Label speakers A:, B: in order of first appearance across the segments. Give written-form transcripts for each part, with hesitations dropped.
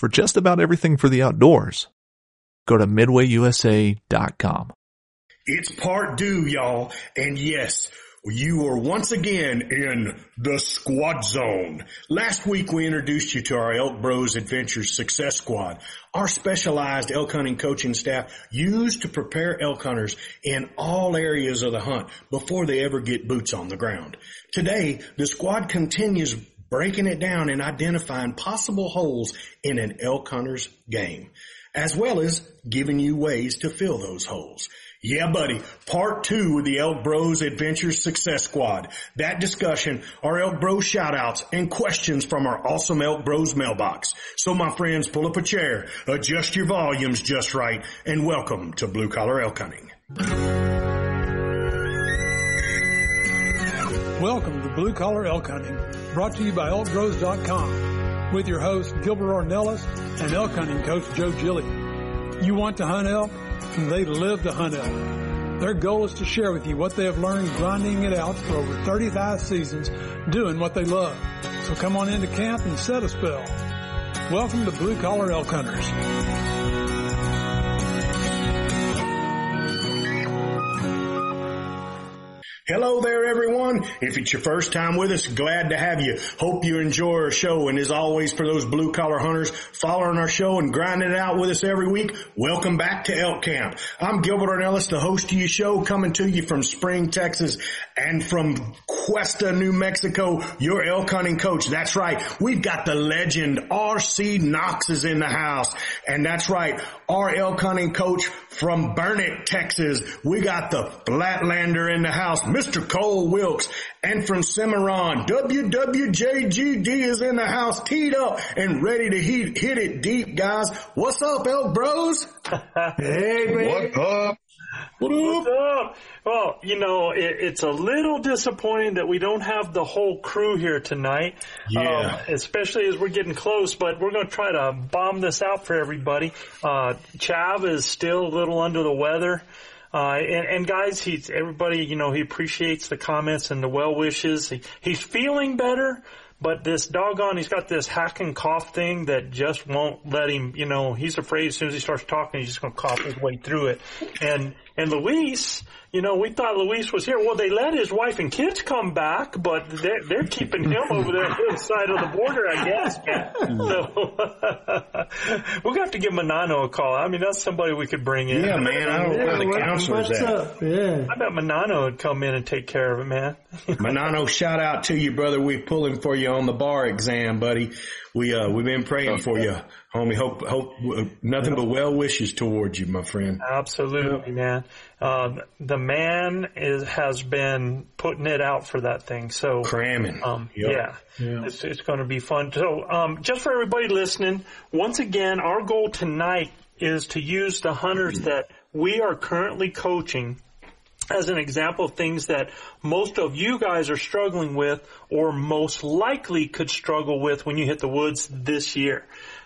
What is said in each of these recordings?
A: for just about everything for the outdoors. Go to MidwayUSA.com.
B: It's part due, y'all. And yes, you are once again in the squad zone. Last week we introduced you to our Elk Bros Adventures Success Squad, our specialized elk hunting coaching staff used to prepare elk hunters in all areas of the hunt before they ever get boots on the ground. Today, the squad continues breaking it down and identifying possible holes in an elk hunter's game, as well as giving you ways to fill those holes. Yeah, buddy. Part 2 of the Elk Bros Adventures Success Squad. That discussion, our Elk Bros shout-outs, and questions from our awesome Elk Bros mailbox. So, my friends, pull up a chair, adjust your volumes just right, and welcome to Blue Collar Elk Hunting.
C: Welcome to Blue Collar Elk Hunting, brought to you by ElkBros.com, with your host Gilbert Ornelas and elk hunting coach Joe Gilly. You want to hunt elk? And they live to hunt elk. Their goal is to share with you what they have learned grinding it out for over 35 seasons, doing what they love. So come on into camp and set a spell. Welcome to Blue Collar Elk Hunters.
B: Hello there, everyone. If it's your first time with us, glad to have you. Hope you enjoy our show. And as always, for those blue collar hunters following our show and grinding it out with us every week, welcome back to Elk Camp. I'm Gilbert Ornelas, the host of your show, coming to you from Spring, Texas, and from Cuesta, New Mexico, your elk hunting coach. That's right. We've got the legend R.C. Knox is in the house. And that's right. Our elk hunting coach from Burnett, Texas. We got the Flatlander in the house, Mr. Cole Wilkes. And from Cimarron, WWJGD is in the house, teed up and ready to hit it deep, guys. What's up, Elk Bros?
D: Hey, man.
B: What up?
D: What's up? Well, you know, it's a little disappointing that we don't have the whole crew here tonight.
B: Yeah.
D: Especially as we're getting close, but we're going to try to bomb this out for everybody. Chav is still a little under the weather. And guys, everybody, you know, he appreciates the comments and the well wishes. He's feeling better, but this doggone, he's got this hacking cough thing that just won't let him, you know, he's afraid as soon as he starts talking, he's just going to cough his way through it. And Luis, you know, we thought Luis was here. Well, they let his wife and kids come back, but they're keeping him over there on the side of the border, I guess. So we're going to have to give Manano a call. I mean, that's somebody we could bring in.
B: Yeah, man. I don't know where the counselor's
C: What's
B: at.
C: up? Yeah.
D: I bet Manano would come in and take care of it, man.
B: Manano, shout out to you, brother. We're pulling for you on the bar exam, buddy. We've been praying for you, homie. Hope nothing but well wishes towards you, my friend.
D: Absolutely, man. The man has been putting it out for that thing. So
B: Cramming.
D: yeah. It's going to be fun. So, just for everybody listening, once again, our goal tonight is to use the hunters that we are currently coaching as an example of things that most of you guys are struggling with or most likely could struggle with when you hit the woods this year.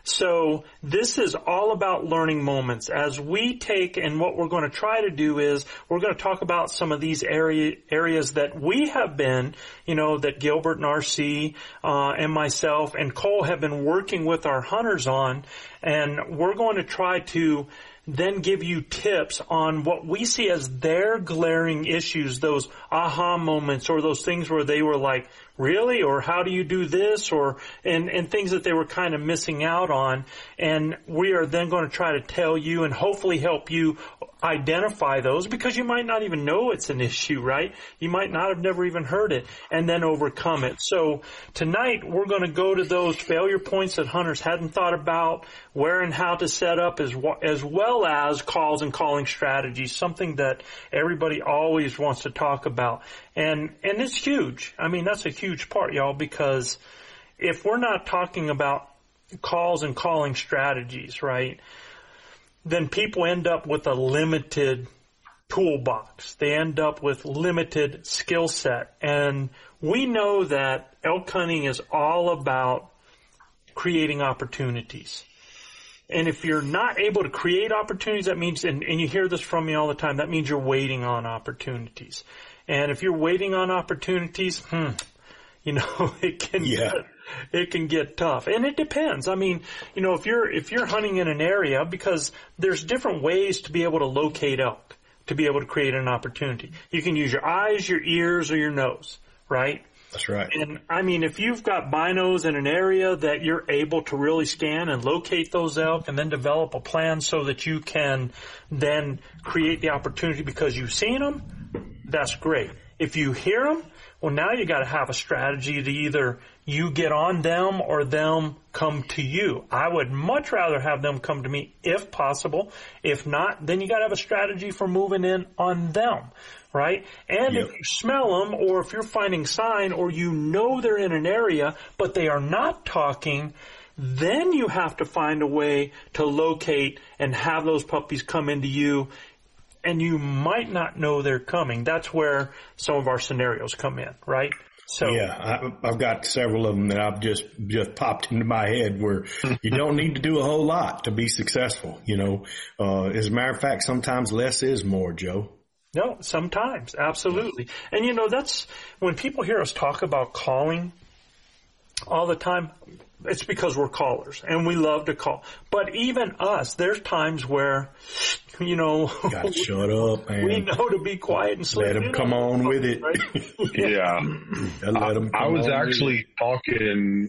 D: So this is all about learning moments. As we take, and what we're going to try to do is we're going to talk about some of these areas that we have been, you know, that Gilbert and RC and myself and Cole have been working with our hunters on, and we're going to try to then give you tips on what we see as their glaring issues, those aha moments or those things where they were like, really? Or how do you do this? Or, and things that they were kind of missing out on. And we are then going to try to tell you and hopefully help you identify those, because you might not even know it's an issue, right? You might not have never even heard it, and then overcome it. So tonight we're going to go to those failure points that hunters hadn't thought about, where and how to set up, as well as calls and calling strategies, something that everybody always wants to talk about. And it's huge. I mean, that's a huge part, y'all, because if we're not talking about calls and calling strategies, right, then people end up with a limited toolbox. They end up with limited skill set. And we know that elk hunting is all about creating opportunities. And if you're not able to create opportunities, that means, and you hear this from me all the time, that means you're waiting on opportunities. And if you're waiting on opportunities, you know, it can it can get tough. And it depends. I mean, you know, if you're hunting in an area, because there's different ways to be able to locate elk, to be able to create an opportunity. You can use your eyes, your ears, or your nose, right?
B: That's right.
D: And I mean, if you've got binos in an area that you're able to really scan and locate those elk and then develop a plan so that you can then create the opportunity because you've seen them, that's great. If you hear them, well, now you got to have a strategy to either you get on them or them come to you. I would much rather have them come to me if possible. If not, then you got to have a strategy for moving in on them, right? And if you smell them, or if you're finding sign, or you know they're in an area, but they are not talking, then you have to find a way to locate and have those puppies come into you. And you might not know they're coming. That's where some of our scenarios come in, right? So
B: yeah, I've got several of them that I've just popped into my head where you don't need to do a whole lot to be successful. You know, as a matter of fact, sometimes less is more, Joe.
D: No, sometimes. Absolutely. And you know, that's when people hear us talk about calling all the time, it's because we're callers and we love to call. But even us, there's times where, you know,
B: you gotta shut up, man.
D: We know to be quiet and sleep.
B: Let them come on with it.
E: Right? Yeah. I was actually talking,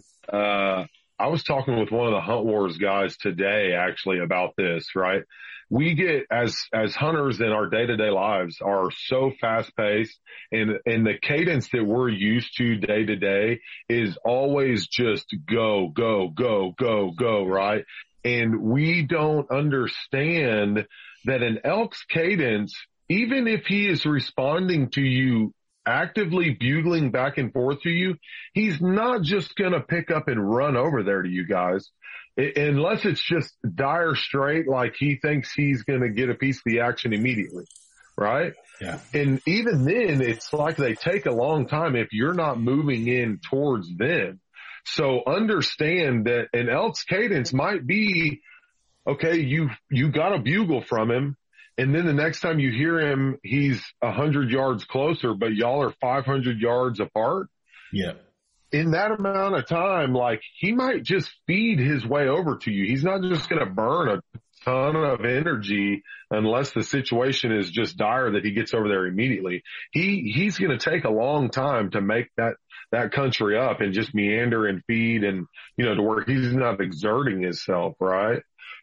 E: I was talking with one of the Hunt Wars guys today actually about this, right? We get as hunters in our day-to-day lives are so fast-paced, and the cadence that we're used to day-to-day is always just go, go, go, go, go, right? And we don't understand that an elk's cadence, even if he is responding to you, actively bugling back and forth to you, he's not just going to pick up and run over there to you guys. Unless it's just dire straight, like he thinks he's going to get a piece of the action immediately, right?
B: Yeah.
E: And even then, it's like they take a long time if you're not moving in towards them. So understand that an elk's cadence might be, okay, you got a bugle from him, and then the next time you hear him, he's 100 yards closer, but y'all are 500 yards apart.
B: Yeah.
E: In that amount of time, like, he might just feed his way over to you. He's not just going to burn a ton of energy unless the situation is just dire that he gets over there immediately. He's going to take a long time to make that country up and just meander and feed and, you know, to where he's not exerting himself, right?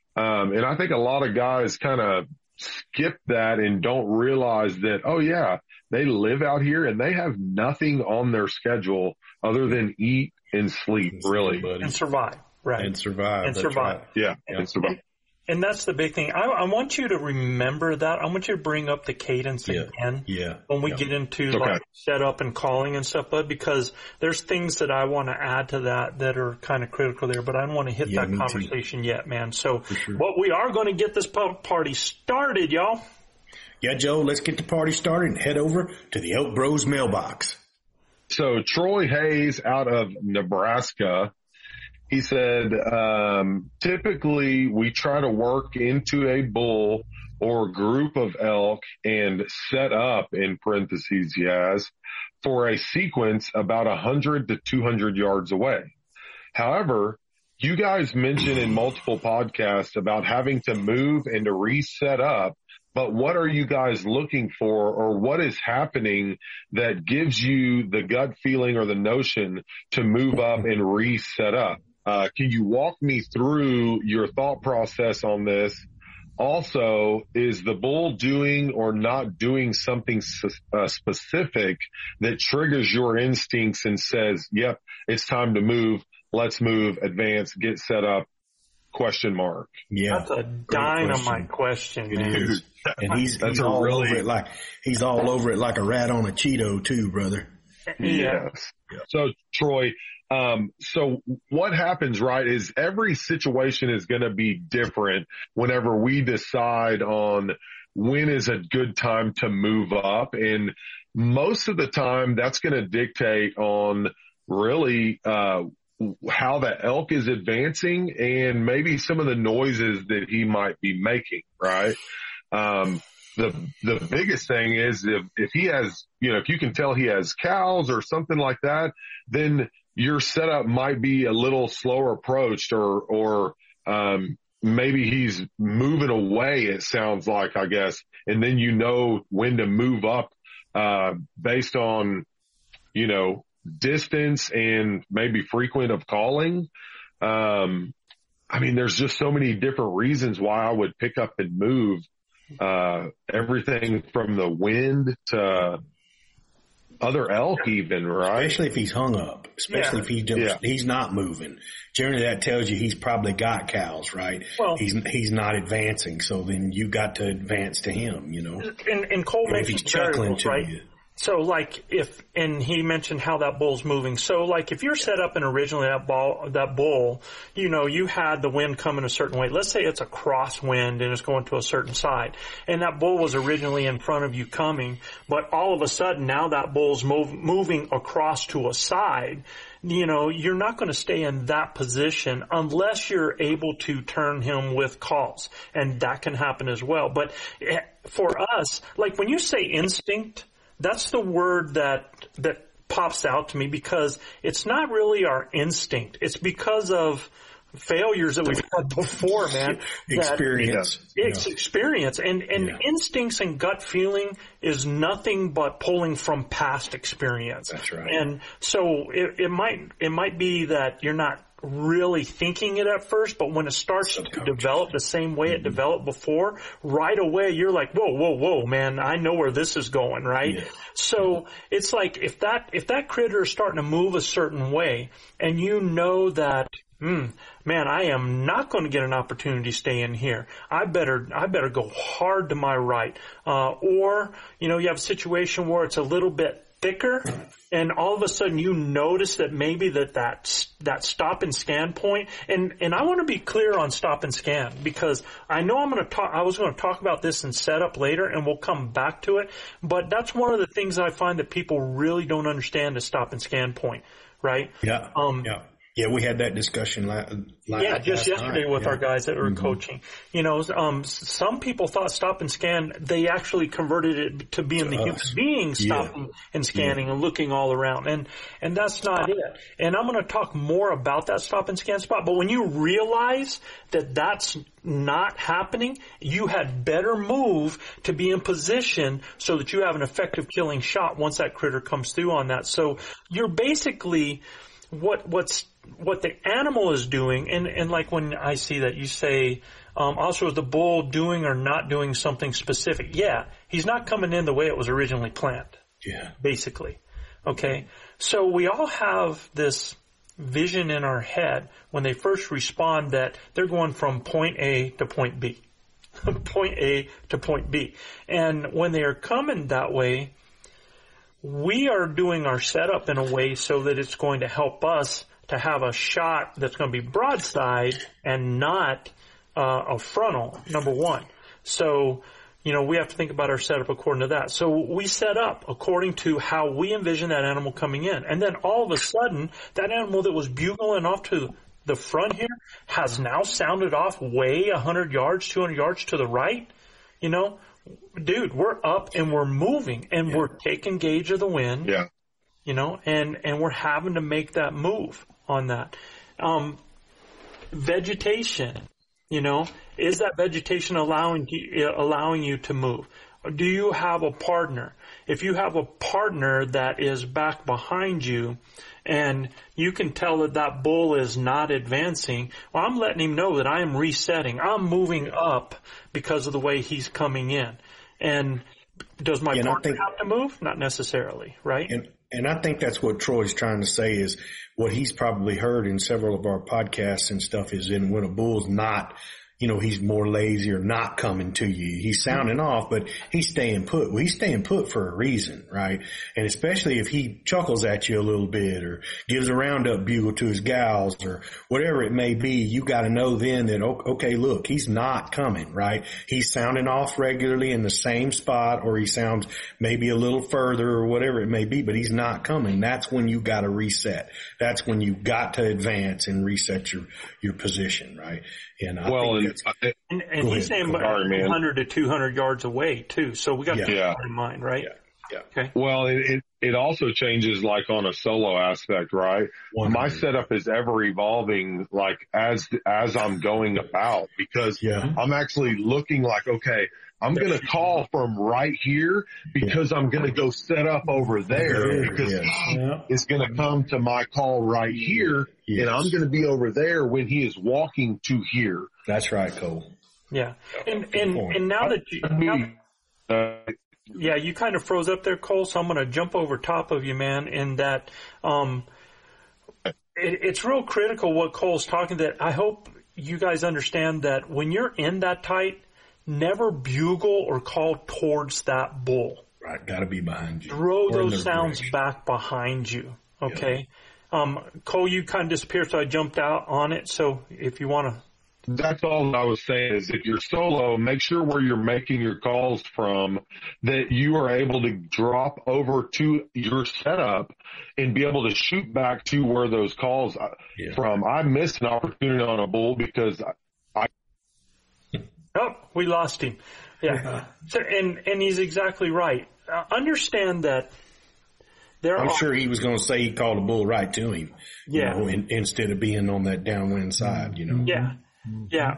E: And I think a lot of guys kind of skip that and don't realize that, oh yeah, they live out here and they have nothing on their schedule other than eat and sleep, really.
D: And survive, right?
B: And survive.
E: And survive. Right. Yeah, and survive.
D: And that's the big thing. I want you to remember that. I want you to bring up the cadence again when we get into like setup and calling and stuff, bud, because there's things that I want to add to that are kind of critical there, but I don't want to hit that conversation yet, man. So what we are going to get this party started, y'all.
B: Yeah, Joe, let's get the party started and head over to the Elk Bros mailbox.
E: So Troy Hayes out of Nebraska, he said, typically we try to work into a bull or group of elk and set up, in parentheses, for a sequence about 100 to 200 yards away. However, you guys mentioned in multiple podcasts about having to move and to reset up. But what are you guys looking for, or what is happening that gives you the gut feeling or the notion to move up and reset up? Can you walk me through your thought process on this? Also, is the bull doing or not doing something specific that triggers your instincts and says, yep, it's time to move. Let's move, advance, get set up, ?
B: Yeah.
D: That's a dynamite question.
B: It is. And he's all over it like a rat on a Cheeto too, brother.
E: Yes. So Troy, so what happens, right, is every situation is going to be different whenever we decide on when is a good time to move up. And most of the time that's going to dictate on really, how the elk is advancing and maybe some of the noises that he might be making, right? The biggest thing is if he has, you know, if you can tell he has cows or something like that, then your setup might be a little slower approached or maybe he's moving away, it sounds like, I guess. And then you know when to move up, based on, distance and maybe frequent of calling. There's just so many different reasons why I would pick up and move, everything from the wind to other elk even, right?
B: Especially if he's hung up, especially if he's not moving. Generally that tells you he's probably got cows, right? Well, he's not advancing. So then you got to advance to him,
D: And Cole
B: if he's chuckling to
D: right?
B: you.
D: So like and he mentioned how that bull's moving. So like if you're set up and originally that bull, you had the wind coming a certain way. Let's say it's a crosswind and it's going to a certain side. And that bull was originally in front of you coming, but all of a sudden now that bull's moving across to a side. You're not going to stay in that position unless you're able to turn him with calls. And that can happen as well. But for us, like when you say instinct, that's the word that pops out to me because it's not really our instinct. It's because of failures that we've had before, man.
B: Experience.
D: It's experience. And instincts and gut feeling is nothing but pulling from past experience.
B: That's right.
D: And so it might be that you're not really thinking it at first, but when it starts to develop the same way it developed before, right away you're like, whoa, man, I know where this is going, right? Yeah. So it's like if that critter is starting to move a certain way and you know that, man, I am not going to get an opportunity to stay in here. I better go hard to my right. Or, you have a situation where it's a little bit thicker and all of a sudden you notice that maybe that stop and scan point, and I want to be clear on stop and scan because I know I was going to talk about this in setup later and we'll come back to it, but that's one of the things I find that people really don't understand is stop and scan point, right?
B: Yeah. Yeah, we had that discussion
D: just yesterday with our guys that were coaching. Some people thought stop and scan, they actually converted it to being the human being stopping and scanning and looking all around. And that's not it. And I'm going to talk more about that stop and scan spot. But when you realize that that's not happening, you had better move to be in position so that you have an effective killing shot once that critter comes through on that. So you're basically what the animal is doing, and like when I see that you say, also is the bull doing or not doing something specific? Yeah, he's not coming in the way it was originally planned.
B: Yeah.
D: Basically. Okay. So we all have this vision in our head when they first respond that they're going from point A to point B. Point A to point B. And when they are coming that way, we are doing our setup in a way so that it's going to help us to have a shot that's going to be broadside and not a frontal, number one. So, we have to think about our setup according to that. So we set up according to how we envision that animal coming in. And then all of a sudden, that animal that was bugling off to the front here has now sounded off way 100 yards, 200 yards to the right. Dude, we're up and we're moving and we're taking gauge of the wind.
E: Yeah.
D: And we're having to make that move on that. Vegetation, is that vegetation allowing you to move? Do you have a partner? If you have a partner that is back behind you and you can tell that bull is not advancing, well, I'm letting him know that I am resetting. I'm moving up because of the way he's coming in. And does my partner have to move? Not necessarily, right?
B: And I think that's what Troy's trying to say is what he's probably heard in several of our podcasts and stuff is when a bull's not, he's more lazy or not coming to you. He's sounding off, but he's staying put. Well, he's staying put for a reason, right? And especially if he chuckles at you a little bit or gives a roundup bugle to his gals or whatever it may be, you got to know then that, okay, look, he's not coming, right? He's sounding off regularly in the same spot or he sounds maybe a little further or whatever it may be, but he's not coming. That's when you got to reset. That's when you got to advance and reset your position, right? And
D: and he's saying 100 to 200 yards away too. So we got to keep that in mind, right?
B: Yeah.
D: Okay.
E: Well, it also changes like on a solo aspect, right?
B: 100.
E: My setup is ever evolving like as I'm going about because I'm actually looking like, okay, I'm going to call from right here because I'm going to go set up over there because it's going to come to my call right here and I'm going to be over there when he is walking to here.
B: That's right, Cole.
D: Yeah. And now that you kind of froze up there, Cole, so I'm going to jump over top of you, man, in that it's real critical what Cole's talking that I hope you guys understand that when you're in that tight, never bugle or call towards that bull.
B: Right, got to be behind you.
D: Throw those sounds back behind you, okay? Cole, you kind of disappeared, so I jumped out on it, so if you want to...
E: That's all I was saying is if you're solo, make sure where you're making your calls from that you are able to drop over to your setup and be able to shoot back to where those calls from. I missed an opportunity on a bull because
D: Oh, we lost him. Yeah. So, and he's exactly right. Understand that
B: I'm sure he was going to say he called a bull right to him.
D: Yeah.
B: You know, instead of being on that downwind side, you know.
D: Yeah. Yeah.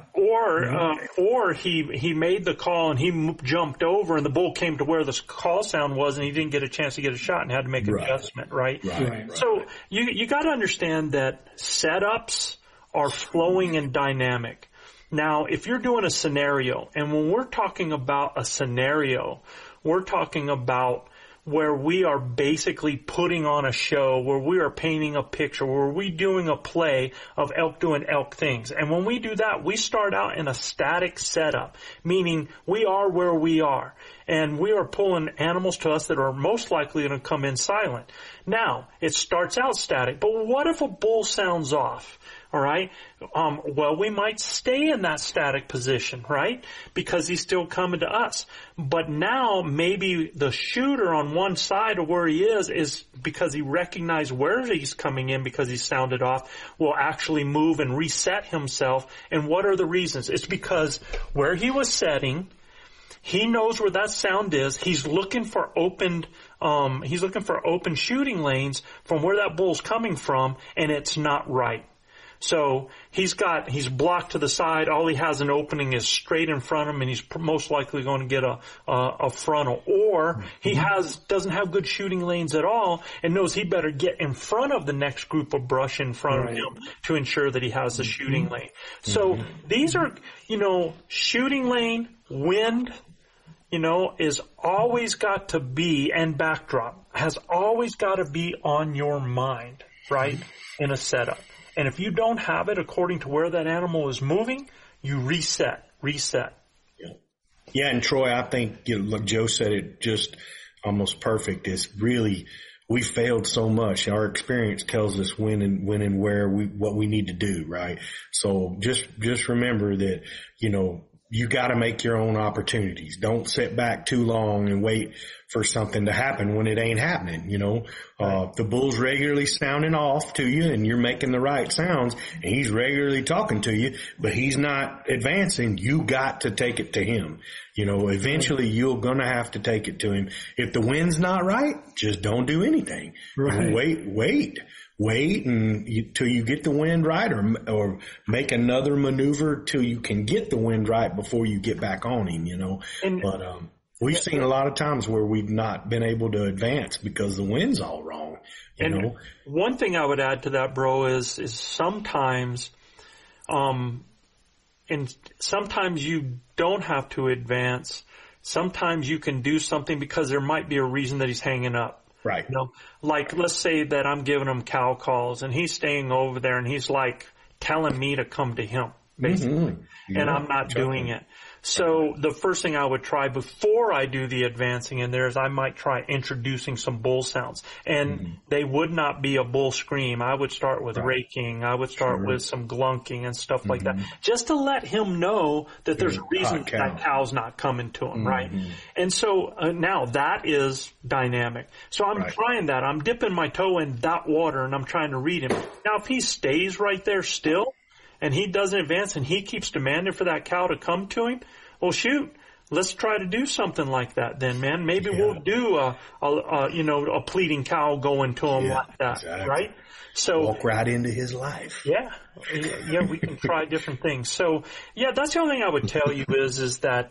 D: Or he made the call and he jumped over and the bull came to where the call sound was and he didn't get a chance to get a shot and had to make an adjustment, right?
B: Right.
D: So you got to understand that setups are flowing and dynamic. Now, if you're doing a scenario, and when we're talking about a scenario, we're talking about where we are basically putting on a show, where we are painting a picture, where we're doing a play of elk doing elk things. And when we do that, we start out in a static setup, meaning we are where we are. And we are pulling animals to us that are most likely going to come in silent. Now, it starts out static, but what if a bull sounds off? All right. Well, we might stay in that static position, right? Because he's still coming to us. But now maybe the shooter on one side of where he is because he recognized where he's coming in because he sounded off, will actually move and reset himself. And what are the reasons? It's because where he was setting, he knows where that sound is. He's looking for open shooting lanes from where that bull's coming from, and it's not right. So he's blocked to the side. All he has an opening is straight in front of him, and he's most likely going to get a frontal. Or he doesn't have good shooting lanes at all, and knows he better get in front of the next group of brush in front of him to ensure that he has the shooting lane. So these are, shooting lane, wind, is always got to be, and backdrop has always got to be on your mind, right, in a setup. And if you don't have it according to where that animal is moving, you reset.
B: Yeah, and Troy, I think, like Joe said it just almost perfect. It's really, we failed so much. Our experience tells us when and where what we need to do, right? So just remember that, you got to make your own opportunities. Don't sit back too long and wait for something to happen when it ain't happening. The bull's regularly sounding off to you and you're making the right sounds and he's regularly talking to you, but he's not advancing. You got to take it to him. Eventually you're going to have to take it to him. If the wind's not right, just don't do anything. Right. Wait till you get the wind right or make another maneuver till you can get the wind right before you get back on him, But, we've seen a lot of times where we've not been able to advance because the wind's all wrong,
D: One thing I would add to that, bro, is sometimes, and sometimes you don't have to advance. Sometimes you can do something because there might be a reason that he's hanging up.
B: Right.
D: Like let's say that I'm giving him cow calls and he's staying over there and he's like telling me to come to him, basically. And I'm not doing it. So the first thing I would try before I do the advancing in there is I might try introducing some bull sounds. And they would not be a bull scream. I would start with raking. I would start with some glunking and stuff like that. Just to let him know that there's a reason that cow's not coming to him, right? And so now that is dynamic. So I'm trying that. I'm dipping my toe in that water and I'm trying to read him. Now if he stays right there still, and he doesn't advance and he keeps demanding for that cow to come to him, well, shoot, let's try to do something like that then, man. Maybe we'll do a pleading cow going to him like that, exactly. Right? So
B: walk right into his life.
D: Yeah, we can try different things. So, that's the only thing I would tell you is that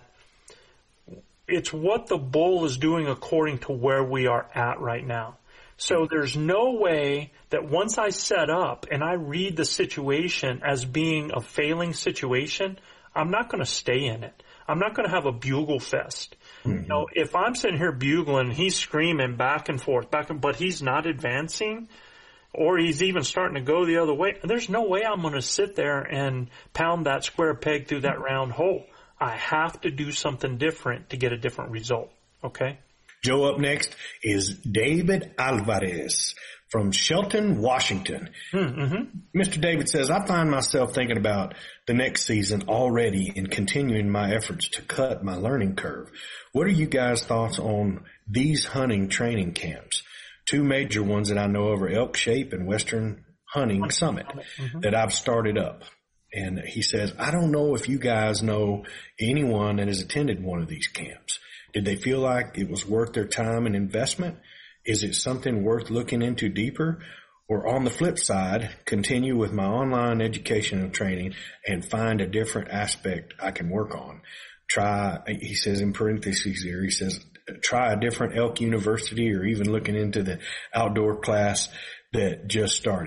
D: it's what the bull is doing according to where we are at right now. So there's no way that once I set up and I read the situation as being a failing situation, I'm not going to stay in it. I'm not going to have a bugle fest. Mm-hmm. If I'm sitting here bugling, he's screaming back and forth, but he's not advancing, or he's even starting to go the other way, there's no way I'm going to sit there and pound that square peg through that round hole. I have to do something different to get a different result. Okay?
B: Joe, up next is David Alvarez from Shelton, Washington. Mm-hmm. Mr. David says, I find myself thinking about the next season already and continuing my efforts to cut my learning curve. What are you guys' thoughts on these hunting training camps? Two major ones that I know of are Elk Shape and Western Hunting Summit that I've started up. And he says, I don't know if you guys know anyone that has attended one of these camps. Did they feel like it was worth their time and investment? Is it something worth looking into deeper? Or on the flip side, continue with my online education and training and find a different aspect I can work on. He says in parentheses here, he says, try a different elk university or even looking into the outdoor class that just started. ?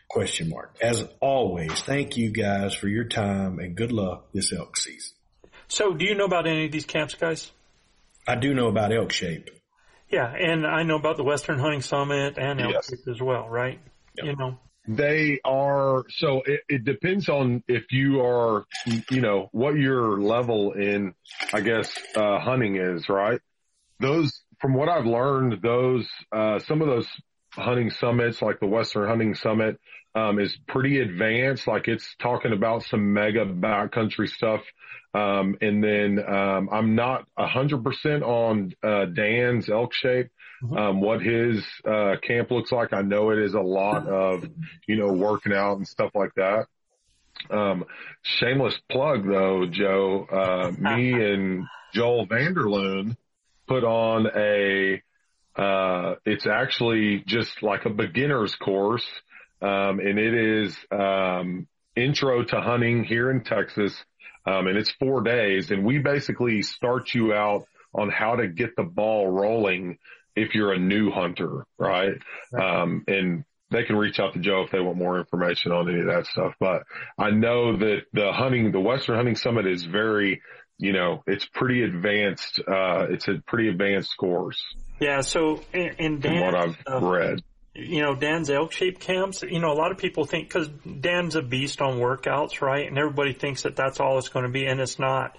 B: As always, thank you guys for your time and good luck this elk season.
D: So do you know about any of these camps, guys?
B: I do know about Elk Shape.
D: Yeah, and I know about the Western Hunting Summit and Elk Shape as well, right? Yep.
E: They are, so it depends on if you are, what your level in, I guess, hunting is, right? From what I've learned, some of those hunting summits, like the Western Hunting Summit, is pretty advanced. Like it's talking about some mega backcountry stuff. And then, I'm not 100% on, Dan's Elk Shape, what his, camp looks like. I know it is a lot of, working out and stuff like that. Shameless plug though, Joe, me and Joel Vanderloon put on it's actually just like a beginner's course. And it is, intro to hunting here in Texas. And it's 4 days, and we basically start you out on how to get the ball rolling if you're a new hunter, right? And they can reach out to Joe if they want more information on any of that stuff. But I know that the Western Hunting Summit is very, it's pretty advanced. It's a pretty advanced course.
D: Yeah. So in Dan,
E: what I've read.
D: Dan's Elk Shape camps, a lot of people think, because Dan's a beast on workouts, right? And everybody thinks that that's all it's going to be, and it's not.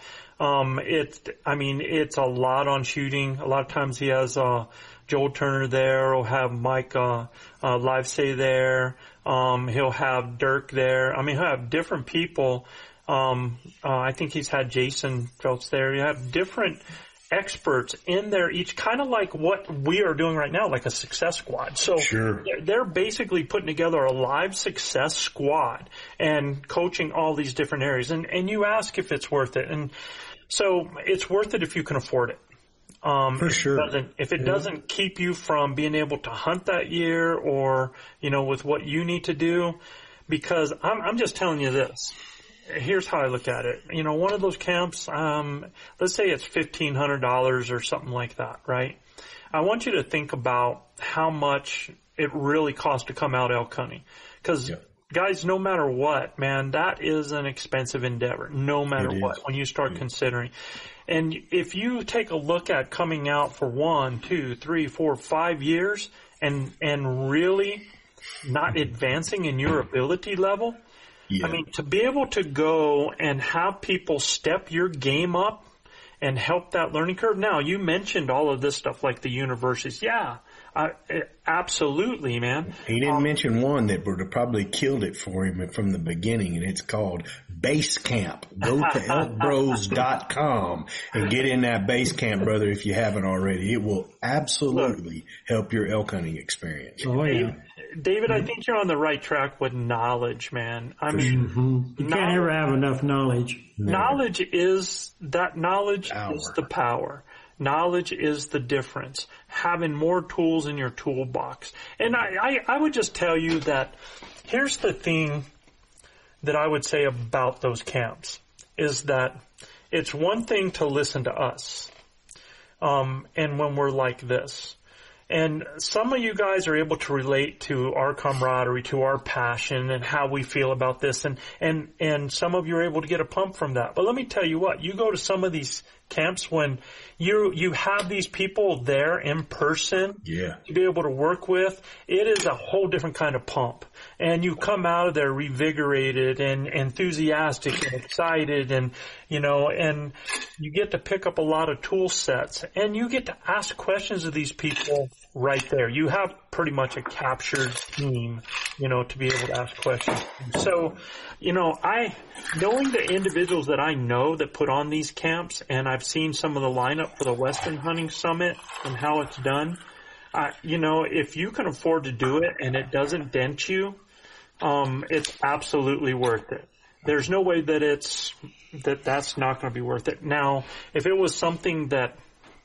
D: It's a lot on shooting. A lot of times he has, Joel Turner there. He'll have Mike, Livesay there. He'll have Dirk there. He'll have different people. I think he's had Jason Phelps there. You have different experts in there, each kind of like what we are doing right now, like a success squad. So they're basically putting together a live success squad and coaching all these different areas. And you ask if it's worth it. And so it's worth it if you can afford it.
B: For sure.
D: If it doesn't keep you from being able to hunt that year or, with what you need to do, because I'm just telling you this. Here's how I look at it. One of those camps, let's say it's $1,500 or something like that, right? I want you to think about how much it really costs to come out elk hunting. Because, guys, no matter what, man, that is an expensive endeavor, no matter what, when you start considering. And if you take a look at coming out for 1, 2, 3, 4, 5 years and really not advancing in your ability level, to be able to go and have people step your game up and help that learning curve. Now, you mentioned all of this stuff like the universities. Yeah, absolutely, man.
B: He didn't mention one that would have probably killed it for him from the beginning, and it's called Base Camp. Go to elkbros.com and get in that Base Camp, brother, if you haven't already. It will absolutely help your elk hunting experience.
C: Oh, yeah.
D: David, I think you're on the right track with knowledge, man. I mean,
F: you can't ever have enough knowledge.
D: Knowledge is the power. Knowledge is the difference. Having more tools in your toolbox. And I would just tell you that here's the thing that I would say about those camps is that it's one thing to listen to us. And when we're like this. And some of you guys are able to relate to our camaraderie, to our passion and how we feel about this. And some of you are able to get a pump from that. But let me tell you what, you go to some of these camps when you have these people there in person to be able to work with, it is a whole different kind of pump. And you come out of there revigorated and enthusiastic and excited and, and you get to pick up a lot of tool sets and you get to ask questions of these people right there. You have pretty much a captured team, to be able to ask questions. So, knowing the individuals that I know that put on these camps, and I've seen some of the lineup for the Western Hunting Summit and how it's done, if you can afford to do it and it doesn't dent you, it's absolutely worth it. There's no way that that's not going to be worth it. Now, if it was something that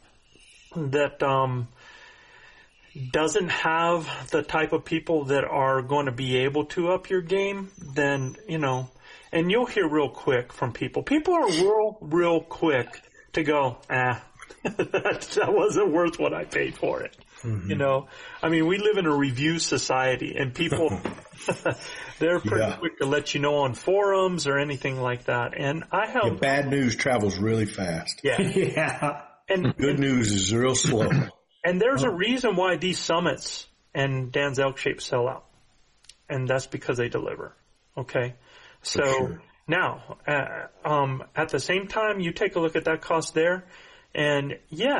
D: doesn't have the type of people that are going to be able to up your game, then, and you'll hear real quick from people. People are real quick to go, that wasn't worth what I paid for it. Mm-hmm. We live in a review society and people, they're pretty quick to let you know on forums or anything like that. And I have
B: bad news travels really fast.
F: Yeah.
D: And
B: good news is real slow.
D: And there's a reason why these summits and Dan's Elk Shape sell out. And that's because they deliver. Okay. So now, at the same time, you take a look at that cost there. And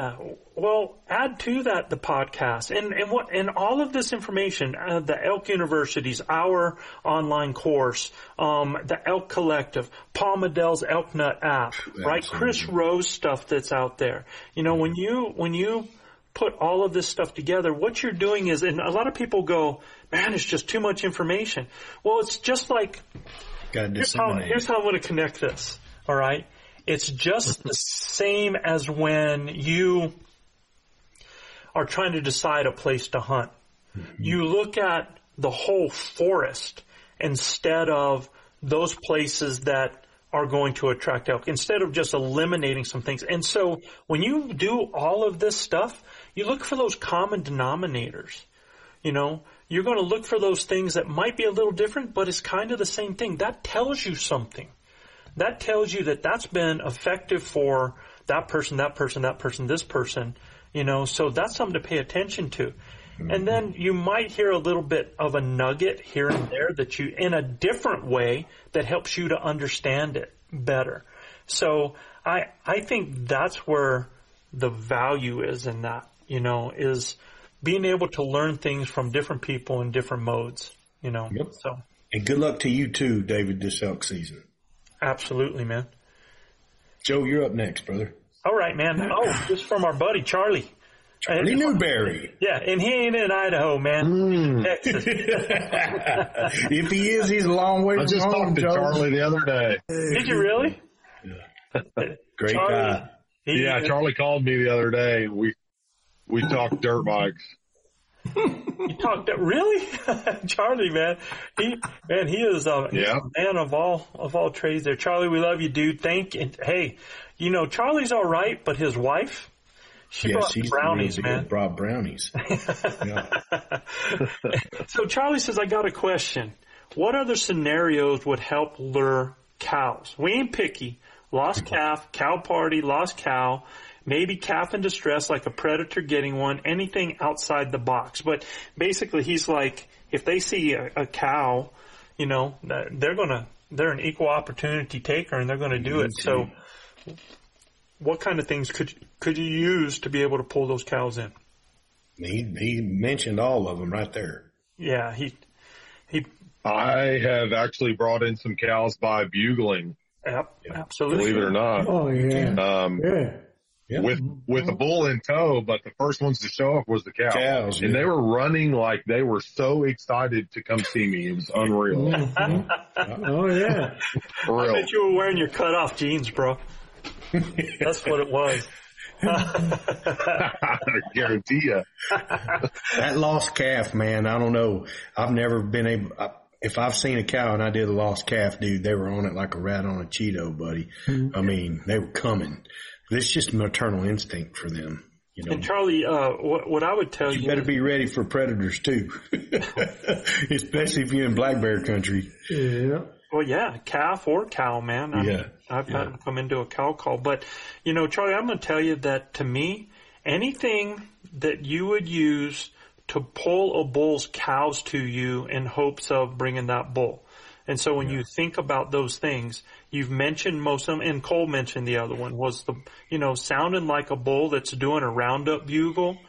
D: add to that the podcast and all of this information, the Elk Universities, our online course, the Elk Collective, Paul Medell's Elk Nut app, right? Chris Rose stuff that's out there. When you put all of this stuff together, what you're doing is, and a lot of people go, man, it's just too much information. Well, it's just like, here's how I'm going to connect this. All right. It's just the same as when you are trying to decide a place to hunt. Mm-hmm. You look at the whole forest instead of those places that are going to attract elk, instead of just eliminating some things. And so when you do all of this stuff, you look for those common denominators. You're going to look for those things that might be a little different, but it's kind of the same thing. That tells you something. That tells you that that's been effective for that person, this person, so that's something to pay attention to. Mm-hmm. And then you might hear a little bit of a nugget here and there that you, in a different way, that helps you to understand it better. So I think that's where the value is in that, is being able to learn things from different people in different modes,
B: Yep.
D: So.
B: And good luck to you too, David, this elk season.
D: Absolutely, man.
B: Joe, you're up next, brother.
D: All right, man. Oh, just from our buddy, Charlie.
B: Charlie Newberry.
D: Yeah, and he ain't in Idaho, man. Texas.
B: If he is, he's a long way from home.
E: I just talked to Charlie the other day.
D: Did you really?
B: Yeah. Great
D: Charlie,
B: guy.
E: Charlie called me the other day. We talked dirt bikes.
D: You talked really? Charlie, man. He is a man of all trades there. Charlie, we love you, dude. Hey, Charlie's all right, but his wife, she brought brownies, man.
B: Brought brownies.
D: So Charlie says, I got a question. What other scenarios would help lure cows? We ain't picky. Lost calf, cow party, lost cow, maybe calf in distress like a predator getting one, anything outside the box. But basically he's like, if they see a cow, they're an equal opportunity taker and they're going to do it. So what kind of things could you use to be able to pull those cows in?
B: He mentioned all of them right there.
D: Yeah.
E: I have actually brought in some cows by bugling.
D: Yep, absolutely.
E: Believe it or not.
F: Oh, yeah.
E: with the bull in tow, but the first ones to show up was the cows. And they were running like they were so excited to come see me. It was unreal.
F: Oh, yeah.
D: I bet you were wearing your cut-off jeans, bro. That's what it was.
E: I guarantee you.
B: That lost calf, man, I don't know. I've never been able, if I've seen a cow and I did a lost calf, dude, they were on it like a rat on a Cheeto, buddy. I mean, they were coming. It's just maternal instinct for them. You know.
D: And Charlie, what I would tell you,
B: you better be ready for predators too, especially if you're in black bear country.
F: Yeah.
D: Well, yeah, calf or cow, man. I mean, I've had them come into a cow call. But, you know, Charlie, I'm going to tell you that to me, anything that you would use to pull a bull's cows to you in hopes of bringing that bull. And so when you think about those things, you've mentioned most of them, and Cole mentioned the other one, was the, you know, sounding like a bull that's doing a roundup bugle,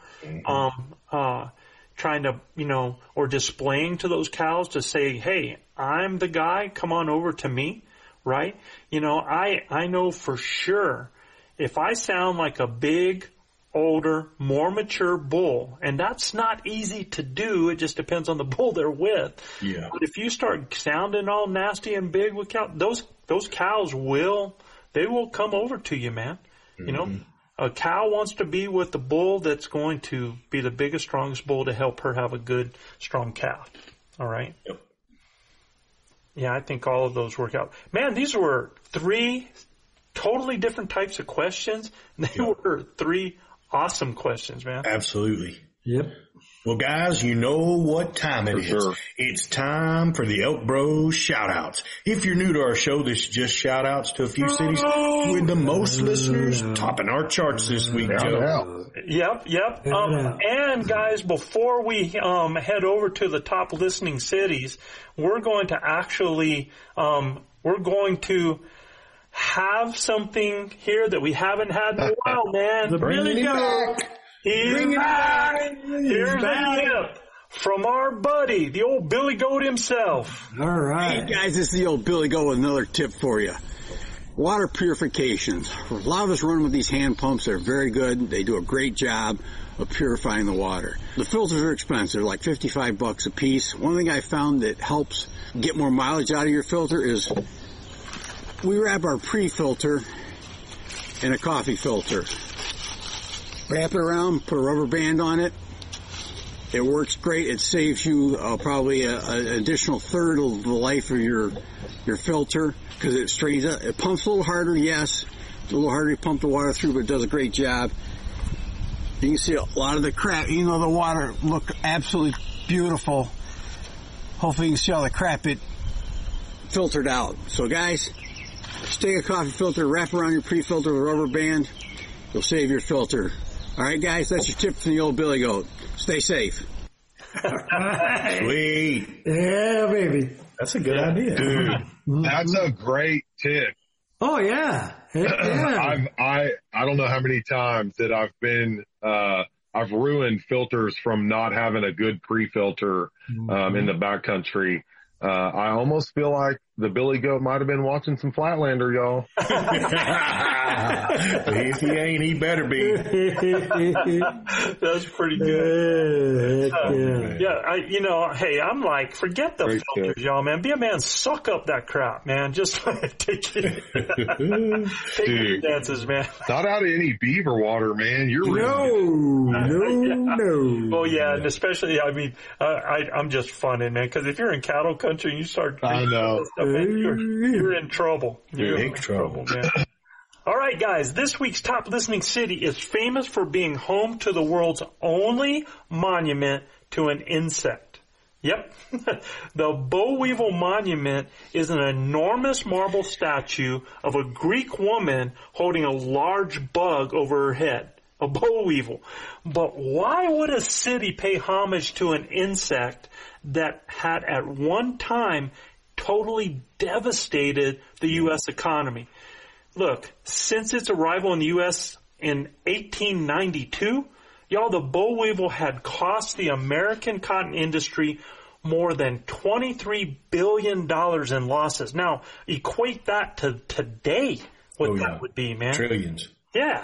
D: trying to, you know, or displaying to those cows to say, hey, I'm the guy, come on over to me, right? You know, I know for sure if I sound like a big, older, more mature bull, and that's not easy to do, it just depends on the bull they're with.
B: Yeah.
D: But if you start sounding all nasty and big with cows, those cows will come over to you, man. Mm-hmm. You know, a cow wants to be with the bull that's going to be the biggest, strongest bull to help her have a good, strong calf. All right?
B: Yep.
D: Yeah, I think all of those work out. Man, these were 3 totally different types of questions. They were 3 awesome questions, man.
B: Absolutely.
F: Yep.
B: Well, guys, you know what time it is.
E: Sure.
B: It's time for the Elk Bros shout-outs. If you're new to our show, this is just shout-outs to a few cities with the most listeners topping our charts this week, Joe.
D: Yep. And guys, before we head over to the top listening cities, we're going to actually have something here that we haven't had in a while, man.
B: Bring it back.
D: Here's a tip from our buddy, the old Billy Goat himself.
F: All right.
G: Hey guys, this is the old Billy Goat with another tip for you. Water purifications. A lot of us run with these hand pumps. They're very good. They do a great job of purifying the water. The filters are expensive, like $55 a piece. One thing I found that helps get more mileage out of your filter is we wrap our pre-filter in a coffee filter. Wrap it around, put a rubber band on it. It works great. It saves you probably an additional third of the life of your filter because it strains up. It pumps a little harder, yes. It's a little harder to pump the water through, but it does a great job. You can see a lot of the crap, even though the water looked absolutely beautiful. Hopefully you can see all the crap it filtered out. So guys, just take a coffee filter, wrap around your pre-filter with a rubber band. You'll save your filter. All right, guys, that's your tip from the old Billy Goat. Stay safe.
B: Sweet.
F: Yeah, baby.
B: That's a good idea.
E: Dude, that's a great tip.
F: Oh, yeah. Yeah.
E: I don't know how many times that I've been, I've ruined filters from not having a good pre-filter, in the backcountry. I almost feel like the Billy Goat might have been watching some Flatlander, y'all.
B: If he ain't, he better be.
D: That's pretty good. Hey, I'm like, forget the
E: Great
D: filters,
E: tip.
D: y'all, man. Be a man, suck up that crap, man. Just take your dances, man.
E: Not out of any beaver water, man. You're
F: No.
D: Oh yeah, and especially, I mean, I'm just funning, man, because if you're in cattle country and you start
E: I know.
D: stuff in, you're in trouble. You're in
B: Big trouble.
D: man. All right, guys, this week's top listening city is famous for being home to the world's only monument to an insect. Yep. The boll weevil monument is an enormous marble statue of a Greek woman holding a large bug over her head. A boll weevil. But why would a city pay homage to an insect that had at one time totally devastated the U.S. economy? Look, since its arrival in the U.S. in 1892, y'all, the boll weevil had cost the American cotton industry more than $23 billion in losses. Now, equate that to today, what that would be, man.
B: Trillions.
D: Yeah.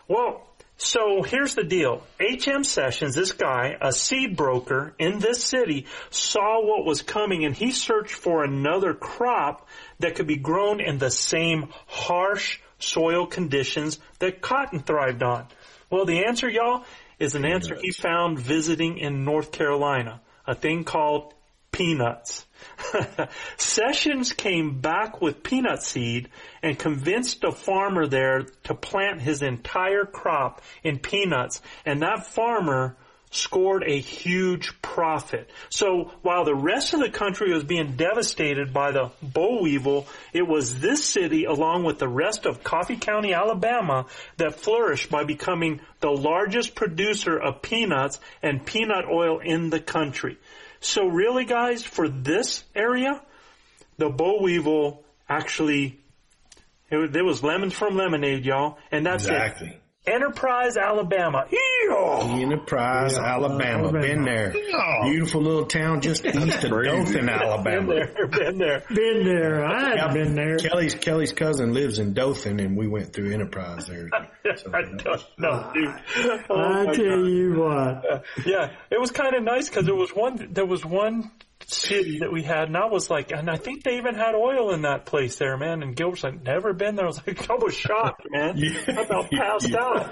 D: Well, so here's the deal. H.M. Sessions, this guy, a seed broker in this city, saw what was coming, and he searched for another crop that could be grown in the same harsh soil conditions that cotton thrived on. Well, the answer, y'all, is an answer he found visiting in North Carolina, a thing called peanuts. Sessions came back with peanut seed and convinced a farmer there to plant his entire crop in peanuts, and that farmer scored a huge profit. So while the rest of the country was being devastated by the boll weevil, it was this city, along with the rest of Coffee County, Alabama, that flourished by becoming the largest producer of peanuts and peanut oil in the country. So really, guys, for this area, the boll weevil actually, there was lemons from lemonade, y'all, and that's
B: exactly.
D: it. Enterprise, Alabama.
B: Enterprise, Alabama. Been there. Beautiful little town just east of Dothan, Alabama.
D: Been there.
F: I had been there.
B: Kelly's cousin lives in Dothan, and we went through Enterprise there. So,
D: I don't know, dude.
F: I tell you what.
D: Yeah, it was kind of nice because there was one city that we had, and I was like, and I think they even had oil in that place there, man. And Gilbert's like, never been there. I was like, I was shocked, man. I about passed out.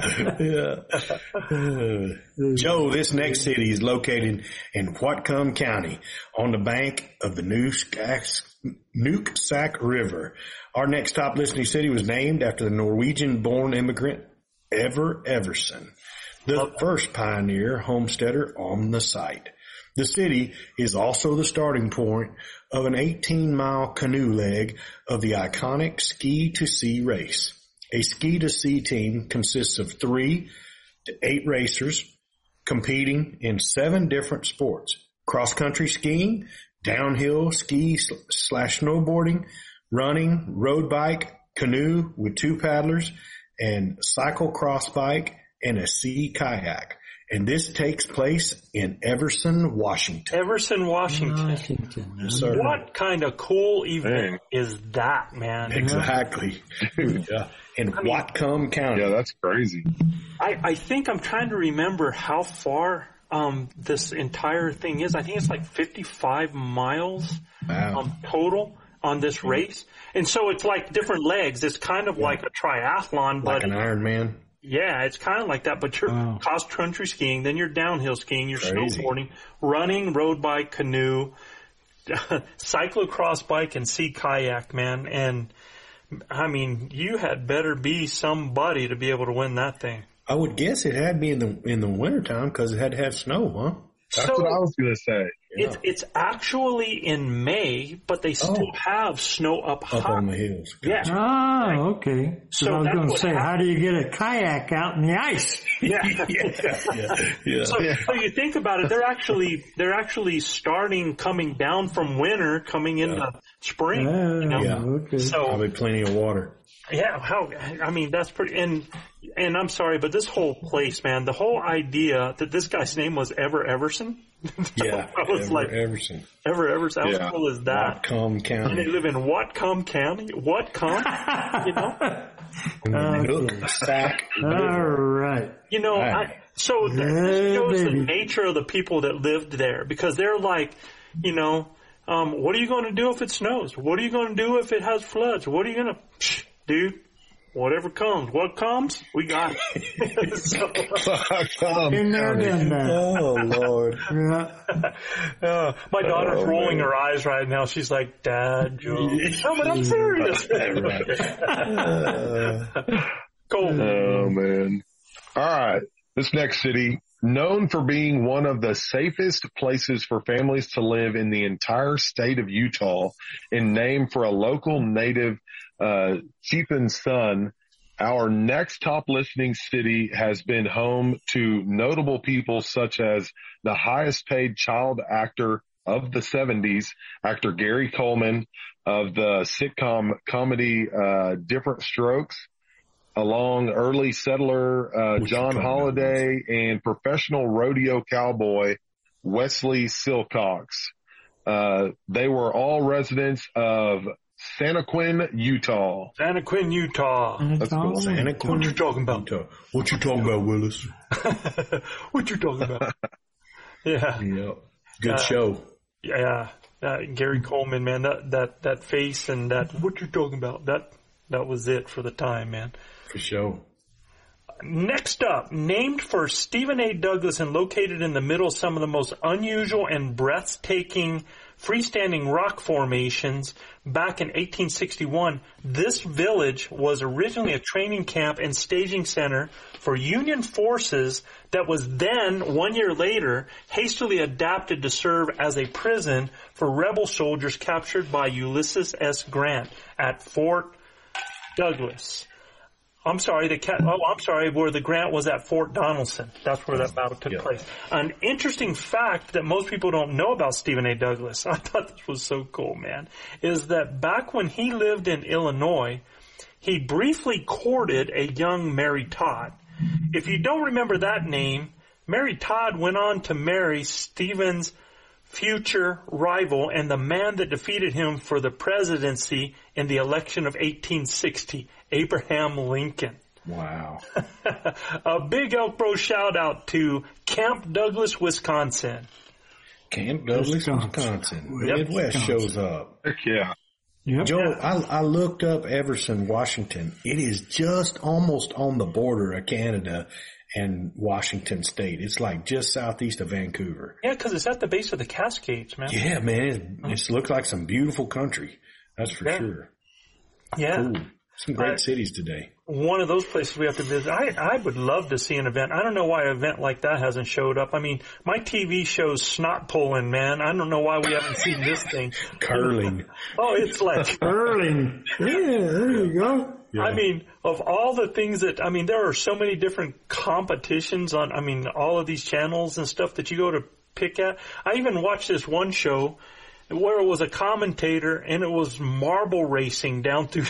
B: Joe, this next city is located in Whatcom County on the bank of the Nooksack River. Our next top listening city was named after the Norwegian-born immigrant Ever Everson, the first pioneer homesteader on the site. The city is also the starting point of an 18-mile canoe leg of the iconic Ski to Sea race. A Ski to Sea team consists of 3 to 8 racers competing in 7 different sports: cross-country skiing, downhill ski/snowboarding, running, road bike, canoe with 2 paddlers, and cyclocross bike and a sea kayak. And this takes place in Everson, Washington.
D: Yes, sir. What kind of cool event is that, man?
B: Exactly. Yeah. In Whatcom County.
E: Yeah, that's crazy.
D: I think I'm trying to remember how far this entire thing is. I think it's like 55 miles total on this race. And so it's like different legs. It's kind of like a triathlon.
B: Like an Ironman.
D: Yeah, it's kind of like that, but you're cross-country skiing, then you're downhill skiing, you're snowboarding, running, road bike, canoe, cyclocross bike, and sea kayak, man. And, I mean, you had better be somebody to be able to win that thing.
B: I would guess it had to be in the wintertime because it had to have snow, huh?
E: That's what I was going to say.
D: Yeah. It's actually in May, but they still have snow up high.
B: Up on the hills.
D: Yeah.
F: Oh, okay. So I was going to say, how do you get a kayak out in the ice?
D: Yeah. So you think about it, they're actually coming down from winter, coming into spring.
F: Okay.
D: So
B: probably plenty of water.
D: Yeah, that's pretty, and I'm sorry, but this whole place, man, the whole idea that this guy's name was Ever Everson.
B: Yeah. Everson.
D: Ever Everson. How cool is that?
B: Whatcom County.
D: And they live in Whatcom County. Whatcom? You know?
B: Nooksack.
F: All right.
D: You know, so this shows the nature of the people that lived there, because they're like, you know, what are you going to do if it snows? What are you going to do if it has floods? What are you going to, dude, whatever comes. What comes, we got it.
F: Been there, done that.
B: Oh, Lord.
D: My daughter's rolling her eyes right now. She's like, Dad, Joe. No, but I'm serious. Cool.
E: Oh, man. All right. This next city, known for being one of the safest places for families to live in the entire state of Utah, and named for a local native chieftain's son, our next top listening city has been home to notable people such as the highest paid child actor of the 70s, actor Gary Coleman of the sitcom comedy Different Strokes, along early settler John Holliday, and professional rodeo cowboy Wesley Silcox. They were all residents of Santaquin, Utah.
D: Santaquin, Utah.
E: That's cool.
B: Santaquin.
D: What you talking about?
B: Utah. What you talking about, Willis?
D: What you talking about? Yeah.
B: Yep. Good show.
D: Yeah. Gary Coleman, man, that face and that, what you talking about? That was it for the time, man.
B: For sure.
D: Next up, named for Stephen A. Douglas and located in the middle of some of the most unusual and breathtaking freestanding rock formations back in 1861, this village was originally a training camp and staging center for Union forces that was then, 1 year later, hastily adapted to serve as a prison for rebel soldiers captured by Ulysses S. Grant at Fort Douglas. I'm sorry, where the Grant was at Fort Donelson. That's where that battle took place. An interesting fact that most people don't know about Stephen A. Douglas, I thought this was so cool, man, is that back when he lived in Illinois, he briefly courted a young Mary Todd. If you don't remember that name, Mary Todd went on to marry Stephen's future rival and the man that defeated him for the presidency in the election of 1860, Abraham Lincoln.
B: Wow.
D: A big Elk Bro shout out to Camp Douglas, Wisconsin.
B: Camp Douglas, Wisconsin. Midwest shows up.
E: Heck yeah.
F: Yep.
B: Joe, I looked up Everson, Washington. It is just almost on the border of Canada and Washington State. It's like just southeast of Vancouver.
D: Yeah, because it's at the base of the Cascades, man.
B: Yeah, man. It looks like some beautiful country. That's for sure.
D: Yeah.
B: Cool. Some great cities today.
D: One of those places we have to visit. I would love to see an event. I don't know why an event like that hasn't showed up. I mean, my TV shows snot pulling, man. I don't know why we haven't seen this thing.
B: Curling.
D: Oh, it's like
F: curling. Yeah, there you go.
D: Yeah. I mean, of all the things that, I mean, there are so many different competitions on, I mean, all of these channels and stuff that you go to pick at. I even watched this one show where it was a commentator and it was marble racing down through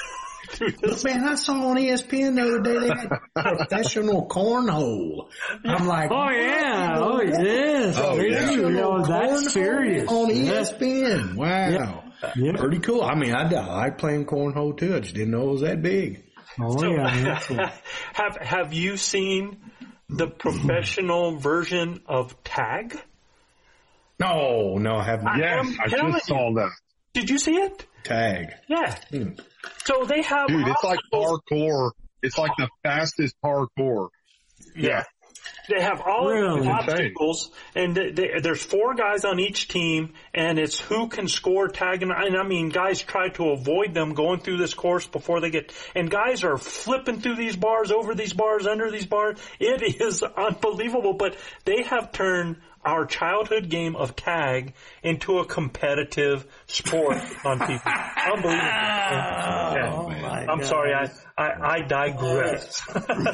B: Man, I saw on ESPN the other day they had professional cornhole. I'm like,
F: oh yeah, oh yes, that's serious
B: on ESPN. Wow,
F: yep.
B: Pretty cool. I mean, I like playing cornhole too. I just didn't know it was that big.
F: Oh
D: so,
F: yeah.
D: Have you seen the professional version of tag?
B: No, I haven't.
E: Yes, I just saw that.
D: Did you see it?
B: Tag.
D: Yeah. So they have.
E: Dude, it's like parkour. It's like the fastest parkour.
D: Yeah. They have all of the obstacles, and there's 4 guys on each team, and it's who can score tag. And I mean, guys try to avoid them going through this course before they get, and guys are flipping through these bars, over these bars, under these bars. It is unbelievable, but they have turned our childhood game of tag into a competitive sport on TV. Unbelievable. I'm sorry, I digress.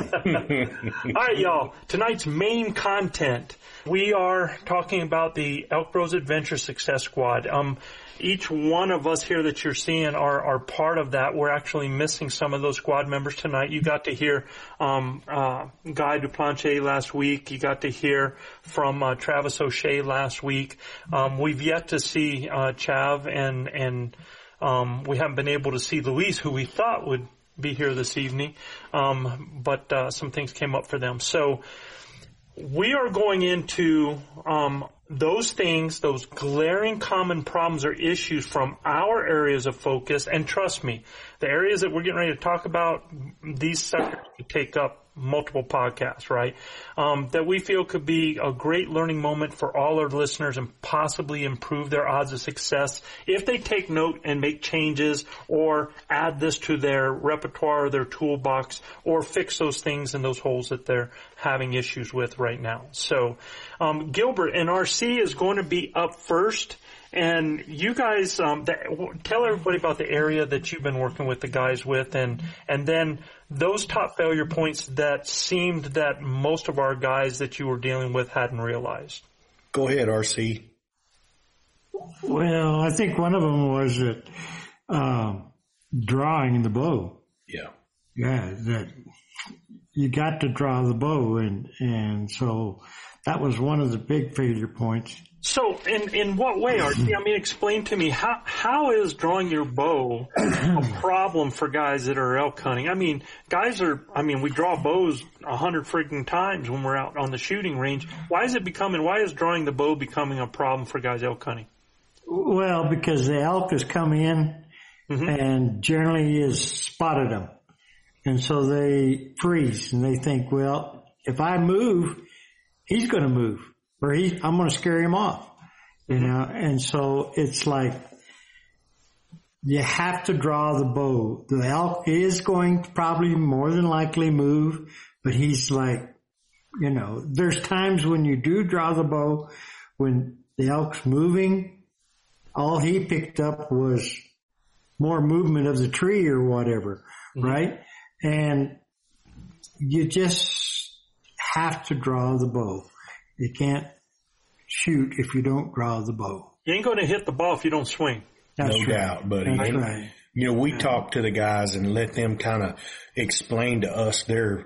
D: All right, y'all. Tonight's main content. We are talking about the Elk Bros Adventure Success Squad. Each one of us here that you're seeing are part of that. We're actually missing some of those squad members tonight. You got to hear Guy Duplanche last week. You got to hear from Travis O'Shea last week. We've yet to see Chav, and we haven't been able to see Luis, who we thought would be here this evening, but some things came up for them. So we are going into those things, those glaring common problems or issues from our areas of focus. And trust me, the areas that we're getting ready to talk about, these sectors could take up multiple podcasts, right? That we feel could be a great learning moment for all our listeners and possibly improve their odds of success if they take note and make changes or add this to their repertoire or their toolbox or fix those things in those holes that they're having issues with right now. So, Gilbert and RC is going to be up first. And you guys, tell everybody about the area that you've been working with the guys with, and then those top failure points that seemed that most of our guys that you were dealing with hadn't realized.
B: Go ahead, RC.
F: Well, I think one of them was that drawing the bow.
B: Yeah.
F: Yeah, that you got to draw the bow, and so that was one of the big failure points.
D: So, in what way, Archie? I mean, explain to me, how is drawing your bow a problem for guys that are elk hunting? I mean, we draw bows 100 freaking times when we're out on the shooting range. Why is drawing the bow becoming a problem for guys elk hunting?
F: Well, because the elk has come in and generally has spotted them. And so they freeze and they think, well, if I move, he's going to move. Or I'm going to scare him off, you know, and so it's like you have to draw the bow. The elk is going to probably more than likely move, but he's like, you know, there's times when you do draw the bow when the elk's moving, all he picked up was more movement of the tree or whatever, right? And you just have to draw the bow. You can't shoot if you don't draw the bow.
D: You ain't going to hit the ball if you don't swing.
F: That's
B: no doubt, buddy.
F: That's right.
B: You know, we talk to the guys and let them kind of explain to us their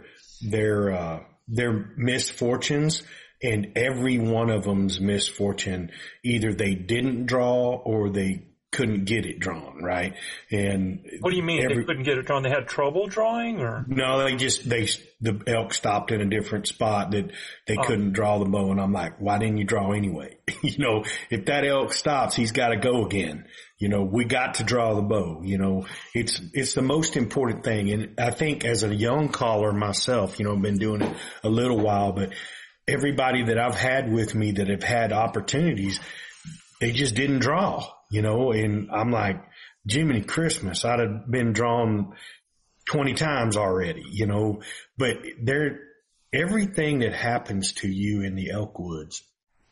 B: misfortunes, and every one of them's misfortune, either they didn't draw or they couldn't get it drawn, right? And
D: what do you mean they couldn't get it drawn? They had trouble drawing, or
B: no? The elk stopped in a different spot that they couldn't draw the bow, and I'm like, why didn't you draw anyway? You know, if that elk stops, he's got to go again. You know, we got to draw the bow. You know, it's the most important thing, and I think as a young caller myself, you know, I've been doing it a little while, but everybody that I've had with me that have had opportunities, they just didn't draw. You know, and I'm like, Jiminy Christmas, I'd have been drawn 20 times already, you know, but everything that happens to you in the elk woods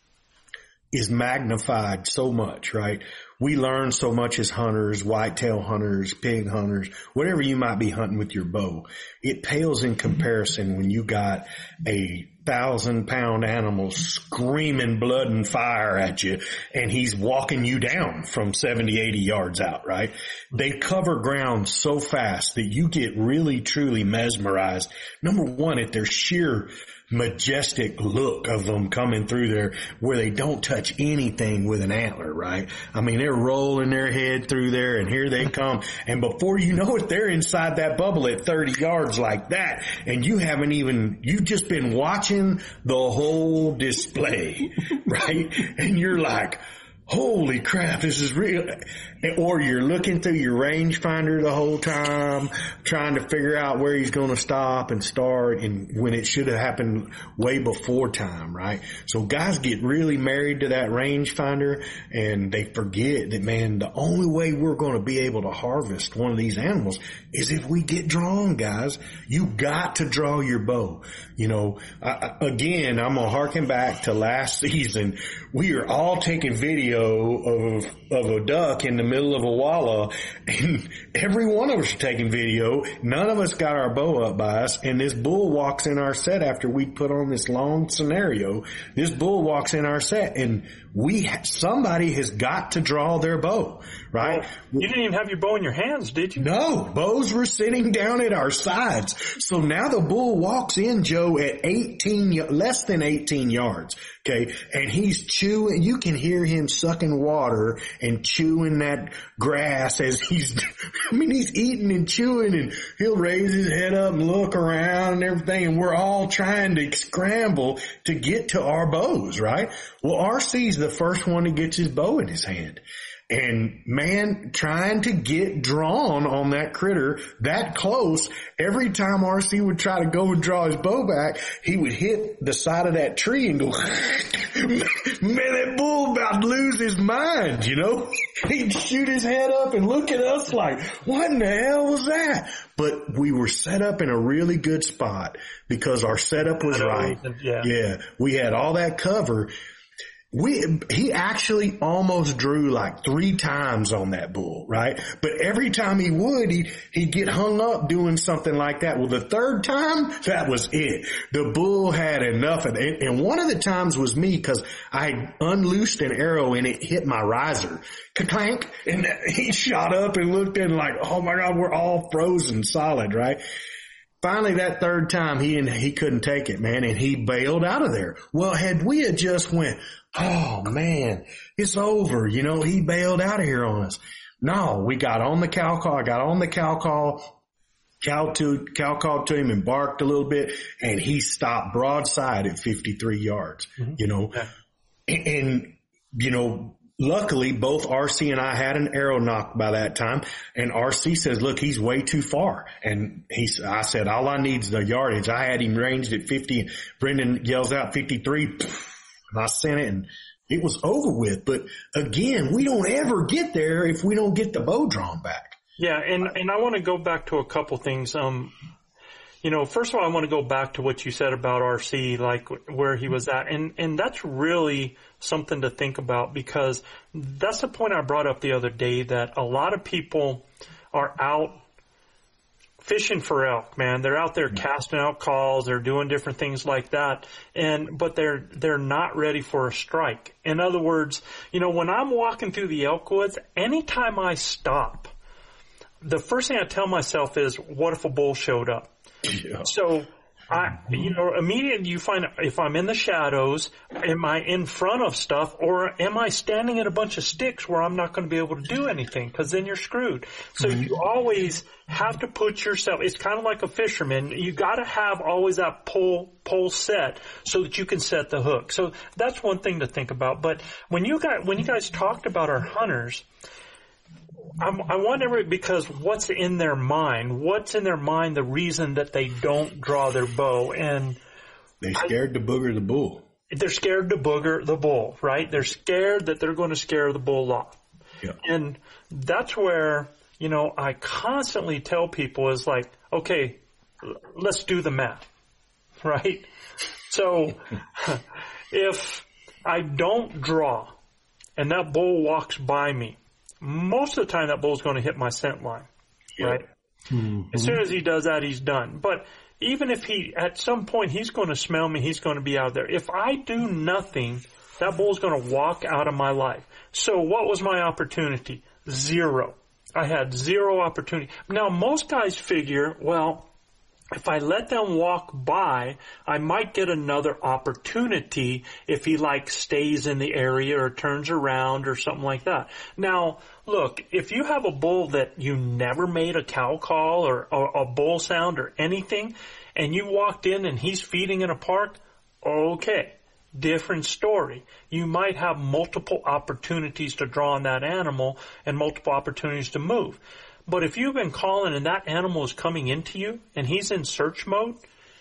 B: is magnified so much, right? We learn so much as hunters, whitetail hunters, pig hunters, whatever you might be hunting with your bow. It pales in comparison when you got a 1,000-pound animal screaming blood and fire at you, and he's walking you down from 70, 80 yards out, right? They cover ground so fast that you get really, truly mesmerized. Number one, at their sheer majestic look of them coming through there where they don't touch anything with an antler, right? I mean, they're rolling their head through there, and here they come. And before you know it, they're inside that bubble at 30 yards like that. And you've just been watching the whole display, right? And you're like, holy crap, this is real. Or you're looking through your rangefinder the whole time, trying to figure out where he's going to stop and start, and when it should have happened way before time, right? So guys get really married to that rangefinder, and they forget that, man, the only way we're going to be able to harvest one of these animals is if we get drawn, guys. You got to draw your bow. You know, again, I'm going to harken back to last season. We are all taking video of a duck in the middle of a walla, and every one of us are taking video. None of us got our bow up by us, and this bull walks in our set after we put on this long scenario. This bull walks in our set, and somebody has got to draw their bow, right?
D: Well, you didn't even have your bow in your hands, did you?
B: No, bows were sitting down at our sides. So now the bull walks in, Joe, at less than 18 yards. Okay. And he's chewing. You can hear him sucking water and chewing that grass as he's eating and chewing, and he'll raise his head up and look around and everything. And we're all trying to scramble to get to our bows, right? Well, RC's the first one that gets his bow in his hand. And man, trying to get drawn on that critter that close, every time RC would try to go and draw his bow back, he would hit the side of that tree and go, man, that bull about to lose his mind, you know? He'd shoot his head up and look at us like, what in the hell was that? But we were set up in a really good spot because our setup was right. Yeah. We had all that cover. He actually almost drew like 3 times on that bull, right? But every time he would, he'd get hung up doing something like that. Well, the third time, that was it. The bull had enough of it. And one of the times was me, because I unloosed an arrow and it hit my riser. Ka-clank. And he shot up and looked in like, oh my God, we're all frozen solid, right? finally that third time he couldn't take it, man, and he bailed out of there. Well, had we had just went, oh man, it's over, he bailed out of here on us. No, we got on the cow call. I got on the cow call. Cow called to him and barked a little bit, and he stopped broadside at 53 yards, And, luckily both RC and I had an arrow knock by that time, and RC says, look, he's way too far. And I said, all I need is the yardage. I had him ranged at 50. Brendan yells out 53, and I sent it, and it was over with. But again, we don't ever get there if we don't get the bow drawn back.
D: Yeah, and I want to go back to a couple things. First of all, I want to go back to what you said about RC, like where he was at. And that's really something to think about, because that's the point I brought up the other day, that a lot of people are out fishing for elk, man. They're out there casting out calls. They're doing different things like that. But they're not ready for a strike. In other words, when I'm walking through the elk woods, anytime I stop, the first thing I tell myself is, what if a bull showed up? Yeah. So immediately you find, if I'm in the shadows, am I in front of stuff, or am I standing in a bunch of sticks where I'm not going to be able to do anything? Because then you're screwed. So you always have to put yourself, it's kind of like a fisherman. You got to have always that pole set so that you can set the hook. So that's one thing to think about. But when you guys talked about our hunters, I wonder, because what's in their mind, the reason that they don't draw their bow, and
B: they're scared to booger the bull.
D: They're scared to booger the bull, right? They're scared that they're going to scare the bull off.
B: Yeah.
D: And that's where, I constantly tell people is like, okay, let's do the math, right? So if I don't draw and that bull walks by me, most of the time that bull's going to hit my scent line, right? Mm-hmm. As soon as he does that, he's done. But even if at some point he's going to smell me, he's going to be out there. If I do nothing, that bull's going to walk out of my life. So what was my opportunity? 0. I had 0 opportunity. Now, most guys figure, well, if I let them walk by, I might get another opportunity if he stays in the area or turns around or something like that. Now, look, if you have a bull that you never made a cow call or a bull sound or anything, and you walked in and he's feeding in a park, okay, different story. You might have multiple opportunities to draw on that animal and multiple opportunities to move. But if you've been calling and that animal is coming into you and he's in search mode,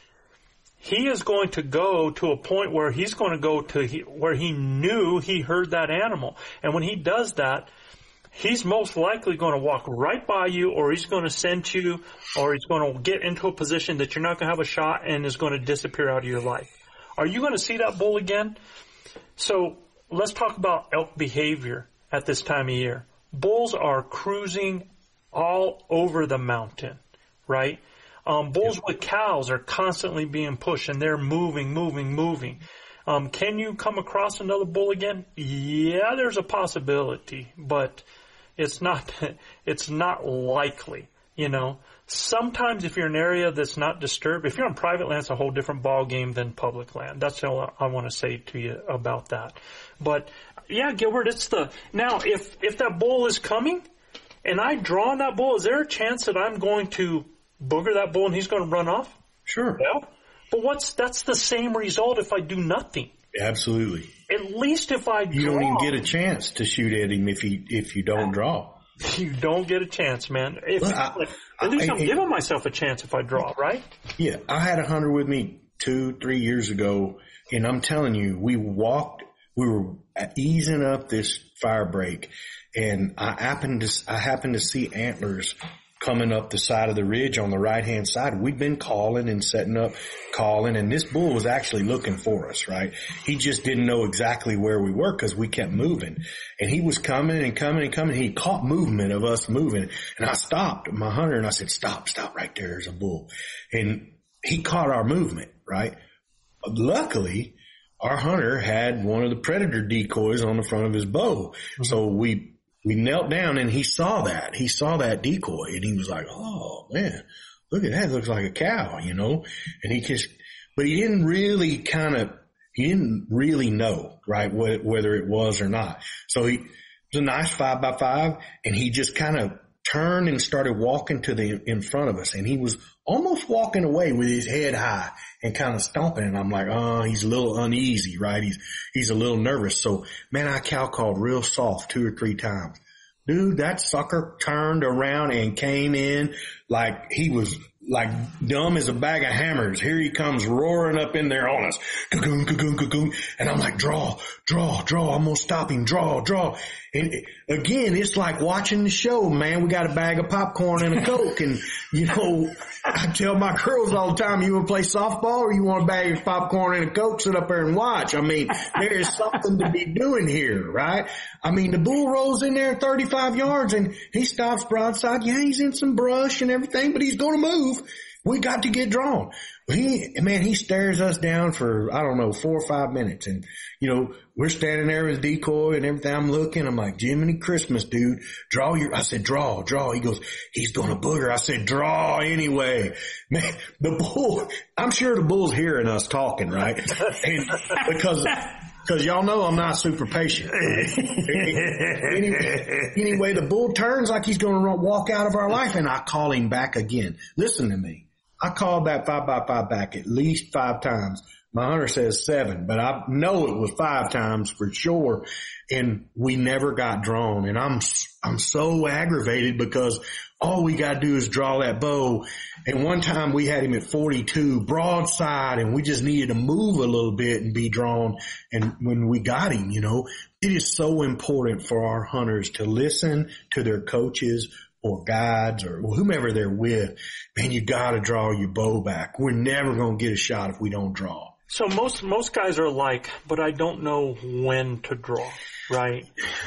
D: he is going to go to a point where he's going to go to where he knew he heard that animal. And when he does that, he's most likely going to walk right by you, or he's going to scent you, or he's going to get into a position that you're not going to have a shot and is going to disappear out of your life. Are you going to see that bull again? So let's talk about elk behavior at this time of year. Bulls are cruising all over the mountain, right? Bulls with cows are constantly being pushed, and they're moving. Can you come across another bull again? Yeah, there's a possibility, but it's not likely, Sometimes if you're in an area that's not disturbed, if you're on private land, it's a whole different ball game than public land. That's all I want to say to you about that. But yeah, Gilbert, now if that bull is coming and I draw on that bull, is there a chance that I'm going to booger that bull and he's going to run off?
B: Sure.
D: Well, but that's the same result if I do nothing.
B: Absolutely.
D: At least if I draw.
B: You don't even get a chance to shoot at him if you don't draw.
D: You don't get a chance, man. At least I'm giving myself a chance if I draw, right?
B: Yeah. I had a hunter with me 2-3 years ago, and I'm telling you, we were easing up this fire break, and I happened to see antlers coming up the side of the ridge on the right-hand side. We'd been calling and setting up, and this bull was actually looking for us, right? He just didn't know exactly where we were because we kept moving. And he was coming and coming and coming. He caught movement of us moving. And I stopped my hunter and I said, stop right there. There's a bull. And he caught our movement, right? Luckily, our hunter had one of the predator decoys on the front of his bow. Mm-hmm. So we knelt down and he saw that decoy and he was like, oh man, look at that. Looks like a cow, you know, and but he didn't really know, right, whether it was or not. So it was a nice 5x5, and he just kind of turned and started walking in front of us, and he was almost walking away with his head high and kind of stomping. And I'm like, oh, he's a little uneasy, right? He's a little nervous. So, man, I cow called real soft 2 or 3 times. Dude, that sucker turned around and came in like he was like dumb as a bag of hammers. Here he comes roaring up in there on us. Ka-goon, ka-goon, ka-goon. And I'm like, draw. I'm going to stop him. Draw. And again, it's like watching the show, man. We got a bag of popcorn and a Coke. And, you know, I tell my girls all the time, you want to play softball or you want a bag of popcorn and a Coke? Sit up there and watch. I mean, there is something to be doing here, right? I mean, the bull rolls in there 35 yards and he stops broadside. Yeah, he's in some brush and everything, but he's going to move. We got to get drawn. He stares us down for, 4 or 5 minutes. And, you know, we're standing there with decoy and everything. I'm looking. I'm like, Jiminy Christmas, dude. I said, draw. He goes, he's going to booger. I said, draw anyway. Man, the bull, I'm sure the bull's hearing us talking, right? And because y'all know I'm not super patient. Anyway, the bull turns like he's going to walk out of our life, and I call him back again. Listen to me. I called that 5x5 back at least 5 times. My hunter says 7, but I know it was 5 times for sure. And we never got drawn. And I'm so aggravated because all we got to do is draw that bow. And one time we had him at 42 broadside, and we just needed to move a little bit and be drawn. And when we got him, you know, it is so important for our hunters to listen to their coaches or guides or whomever they're with. Man, you got to draw your bow back. We're never going to get a shot if we don't draw.
D: So most guys are like, but I don't know when to draw, right?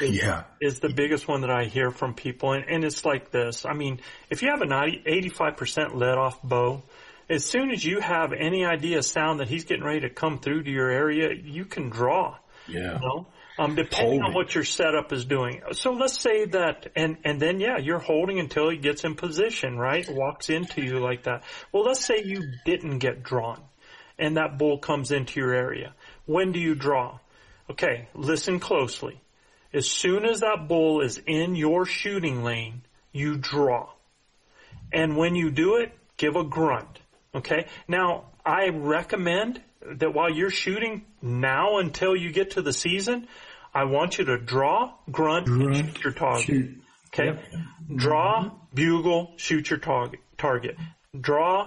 D: Is the biggest one that I hear from people. And it's like this. I mean, if you have an 85% let off bow, as soon as you have any idea of sound that he's getting ready to come through to your area, you can draw.
B: Yeah.
D: You know? Depending on what your setup is doing. So let's say that, and then you're holding until he gets in position, right? Walks into you like that. Well, let's say you didn't get drawn and that bull comes into your area. When do you draw? Okay, listen closely. As soon as that bull is in your shooting lane, you draw. And when you do it, give a grunt. Okay? Now, I recommend that while you're shooting now until you get to the season, I want you to draw, grunt, and shoot your target.
F: Shoot.
D: Okay? Yep. Draw, bugle, shoot your target. Draw,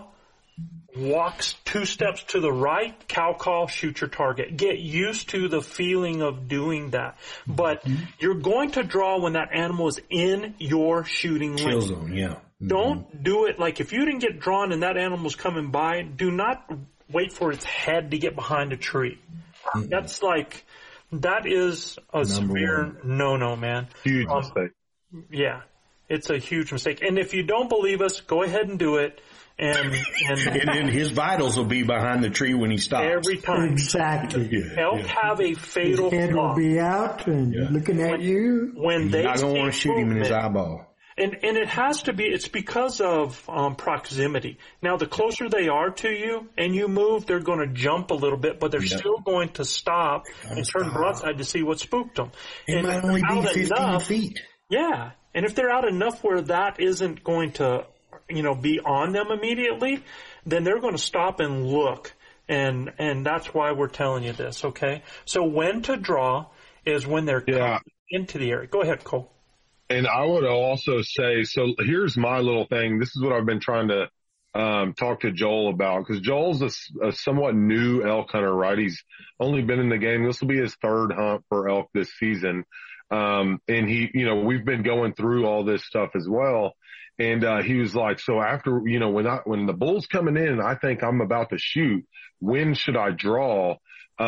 D: walks 2 steps to the right, cow call, shoot your target. Get used to the feeling of doing that. But you're going to draw when that animal is in your shooting lane.
B: Kill zone, yeah.
D: Don't do it like if you didn't get drawn and that animal's coming by, do not wait for its head to get behind a tree. That's like, that is a severe no-no, man.
E: Huge mistake.
D: Yeah, it's a huge mistake. And if you don't believe us, go ahead and do it. And
B: then his vitals will be behind the tree when he stops.
D: Every time.
F: Exactly.
D: Elk have a fatal
F: His head
D: flaw.
F: will be out and looking at you.
D: When they
B: You're not going to want to shoot him in his eyeball.
D: And it has to be, it's because of proximity. Now, the closer they are to you and you move, they're going to jump a little bit, but they're still going to stop and turn broadside to see what spooked them.
B: It might only be 15 feet.
D: Yeah. And if they're out enough where that isn't going to, be on them immediately, then they're going to stop and look. And that's why we're telling you this, okay? So when to draw is when they're coming into the area. Go ahead, Cole.
E: And I would also say, so here's my little thing. This is what I've been trying to talk to Joel about, because Joel's a somewhat new elk hunter, right? He's only been in the game. This will be his 3rd hunt for elk this season. And he, we've been going through all this stuff as well. And he was like, so after, when the bull's coming in, I think I'm about to shoot. When should I draw?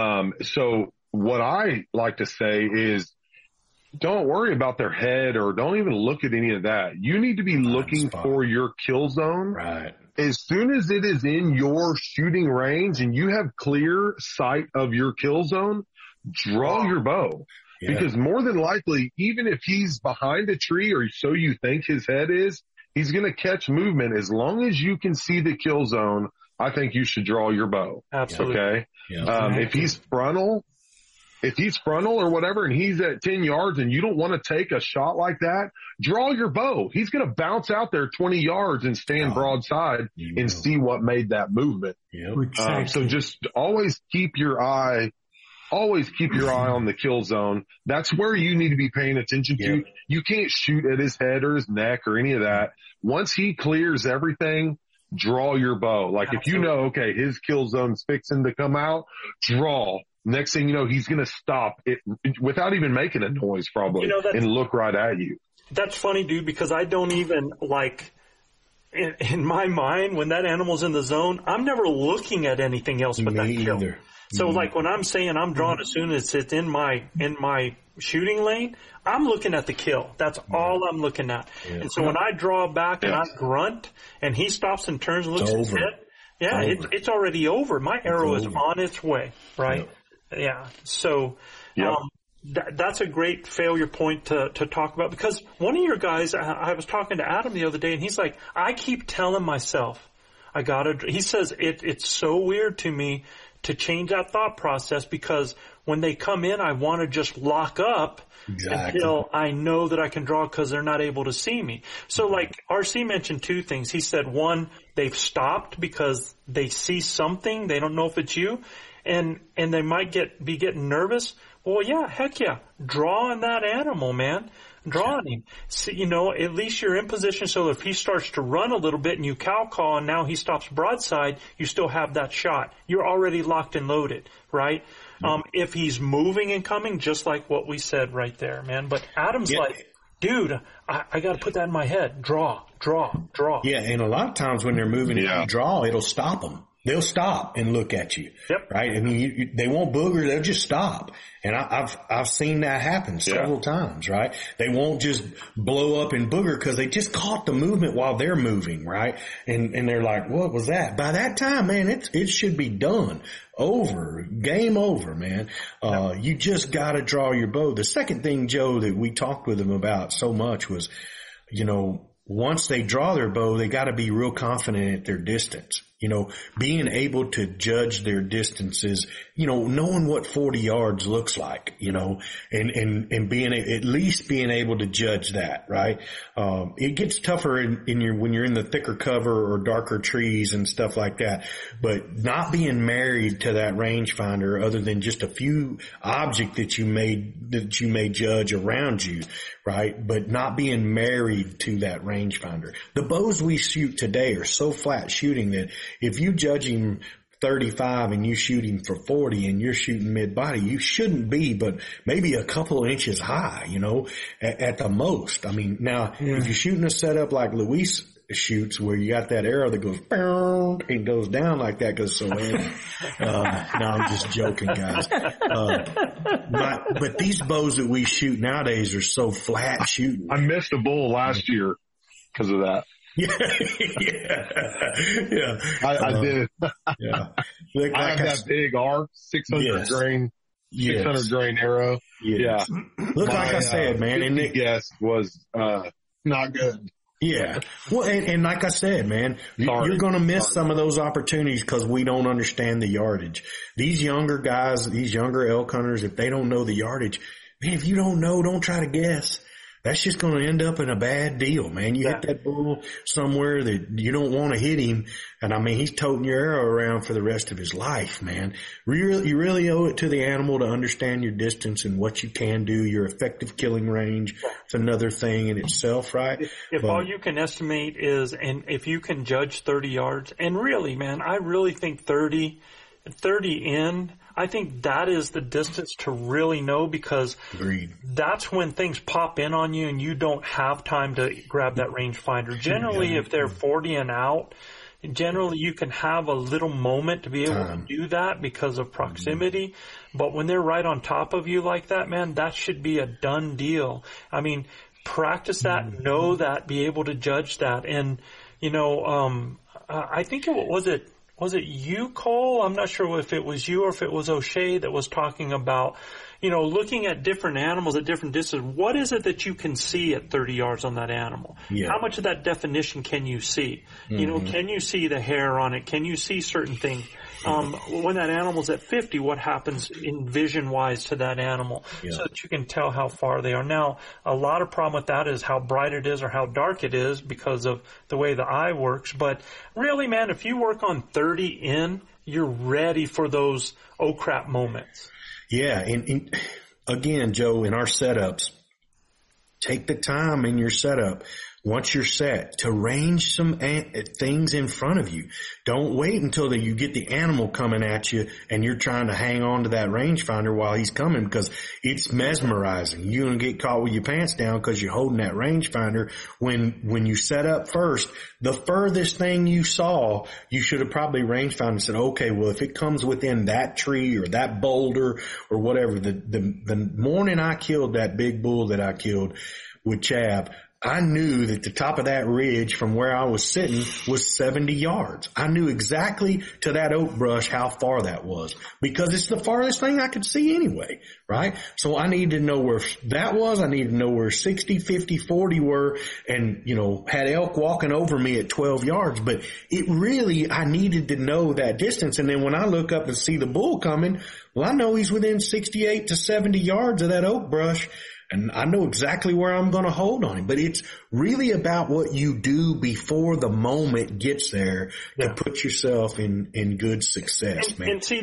E: So what I like to say is, don't worry about their head or don't even look at any of that. You need to be looking for your kill zone.
B: Right.
E: As soon as it is in your shooting range and you have clear sight of your kill zone, draw your bow. Yeah. Because more than likely, even if he's behind a tree or so you think his head is, he's going to catch movement. As long as you can see the kill zone, I think you should draw your bow.
D: Absolutely.
E: Okay.
H: Yeah.
E: If he's frontal or whatever, and he's at 10 yards and you don't want to take a shot like that, draw your bow. He's going to bounce out there 20 yards and stand broadside and see what made that movement.
H: Yep.
E: So just always keep your eye on the kill zone. That's where you need to be paying attention to. You can't shoot at his head or his neck or any of that. Once he clears everything, draw your bow. Like if you know, okay, his kill zone's fixing to come out, draw. Next thing you know, he's going to stop it without even making a noise probably and look right at you.
D: That's funny, dude, because I don't even in my mind, when that animal's in the zone, I'm never looking at anything else but that kill.
H: Either.
D: So like when I'm saying I'm drawing as soon as it's in my shooting lane, I'm looking at the kill. That's all I'm looking at. Yeah. And so when I draw back and I grunt and he stops and turns and looks at his head, it's already over. My arrow is on its way, right? Yeah. So that's a great failure point to talk about, because one of your guys, I was talking to Adam the other day, and he's like, I keep telling myself he says it's so weird to me to change that thought process, because when they come in, I want to just lock up until I know that I can draw, because they're not able to see me. So like RC mentioned two things. He said, one, they've stopped because they see something. They don't know if it's you. And they might be getting nervous. Well, yeah, heck yeah. Draw on that animal, man. Draw on him. See, at least you're in position so if he starts to run a little bit and you cow call and now he stops broadside, you still have that shot. You're already locked and loaded, right? If he's moving and coming, just like what we said right there, man. But Adam's like, dude, I got to put that in my head. Draw.
H: Yeah, and a lot of times when they're moving and draw, it'll stop them. They'll stop and look at you.
D: Yep.
H: Right? I mean, they won't booger. They'll just stop. And I've seen that happen several times, right? They won't just blow up and booger because they just caught the movement while they're moving, right? And they're like, what was that? By that time, man, it should be done. Over. Game over, man. You just gotta draw your bow. The second thing, Joe, that we talked with them about so much was, once they draw their bow, they gotta be real confident at their distance. Being able to judge their distances, knowing what 40 yards looks like, and being, at least being able to judge that, right? It gets tougher when you're in the thicker cover or darker trees and stuff like that, but not being married to that rangefinder other than just a few objects that you may judge around you, right? But not being married to that rangefinder. The bows we shoot today are so flat shooting that if you judge him 35 and you shoot him for 40 and you're shooting mid-body, you shouldn't be but maybe a couple of inches high, at the most. I mean, now, if you're shooting a setup like Luis shoots where you got that arrow that goes and goes down like that because it's so heavy. No, I'm just joking, guys. But these bows that we shoot nowadays are so flat shooting.
E: I missed a bull last year because of that.
H: Yeah.
E: I did.
H: Yeah.
E: I have that big arc, 600 grain, 600 grain arrow.
H: Yes. Yeah. Look, like I said, man, and
E: guess was, not good.
H: Yeah. Well, and like I said, man, you're going to miss some of those opportunities because we don't understand the yardage. These younger guys, these younger elk hunters, if they don't know the yardage, man, if you don't know, don't try to guess. That's just going to end up in a bad deal, man. You hit that bull somewhere that you don't want to hit him. And I mean, he's toting your arrow around for the rest of his life, man. You really owe it to the animal to understand your distance and what you can do, your effective killing range. It's another thing in itself, right?
D: If all you can estimate is, and if you can judge 30 yards, and really, man, I really think 30 in, I think that is the distance to really know, because that's when things pop in on you and you don't have time to grab that rangefinder. Generally, if they're 40 and out, generally you can have a little moment to be able to do that because of proximity. But when they're right on top of you like that, man, that should be a done deal. I mean, practice that, know that, be able to judge that. And, I think was it you, Cole? I'm not sure if it was you or if it was O'Shea that was talking about, looking at different animals at different distances. What is it that you can see at 30 yards on that animal?
H: Yeah.
D: How much of that definition can you see? Can you see the hair on it? Can you see certain things? When that animal's at 50, what happens in vision-wise to that animal, so that you can tell how far they are. Now, a lot of problem with that is how bright it is or how dark it is because of the way the eye works. But really, man, if you work on 30 in, you're ready for those oh crap moments.
H: Yeah, and again, Joe, in our setups, take the time in your setup, once you're set, to range some things in front of you. Don't wait until you get the animal coming at you and you're trying to hang on to that rangefinder while he's coming, because it's mesmerizing. You're going to get caught with your pants down because you're holding that rangefinder. When you set up first, the furthest thing you saw, you should have probably rangefound and said, okay, well, if it comes within that tree or that boulder or whatever. The morning I killed that big bull that I killed with Chab, I knew that the top of that ridge from where I was sitting was 70 yards. I knew exactly to that oak brush how far that was, because it's the farthest thing I could see anyway, right? So I needed to know where that was. I needed to know where 60, 50, 40 were, and, had elk walking over me at 12 yards. But I needed to know that distance. And then when I look up and see the bull coming, well, I know he's within 68 to 70 yards of that oak brush. And I know exactly where I'm going to hold on him. But it's really about what you do before the moment gets there to put yourself in good success, man.
D: And see,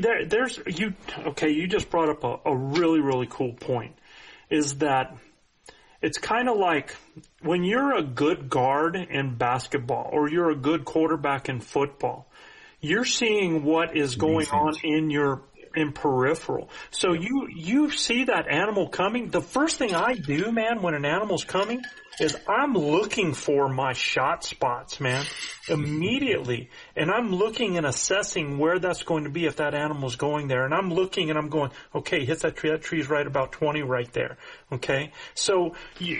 D: you just brought up a really, really cool point, is that it's kind of like when you're a good guard in basketball or you're a good quarterback in football, you're seeing what is going on in peripheral. So you see that animal coming. The first thing I do, man, when an animal's coming is I'm looking for my shot spots, man, immediately. And I'm looking and assessing where that's going to be if that animal's going there. And I'm looking and I'm going, okay, hits that tree. That tree's right about 20 right there. Okay. So,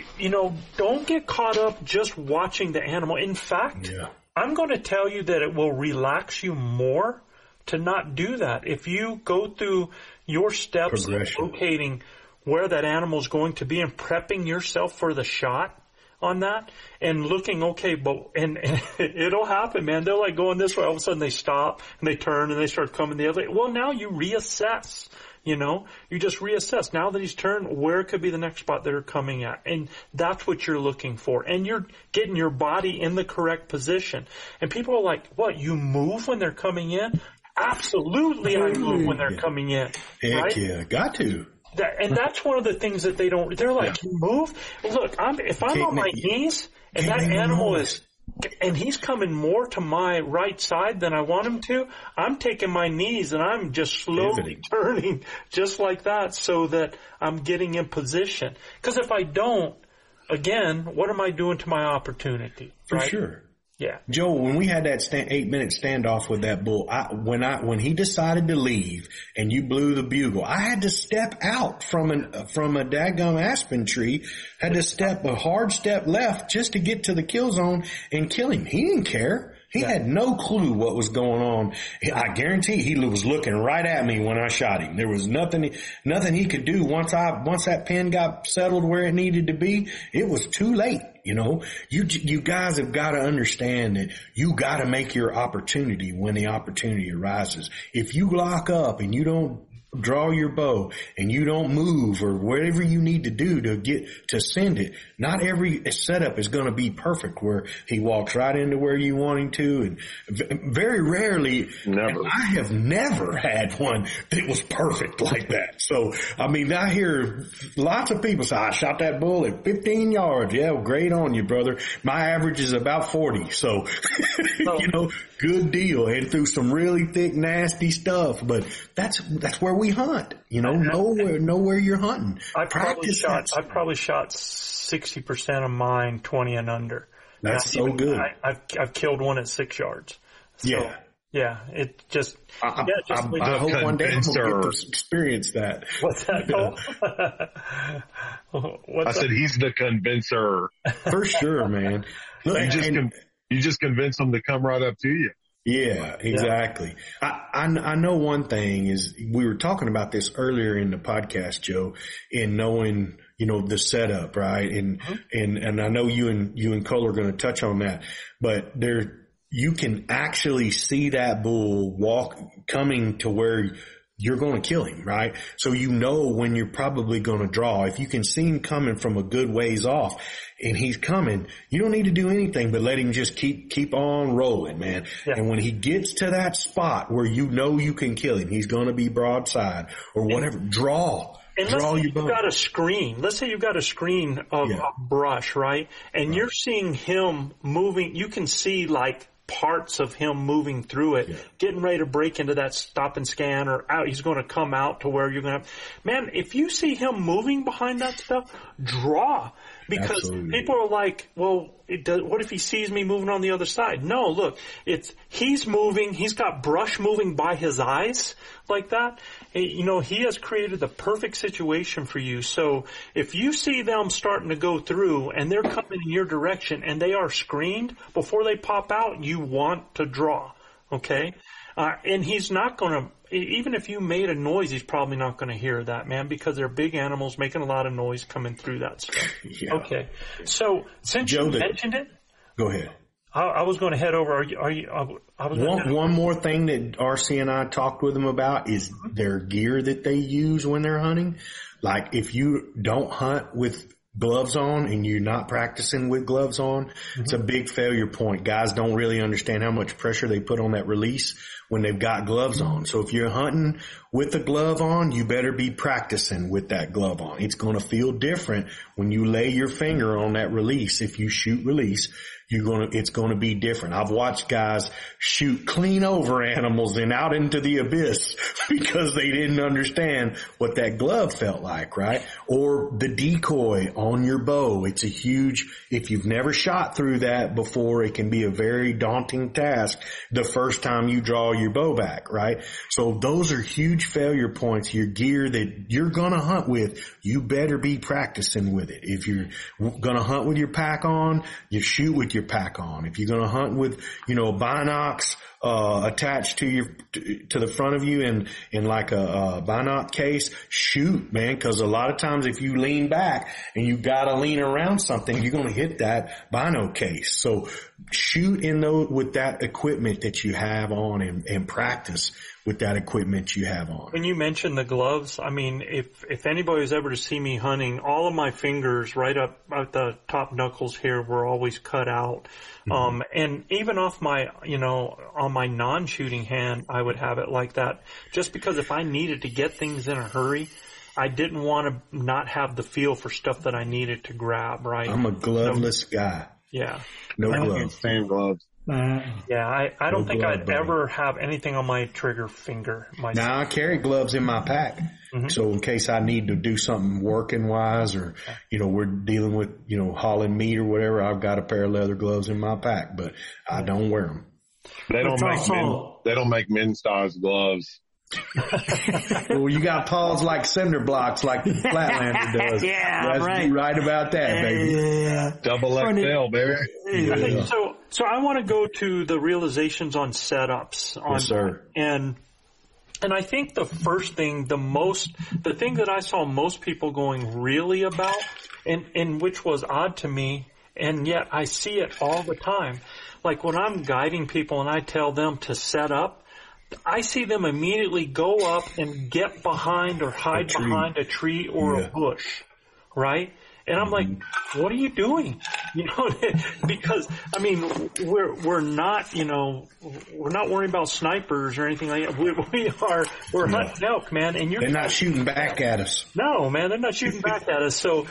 D: don't get caught up just watching the animal. In fact, I'm going to tell you that it will relax you more to not do that. If you go through your steps locating where that animal is going to be and prepping yourself for the shot on that and looking, and it'll happen, man. They're like going this way. All of a sudden they stop and they turn and they start coming the other way. Well, now you reassess. You just reassess. Now that he's turned, where could be the next spot they're coming at? And that's what you're looking for. And you're getting your body in the correct position. And people are like, what, you move when they're coming in? Absolutely, I move when they're coming in.
H: Heck
D: right?
H: yeah, got to.
D: And that's one of the things that they don't. They're like, you move. Look, if I'm on my knees and that animal and he's coming more to my right side than I want him to, I'm taking my knees and I'm just slowly turning just like that so that I'm getting in position. Because if I don't, again, what am I doing to my opportunity?
H: For sure.
D: Yeah.
H: Joe, when we had that 8-minute standoff with that bull, when he decided to leave and you blew the bugle, I had to step out from a daggum aspen tree, had to step a hard step left just to get to the kill zone and kill him. He didn't care. He had no clue what was going on. I guarantee he was looking right at me when I shot him. There was nothing he could do. Once that pin got settled where it needed to be, it was too late. You guys have got to understand that you got to make your opportunity when the opportunity arises. If you lock up and you don't draw your bow and you don't move or whatever you need to do to send it, not every setup is going to be perfect where he walks right into where you want him to. And very rarely, I have never had one that was perfect like that. So, I hear lots of people say, I shot that bull at 15 yards. Yeah, well, great on you, brother. My average is about 40. So, good deal. And through some really thick, nasty stuff. But that's where we hunt. Know where you're hunting.
D: I probably shot 60% of mine 20 and under.
H: That's so good.
D: I've killed one at 6 yards. So, yeah. It just.
H: I hope one day we'll get to experience that.
D: What's that called?
E: I said he's the convincer.
H: For sure, man. Look,
E: you just convince them to come right up to you.
H: Yeah, exactly. Yeah. I know one thing is we were talking about this earlier in the podcast, Joe, in knowing, the setup, right? And I know you and Cole are going to touch on that, but you can actually see that bull coming to where you're going to kill him, right? So when you're probably going to draw. If you can see him coming from a good ways off and he's coming, you don't need to do anything but let him just keep on rolling, man. Yeah. And when he gets to that spot where you can kill him, he's going to be broadside or whatever. Draw.
D: And let's say you've got a screen. Let's say you've got a screen of brush, right? And you're seeing him moving. You can see like parts of him moving through it, getting ready to break into that stop and scan or out. He's going to come out to where you're going to man, if you see him moving behind that stuff, draw. Because people are like, well, what if he sees me moving on the other side? No, look, he's moving. He's got brush moving by his eyes like that. He has created the perfect situation for you. So if you see them starting to go through and they're coming in your direction and they are screened before they pop out, you want to draw. Okay. And he's not going to, even if you made a noise, he's probably not going to hear that, man, because they're big animals making a lot of noise coming through that stuff. Yeah. Okay. So since you mentioned it.
H: Go ahead.
D: I was going to head over.
H: One more thing that RC and I talked with them about is their gear that they use when they're hunting. Like if you don't hunt with gloves on and you're not practicing with gloves on, it's a big failure point. Guys don't really understand how much pressure they put on that release when they've got gloves on. So if you're hunting with a glove on, you better be practicing with that glove on. It's going to feel different when you lay your finger on that release. If you shoot release, it's going to be different. I've watched guys shoot clean over animals and out into the abyss because they didn't understand what that glove felt like, right? Or the decoy on your bow. It's if you've never shot through that before, it can be a very daunting task the first time you draw your bow back, right? So those are huge failure points. Your gear that you're going to hunt with, you better be practicing with it. If you're going to hunt with your pack on, you shoot with your pack on. If you're going to hunt with, binocs, attached to the front of you in like a binoc case, shoot, man, cause a lot of times if you lean back and you gotta lean around something, you're going to hit that bino case. So shoot with that equipment that you have on and practice with that equipment you have on.
D: When you mentioned the gloves, I mean, if anybody was ever to see me hunting, all of my fingers right up at the top knuckles here were always cut out. And even off my, on my non-shooting hand, I would have it like that just because if I needed to get things in a hurry, I didn't want to not have the feel for stuff that I needed to grab, right?
H: I'm a gloveless guy.
D: Yeah.
E: No gloves. Same gloves.
D: Yeah, I don't think I'd ever have anything on my trigger finger myself.
H: Now I carry gloves in my pack. So in case I need to do something working wise or, we're dealing with, hauling meat or whatever, I've got a pair of leather gloves in my pack, but I don't wear them.
E: They don't make men's size gloves.
H: Well, you got paws like cinder blocks like the Flatlander does.
F: Yeah,
H: right. You're right about that, baby.
F: Yeah.
E: Double XL, baby.
D: Yeah. So I want to go to the realizations on setups.
H: Yes, sir.
D: And I think the first thing, the thing that I saw most people going really about, and which was odd to me, and yet I see it all the time. Like when I'm guiding people and I tell them to set up, I see them immediately go up and get behind or hide behind a tree or a bush, right? And I'm like, what are you doing? Because I mean, we're not, we're not worrying about snipers or anything like that. We're hunting elk, man, and
H: they're not shooting back at us.
D: No, man, they're not shooting back at us. So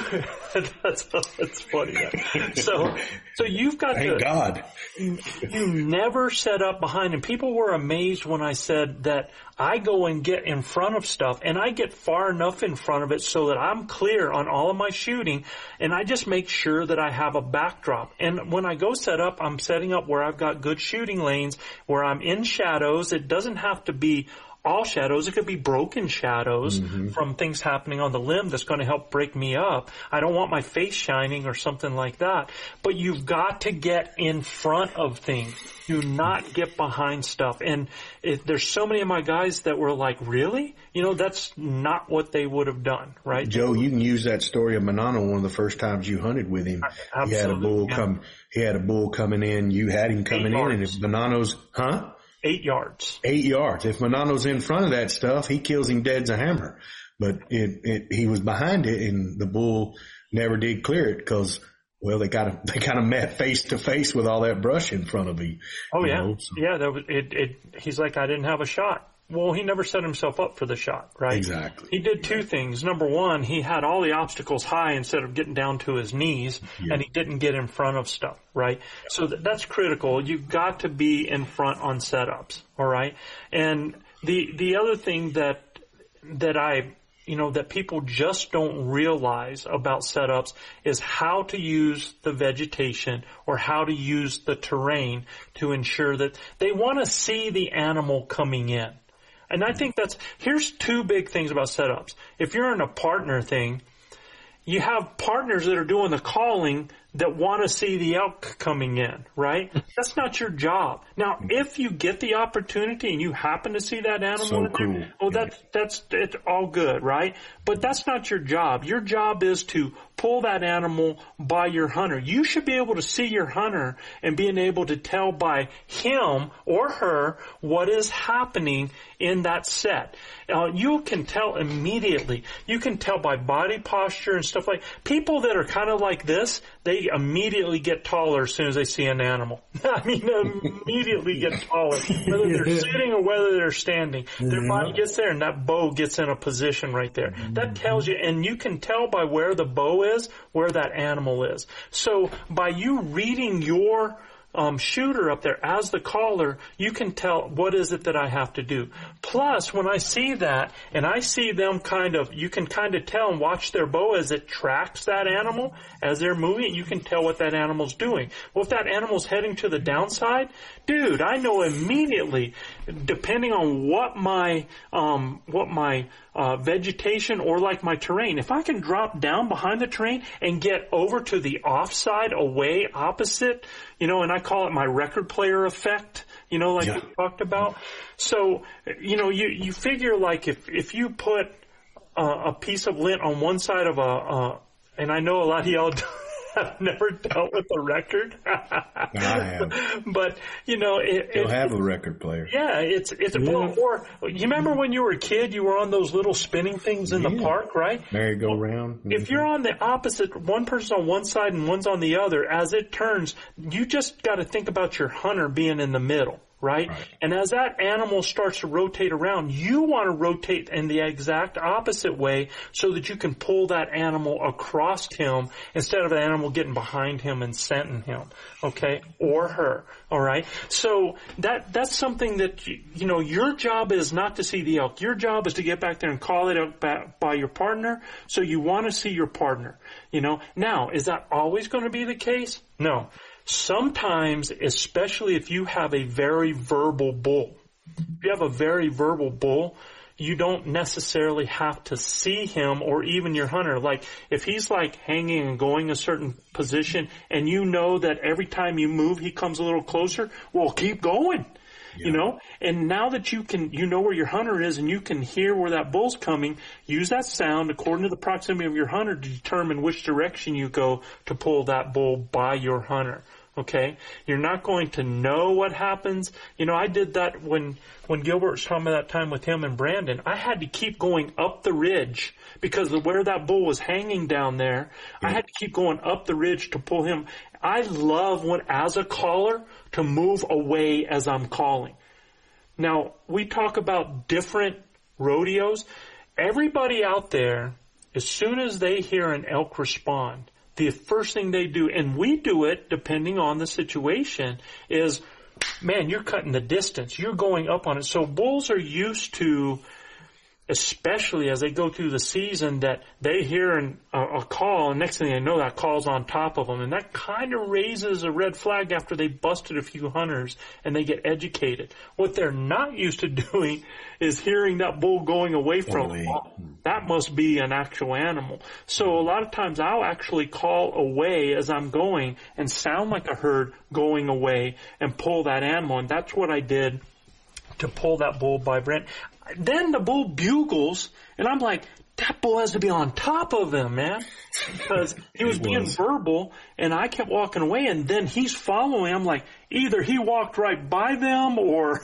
D: that's funny. Man. So you've got
H: Thank God.
D: You never set up behind, and people were amazed when I said that I go and get in front of stuff, and I get far enough in front of it so that I'm clear on all of my shooting, and I just make sure that I have a backdrop. And when I go set up, I'm setting up where I've got good shooting lanes, where I'm in shadows. It doesn't have to be all shadows. It could be broken shadows from things happening on the limb that's going to help break me up. I don't want my face shining or something like that. But you've got to get in front of things. Do not get behind stuff. And there's so many of my guys that were like, really? You know, that's not what they would have done, right?
H: Joe, you can use that story of Manano one of the first times you hunted with him.
D: Absolutely,
H: he had a bull coming in. You had him coming in, and if Manano's,
D: 8 yards.
H: 8 yards. If Manano's in front of that stuff, he kills him dead as a hammer. But he was behind it, and the bull never did clear it because, well, they kind of met face to face with all that brush in front of him.
D: Oh yeah,
H: know, so.
D: yeah. That was he's like, I didn't have a shot. Well, he never set himself up for the shot, right?
H: Exactly.
D: He did two things. Number one, he had all the obstacles high instead of getting down to his knees, and he didn't get in front of stuff, right? Yeah. So that's critical. You've got to be in front on setups, all right? And the other thing that people just don't realize about setups is how to use the vegetation or how to use the terrain to ensure that they want to see the animal coming in. And I think here's two big things about setups. If you're in a partner thing, you have partners that are doing the calling that want to see the elk coming in, right? That's not your job. Now, if you get the opportunity and you happen to see that animal in there, well, that's it's all good, right? But that's not your job. Your job is to pull that animal by your hunter. You should be able to see your hunter and being able to tell by him or her what is happening in that set. You can tell immediately. You can tell by body posture and stuff like people that are kind of like this, they immediately get taller as soon as they see an animal. I mean, immediately get taller, whether they're sitting or whether they're standing. Their body gets there and that bow gets in a position right there. That tells you, and you can tell by where the bow is, where that animal is. So by you reading your shooter up there as the caller, you can tell what is it that I have to do. Plus, when I see that and I see them you can kind of tell and watch their bow as it tracks that animal as they're moving, you can tell what that animal's doing. Well, if that animal's heading to the downside, dude, I know immediately, depending on what my vegetation or like my terrain, if I can drop down behind the terrain and get over to the offside, away, opposite, and I call it my record player effect, we talked about. So, you figure like if you put a piece of lint on one side of and I know a lot of y'all have never dealt with a record.
H: I have.
D: But,
H: you'll have a record player.
D: Yeah, it's a blow. Or, you remember when you were a kid, you were on those little spinning things in the park, right?
H: Merry-go-round.
D: If you're on the opposite, one person's on one side and one's on the other, as it turns, you just got to think about your hunter being in the middle. Right? And as that animal starts to rotate around, you want to rotate in the exact opposite way so that you can pull that animal across him instead of the animal getting behind him and scenting him. Okay? Or her. All right? So that's something that, your job is not to see the elk. Your job is to get back there and call it out by your partner. So you want to see your partner. Now, is that always going to be the case? No. Sometimes, especially if you have a very verbal bull, you don't necessarily have to see him or even your hunter. Like, if he's like hanging and going a certain position and you know that every time you move he comes a little closer, well, keep going. And now that you know where your hunter is and you can hear where that bull's coming, use that sound according to the proximity of your hunter to determine which direction you go to pull that bull by your hunter. Okay? You're not going to know what happens. I did that when Gilbert was talking about that time with him and Brandon. I had to keep going up the ridge because of where that bull was hanging down there. I had to keep going up the ridge to pull him. I love as a caller, to move away as I'm calling. Now, we talk about different rodeos. Everybody out there, as soon as they hear an elk respond, the first thing they do, and we do it depending on the situation, is, man, you're cutting the distance. You're going up on it. So bulls are used to especially as they go through the season, that they hear a call, and next thing they know, that call's on top of them. And that kind of raises a red flag after they busted a few hunters and they get educated. What they're not used to doing is hearing that bull going away from them. That must be an actual animal. So a lot of times I'll actually call away as I'm going and sound like a herd going away and pull that animal. And that's what I did to pull that bull by Brent. Then the bull bugles, and I'm like, that bull has to be on top of him, man. Because he was being verbal, and I kept walking away, and then he's following. I'm like, either he walked right by them, or,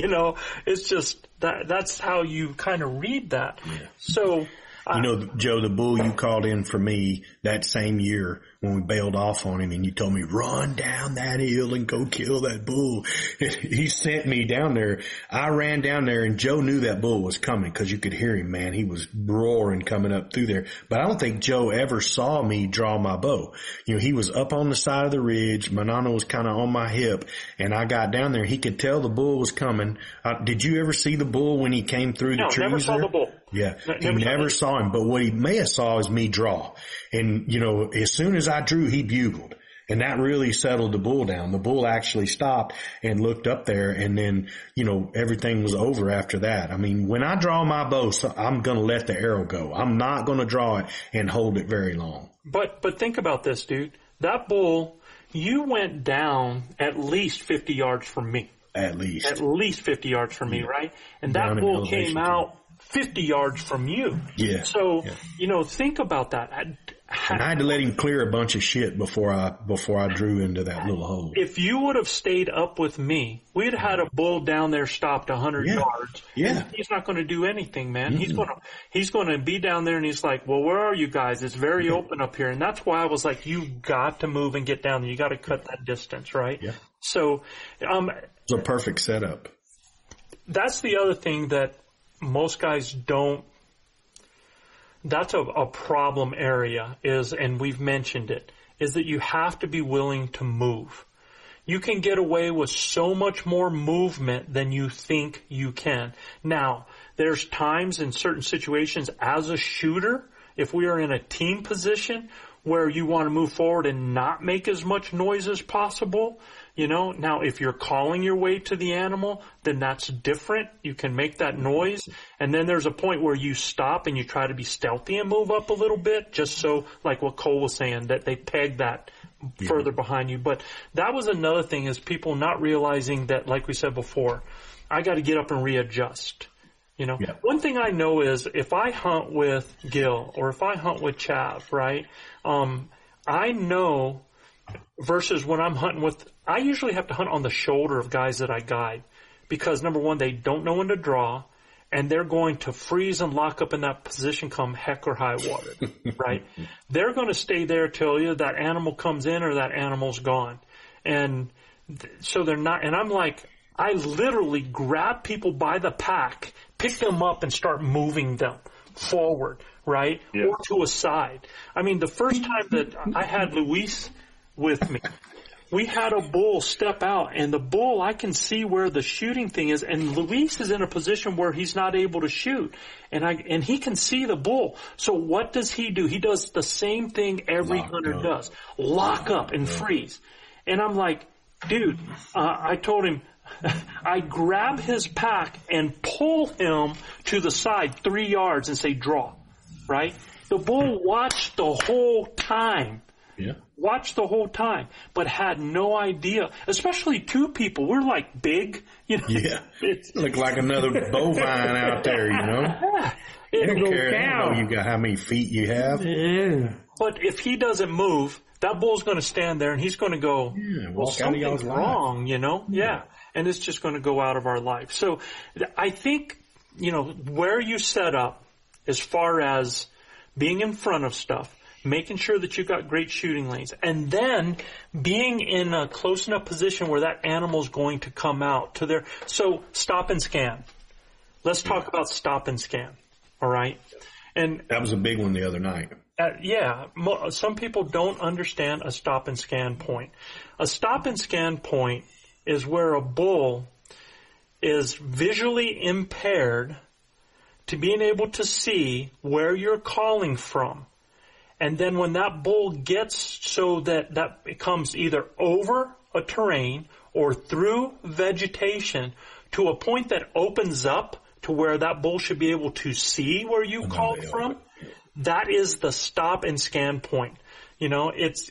D: it's just, that's how you kind of read that. Yeah. So,
H: Joe, the bull you called in for me that same year when we bailed off on him, and you told me, run down that hill and go kill that bull. He sent me down there. I ran down there, and Joe knew that bull was coming because you could hear him, man. He was roaring coming up through there. But I don't think Joe ever saw me draw my bow. He was up on the side of the ridge. Manano was kind of on my hip, and I got down there. He could tell the bull was coming. Did you ever see the bull when he came through the trees?
D: No, never saw the bull.
H: Yeah, he never saw him, but what he may have saw is me draw. And, as soon as I drew, he bugled. And that really settled the bull down. The bull actually stopped and looked up there, and then, everything was over after that. I mean, when I draw my bow, I'm going to let the arrow go. I'm not going to draw it and hold it very long.
D: But think about this, dude. That bull, you went down at least 50 yards from me.
H: At least
D: 50 yards from me, right? And that bull came out 50 yards from you.
H: Yeah.
D: So, think about that.
H: And I had to let him clear a bunch of shit before I drew into that little hole.
D: If you would have stayed up with me, we'd have had a bull down there stopped 100 yards.
H: Yeah.
D: He's not going to do anything, man. Mm-hmm. He's going to be down there, and he's like, well, where are you guys? It's very open up here. And that's why I was like, you got to move and get down there. You got to cut that distance, right?
H: Yeah.
D: So,
H: it's a perfect setup.
D: That's the other thing that most guys don't. That's a problem area and we've mentioned it, is that you have to be willing to move. You can get away with so much more movement than you think you can. Now, there's times in certain situations as a shooter, if we are in a team position where you want to move forward and not make as much noise as possible, now if you're calling your way to the animal, then that's different. You can make that noise. And then there's a point where you stop and you try to be stealthy and move up a little bit, just so, like what Cole was saying, that they peg that further behind you. But that was another thing, is people not realizing that, like we said before, I got to get up and readjust. One thing I know is if I hunt with Gil or if I hunt with Chav, right, I know versus when I'm hunting with, I usually have to hunt on the shoulder of guys that I guide because, number one, they don't know when to draw, and they're going to freeze and lock up in that position come heck or high water, right? They're going to stay there till either that animal comes in or that animal's gone. And so they're not, and I'm like, I literally grab people by the pack, pick them up, and start moving them forward, right? Yeah. Or to a side. I mean, the first time that I had Luis with me, we had a bull step out, and the bull, I can see where the shooting thing is, and Luis is in a position where he's not able to shoot, and he can see the bull. So what does he do? He does the same thing every hunter does. Lock up and freeze. And I'm like, dude, I told him, I grab his pack and pull him to the side 3 yards and say, draw, right? The bull watched the whole time.
H: Yeah.
D: Watched the whole time, but had no idea, especially two people. We're like big,
H: Yeah. Look like another bovine out there,
D: Yeah.
H: They don't care. They don't know you got how many feet you have.
F: Yeah.
D: But if he doesn't move, that bull's going to stand there and he's going to go, well, something's wrong, Yeah. And it's just going to go out of our life. So I think, where you set up as far as being in front of stuff, making sure that you've got great shooting lanes, and then being in a close enough position where that animal's going to come out to their, so stop and scan. Let's talk about stop and scan. All right. And
H: that was a big one the other night.
D: Some people don't understand a stop and scan point. A stop and scan point is where a bull is visually impaired to being able to see where you're calling from. And then when that bull gets so that it comes either over a terrain or through vegetation to a point that opens up to where that bull should be able to see where you called from, that is the stop and scan point. You know, it's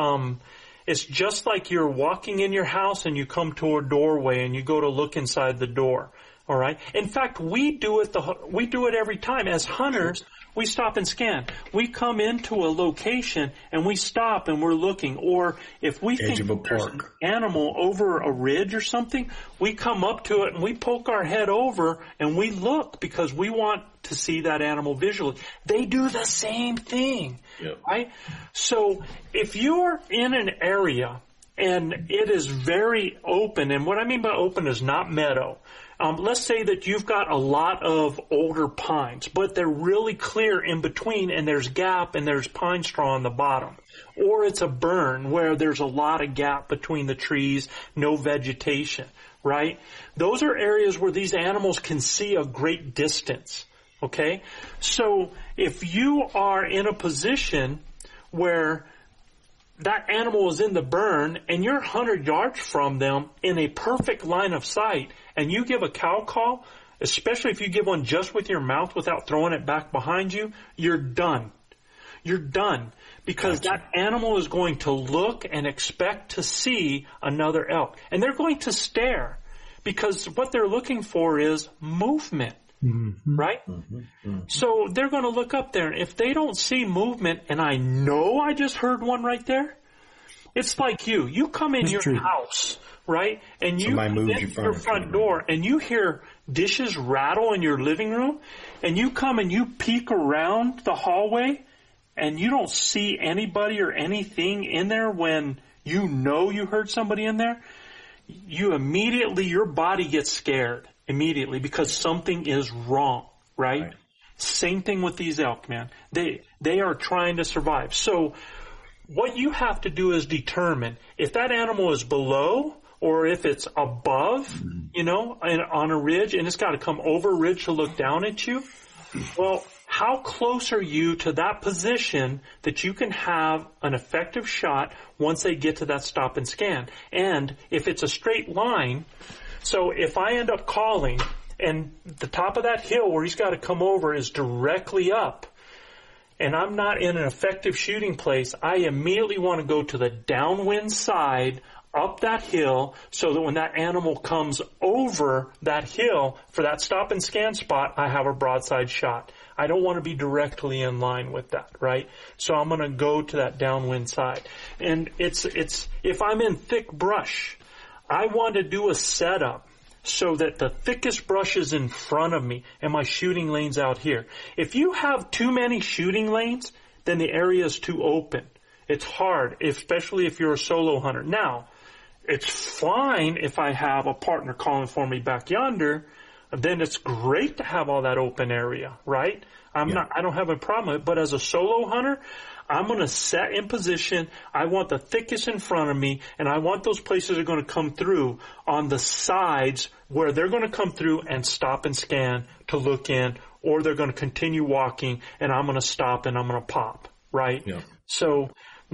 D: just like you're walking in your house and you come to a doorway and you go to look inside the door. All right. In fact, we do it every time. As hunters, we stop and scan. We come into a location and we stop and we're looking. Or if we think there's an animal over a ridge or something, we come up to it and we poke our head over and we look because we want to see that animal visually. They do the same thing. Yep. Right? So if you're in an area and it is very open, and what I mean by open is not meadow. Let's say that you've got a lot of older pines, but they're really clear in between and there's gap and there's pine straw on the bottom. Or it's a burn where there's a lot of gap between the trees, no vegetation, right? Those are areas where these animals can see a great distance, okay? So if you are in a position where that animal is in the burn and you're 100 yards from them in a perfect line of sight and you give a cow call, especially if you give one just with your mouth without throwing it back behind you, you're done. You're done because that animal is going to look and expect to see another elk. And they're going to stare because what they're looking for is movement. Mm-hmm. Right? Mm-hmm. So they're going to look up there. And if they don't see movement, and I know I just heard one right there, it's like you. You come in your house, right? And you in your front door, and you hear dishes rattle in your living room, and you come and you peek around the hallway, and you don't see anybody or anything in there when you know you heard somebody in there. You immediately, your body gets scared. Immediately because something is wrong, right? Same thing with these elk, man. They are trying to survive. So what you have to do is determine if that animal is below or if it's above, you know, on a ridge and it's got to come over a ridge to look down at you. Well, how close are you to that position that you can have an effective shot once they get to that stop and scan? And if it's a straight line, so if I end up calling and the top of that hill where he's got to come over is directly up and I'm not in an effective shooting place, I immediately want to go to the downwind side up that hill so that when that animal comes over that hill for that stop and scan spot, I have a broadside shot. I don't want to be directly in line with that, right? So I'm going to go to that downwind side. And it's if I'm in thick brush, I want to do a setup so that the thickest brush is in front of me and my shooting lane's out here. If you have too many shooting lanes, then the area is too open. It's hard, especially if you're a solo hunter. Now, it's fine if I have a partner calling for me back yonder, then it's great to have all that open area, right? I don't have a problem with it, but as a solo hunter, I'm going to set in position. I want the thickest in front of me, and I want those places that are going to come through on the sides where they're going to come through and stop and scan to look in, or they're going to continue walking, and I'm going to stop and I'm going to pop, right? Yeah. So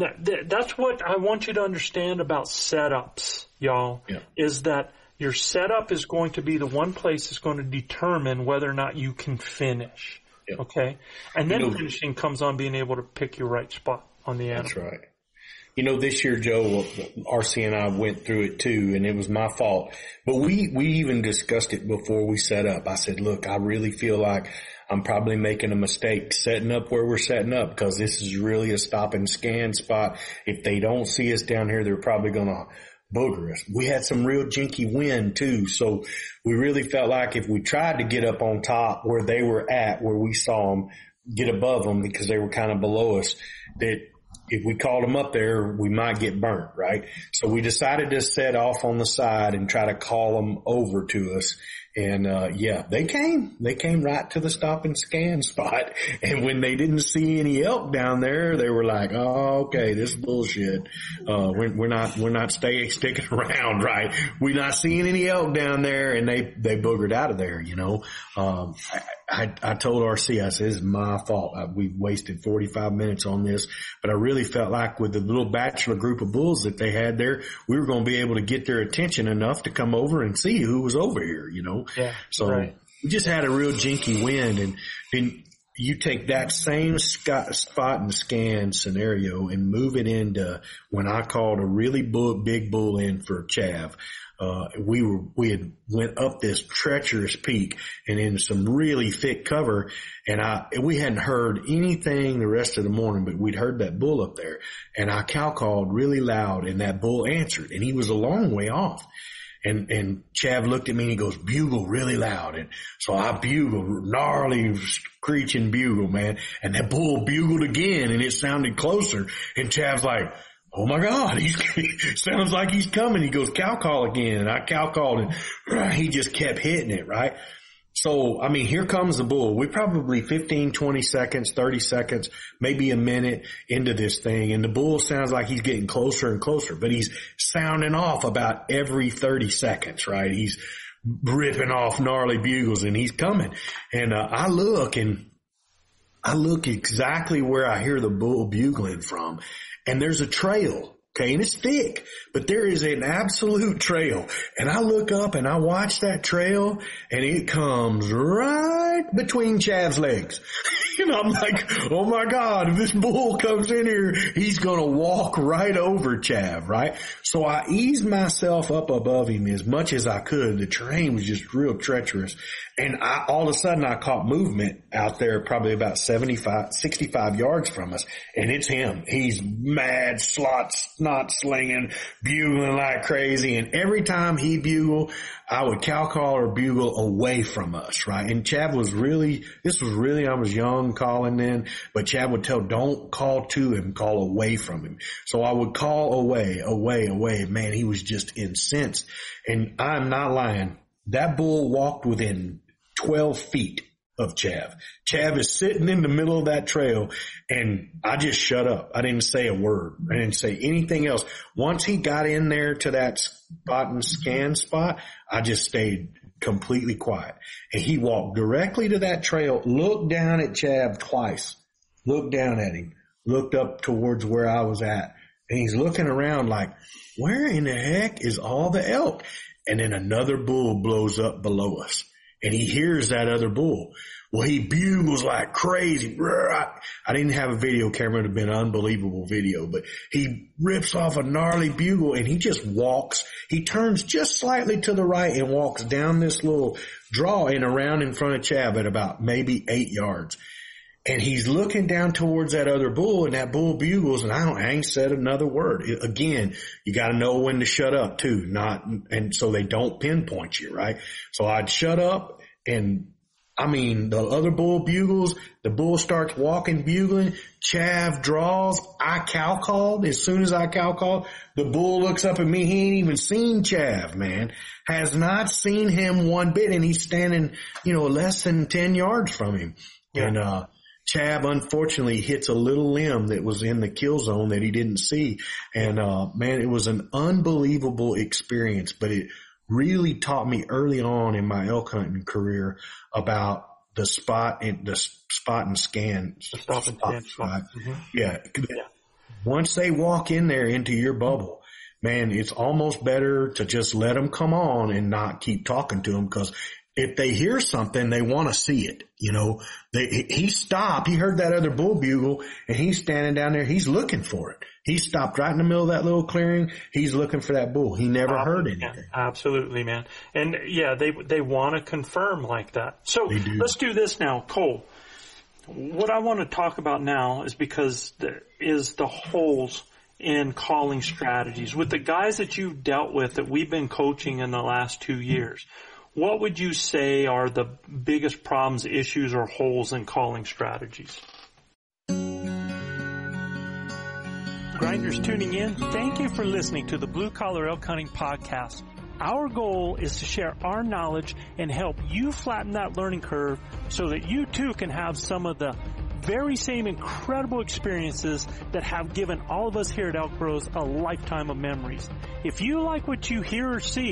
D: that's what I want you to understand about setups, y'all, is that your setup is going to be the one place that's going to determine whether or not you can finish. Yep. Okay. And then finishing comes on being able to pick your right spot on the animal.
H: That's right. You know, this year, Joe, RC and I went through it too, and it was my fault. But we even discussed it before we set up. I said, look, I really feel like I'm probably making a mistake setting up where we're setting up because this is really a stop and scan spot. If they don't see us down here, they're probably going to booger us. We had some real jinky wind too, so we really felt like if we tried to get up on top where they were at, where we saw them, get above them because they were kind of below us, that if we called them up there, we might get burnt, right? So we decided to set off on the side and try to call them over to us. And, they came right to the stop and scan spot. And when they didn't see any elk down there, they were like, oh, okay, this is bullshit. We're not sticking around, right? We're not seeing any elk down there, and they boogered out of there, you know. I told RC, I said, this is my fault. We've wasted 45 minutes on this, but I really felt like with the little bachelor group of bulls that they had there, we were going to be able to get their attention enough to come over and see who was over here, you know?
D: Yeah.
H: So we just had a real jinky wind, and then you take that same spot and scan scenario and move it into when I called a really big bull in for Chav. We had went up this treacherous peak and in some really thick cover, and we hadn't heard anything the rest of the morning, but we'd heard that bull up there, and I cow called really loud, and that bull answered, and he was a long way off. And Chav looked at me and he goes, bugle really loud. And so I bugled, gnarly screeching bugle, man. And that bull bugled again and it sounded closer. And Chav's like, oh my God, he sounds like he's coming. He goes, cow call again. And I cow called and he just kept hitting it, right? So, I mean, here comes the bull. We're probably 15, 20 seconds, 30 seconds, maybe a minute into this thing. And the bull sounds like he's getting closer and closer, but he's sounding off about every 30 seconds, right? He's ripping off gnarly bugles and he's coming. And I look exactly where I hear the bull bugling from. And there's a trail. Okay, and it's thick, but there is an absolute trail. And I look up and I watch that trail and it comes right between Chav's legs. And I'm like, oh my God, if this bull comes in here, he's going to walk right over Chav, right? So I eased myself up above him as much as I could. The terrain was just real treacherous. And all of a sudden I caught movement out there probably about 65 yards from us. And it's him. He's mad, snot slinging, bugling like crazy. And every time he bugle, I would cow call or bugle away from us, right? And Chav was I was young calling then, but Chav would tell, don't call to him, call away from him. So I would call away. Man, he was just incensed. And I'm not lying. That bull walked within 12 feet of Chav. Chav is sitting in the middle of that trail and I just shut up. I didn't say a word. I didn't say anything else. Once he got in there to that spot and scan spot, I just stayed completely quiet. And he walked directly to that trail, looked down at Chav twice, looked down at him, looked up towards where I was at. And he's looking around like, where in the heck is all the elk? And then another bull blows up below us. And he hears that other bull. Well, he bugles like crazy. I didn't have a video camera. It would have been an unbelievable video. But he rips off a gnarly bugle and he just walks. He turns just slightly to the right and walks down this little draw and around in front of Chav at about maybe 8 yards. And he's looking down towards that other bull, and that bull bugles, and I ain't said another word. Again, you got to know when to shut up too, and so they don't pinpoint you, right? So I'd shut up, and I mean, the other bull bugles, the bull starts walking, bugling, Chav draws, I cow called. As soon as I cow called, the bull looks up at me. He ain't even seen Chav, man. Has not seen him one bit, and he's standing, less than 10 yards from him. Yeah. And, Chav unfortunately hits a little limb that was in the kill zone that he didn't see. And, man, it was an unbelievable experience, but it really taught me early on in my elk hunting career about the spot and scan. Spot. Mm-hmm. Yeah. Once they walk in there into your bubble, man, it's almost better to just let them come on and not keep talking to them, because if they hear something, they want to see it. He stopped. He heard that other bull bugle and he's standing down there. He's looking for it. He stopped right in the middle of that little clearing. He's looking for that bull. He never heard anything.
D: Yeah, absolutely, man. And yeah, they want to confirm like that. So let's do this now, Cole. What I want to talk about now is the holes in calling strategies with the guys that you've dealt with that we've been coaching in the last 2 years. What would you say are the biggest problems, issues, or holes in calling strategies? Grinders tuning in, thank you for listening to the Blue Collar Elk Hunting Podcast. Our goal is to share our knowledge and help you flatten that learning curve so that you too can have some of the very same incredible experiences that have given all of us here at Elk Bros a lifetime of memories. If you like what you hear or see,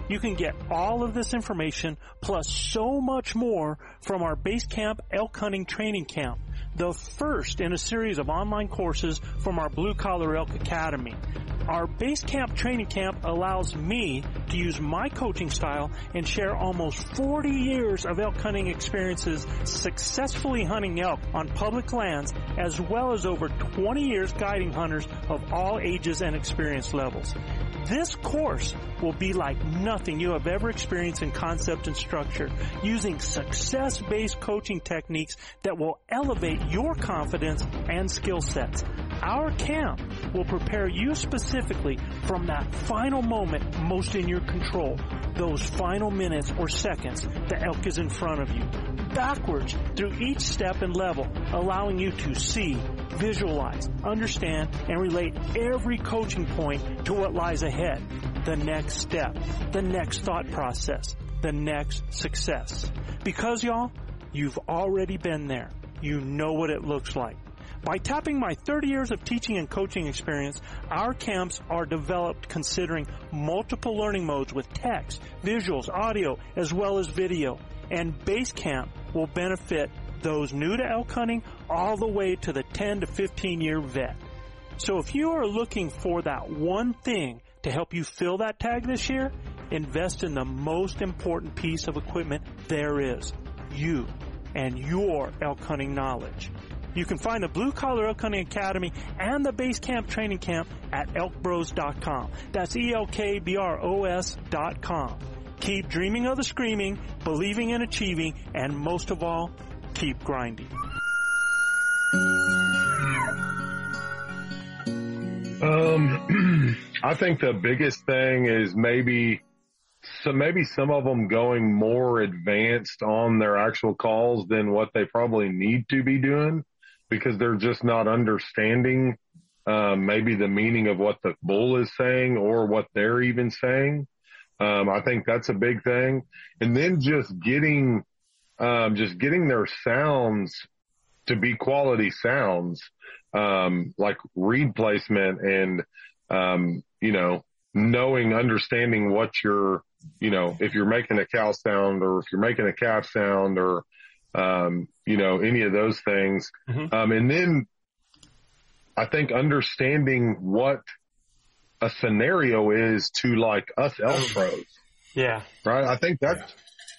D: You can get all of this information plus so much more from our Base Camp Elk Hunting Training Camp, the first in a series of online courses from our Blue Collar Elk Academy. Our Base Camp Training Camp allows me to use my coaching style and share almost 40 years of elk hunting experiences successfully hunting elk on public lands, as well as over 20 years guiding hunters of all ages and experience levels. This course will be like nothing you have ever experienced in concept and structure, using success-based coaching techniques that will elevate your confidence and skill sets. Our camp will prepare you specifically from that final moment most in your control, those final minutes or seconds the elk is in front of you, backwards through each step and level, allowing you to see, visualize, understand, and relate every coaching point to what lies ahead, the next step, the next thought process, the next success. Because, y'all, you've already been there. You know what it looks like. By tapping my 30 years of teaching and coaching experience, our camps are developed considering multiple learning modes with text, visuals, audio, as well as video. And Base Camp will benefit those new to elk hunting all the way to the 10 to 15 year vet. So if you are looking for that one thing to help you fill that tag this year, invest in the most important piece of equipment there is, you and your elk hunting knowledge. You can find the Blue Collar Elk Hunting Academy and the Base Camp Training Camp at elkbros.com. That's ELKBROS.com. Keep dreaming of the screaming, believing in achieving, and most of all, keep grinding.
E: I think the biggest thing is maybe some of them going more advanced on their actual calls than what they probably need to be doing, because they're just not understanding maybe the meaning of what the bull is saying or what they're even saying. I think that's a big thing. And then just getting their sounds to be quality sounds, like reed placement and, understanding what you're, if you're making a cow sound or if you're making a calf sound or, any of those things. Mm-hmm. And then I think understanding what a scenario is to like us elk pros.
D: Yeah.
E: Right. I think that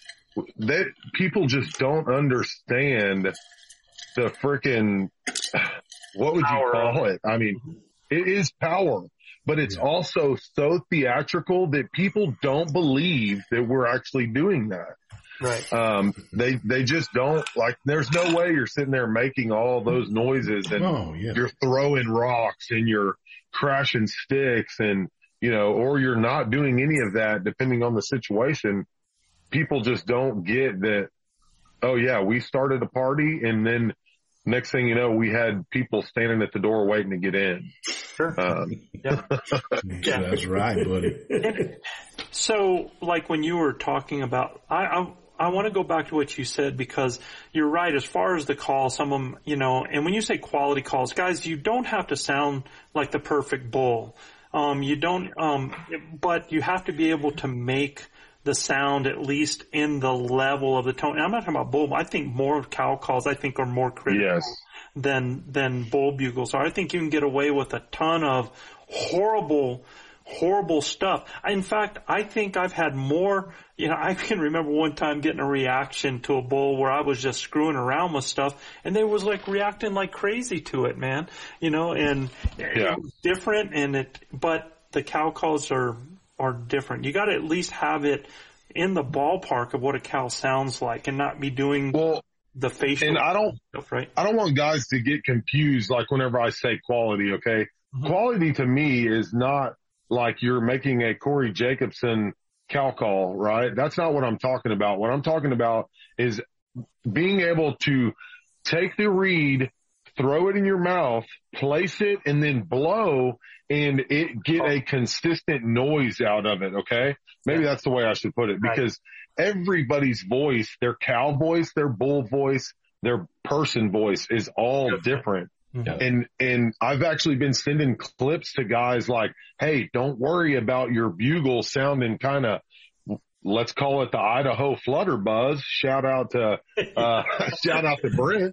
E: people just don't understand the freaking, what would you call it? I mean, it is power, but it's also so theatrical that people don't believe that we're actually doing that.
D: Right.
E: They just don't, like, there's no way you're sitting there making all those noises and you're throwing rocks and you're crashing sticks and, or you're not doing any of that depending on the situation. People just don't get that. Oh yeah, we started a party and then next thing you know, we had people standing at the door waiting to get in.
D: Sure.
H: Yeah. That's right, buddy.
D: So, like when you were talking about, I want to go back to what you said, because you're right. As far as the call, some of them, and when you say quality calls, guys, you don't have to sound like the perfect bull. You don't, but you have to be able to make the sound at least in the level of the tone. And I'm not talking about bull. I think more cow calls, I think, are more critical than bull bugles are. I think you can get away with a ton of horrible stuff. In fact, I think I've had more, I can remember one time getting a reaction to a bull where I was just screwing around with stuff and they was like reacting like crazy to it, man, and it was different but the cow calls are different. You got to at least have it in the ballpark of what a cow sounds like and not be doing the facial stuff, right?
E: I don't want guys to get confused. Like whenever I say quality, okay, quality to me is not like you're making a Corey Jacobson cow call, right? That's not what I'm talking about. What I'm talking about is being able to take the reed, throw it in your mouth, place it, and then blow, and it get a consistent noise out of it, okay? Maybe that's the way I should put it, because everybody's voice, their cow voice, their bull voice, their person voice is all different. Mm-hmm. And I've actually been sending clips to guys like, hey, don't worry about your bugle sounding kind of let's call it the Idaho Flutter Buzz. Shout out to Brent.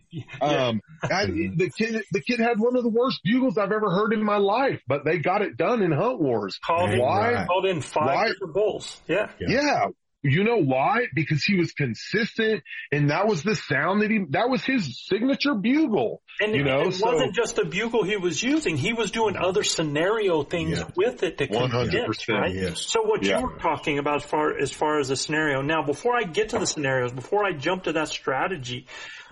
E: The kid had one of the worst bugles I've ever heard in my life, but they got it done in Hunt Wars.
D: Called in 5 different bulls. Yeah.
E: You know why? Because he was consistent, and that was the sound that was his signature bugle.
D: And it wasn't just a bugle he was using. He was doing other scenario things with it to 100%, right? Yes. So what you were talking about as far as the scenario. Now, before I get to the scenarios, before I jump to that strategy,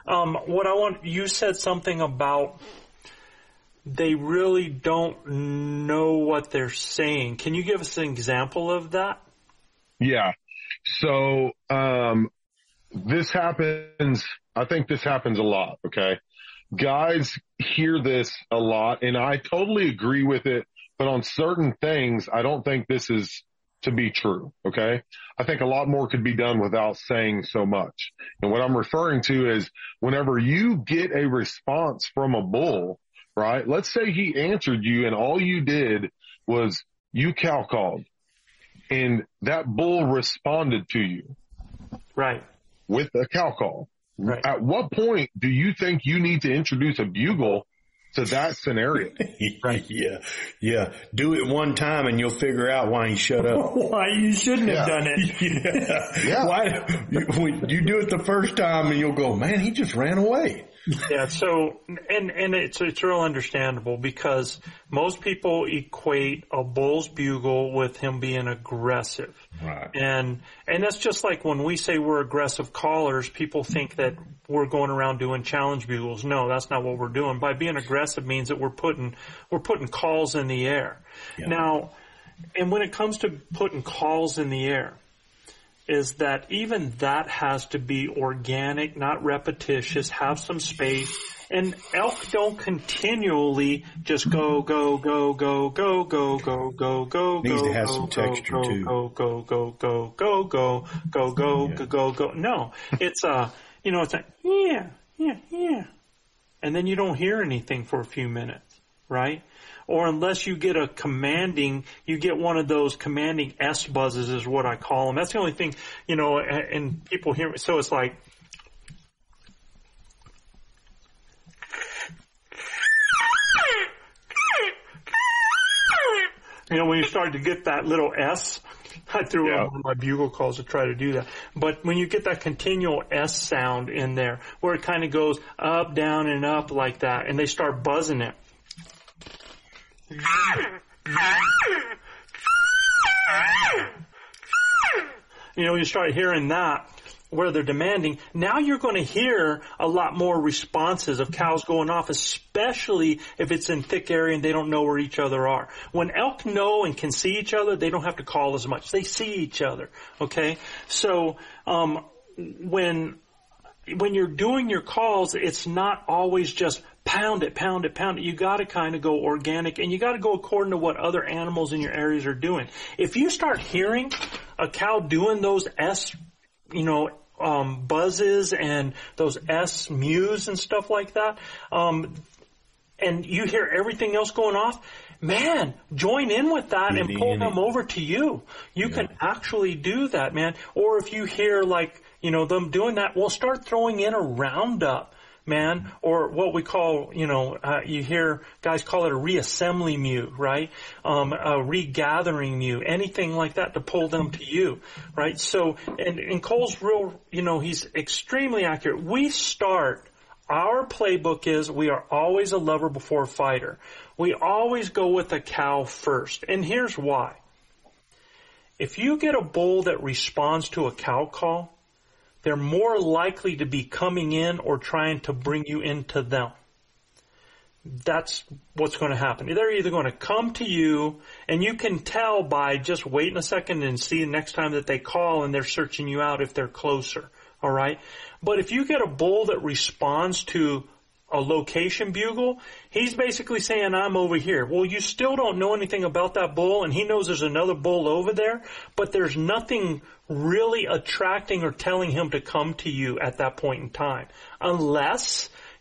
D: you said something about they really don't know what they're saying. Can you give us an example of that?
E: Yeah. So, this happens, I think this happens a lot, okay? Guys hear this a lot, and I totally agree with it, but on certain things, I don't think this is to be true, okay? I think a lot more could be done without saying so much. And what I'm referring to is whenever you get a response from a bull, right? Let's say he answered you and all you did was you cow called. And that bull responded to you.
D: Right.
E: With a cow call.
D: Right.
E: At what point do you think you need to introduce a bugle to that scenario?
H: Right. Yeah. Do it one time and you'll figure out why he shut up.
F: Why you shouldn't have done
H: it. Yeah. Why you do it the first time and you'll go, man, he just ran away.
D: Yeah, so, and it's real understandable because most people equate a bull's bugle with him being aggressive.
H: Right.
D: And that's just like when we say we're aggressive callers, people think that we're going around doing challenge bugles. No, that's not what we're doing. By being aggressive means that we're putting calls in the air. Yeah. Now, and when it comes to putting calls in the air, is that even that has to be organic, not repetitious, have some space. And elk don't continually just go.
H: Needs to have some texture too.
D: Go. No, it's it's like, yeah. And then you don't hear anything for a few minutes, right? Or unless you get you get one of those commanding S buzzes is what I call them. That's the only thing, and people hear me. So it's like, when you start to get that little S, I threw out one of my bugle calls to try to do that. But when you get that continual S sound in there, where it kind of goes up, down, and up like that, and they start buzzing it, you start hearing that where they're demanding. Now you're going to hear a lot more responses of cows going off, especially if it's in thick area and they don't know where each other are. When elk know and can see each other, they don't have to call as much. They see each other. Okay. So, when you're doing your calls, it's not always just pound it. You got to kind of go organic, and you got to go according to what other animals in your areas are doing. If you start hearing a cow doing those S, buzzes and those S mews and stuff like that, and you hear everything else going off, man, join in with that and pull them over to you. You can actually do that, man. Or if you hear them doing that, we'll start throwing in a roundup, man, or what we call, you hear guys call it a reassembly mew, right? A regathering mew, anything like that to pull them to you, right? So, and Cole's real, he's extremely accurate. Our playbook is we are always a lover before a fighter. We always go with the cow first. And here's why. If you get a bull that responds to a cow call, they're more likely to be coming in or trying to bring you into them. That's what's going to happen. They're either going to come to you, and you can tell by just waiting a second and see the next time that they call and they're searching you out if they're closer. All right? But if you get a bull that responds to a location bugle, he's basically saying, I'm over here. Well, you still don't know anything about that bull, and he knows there's another bull over there, but there's nothing really attracting or telling him to come to you at that point in time. Unless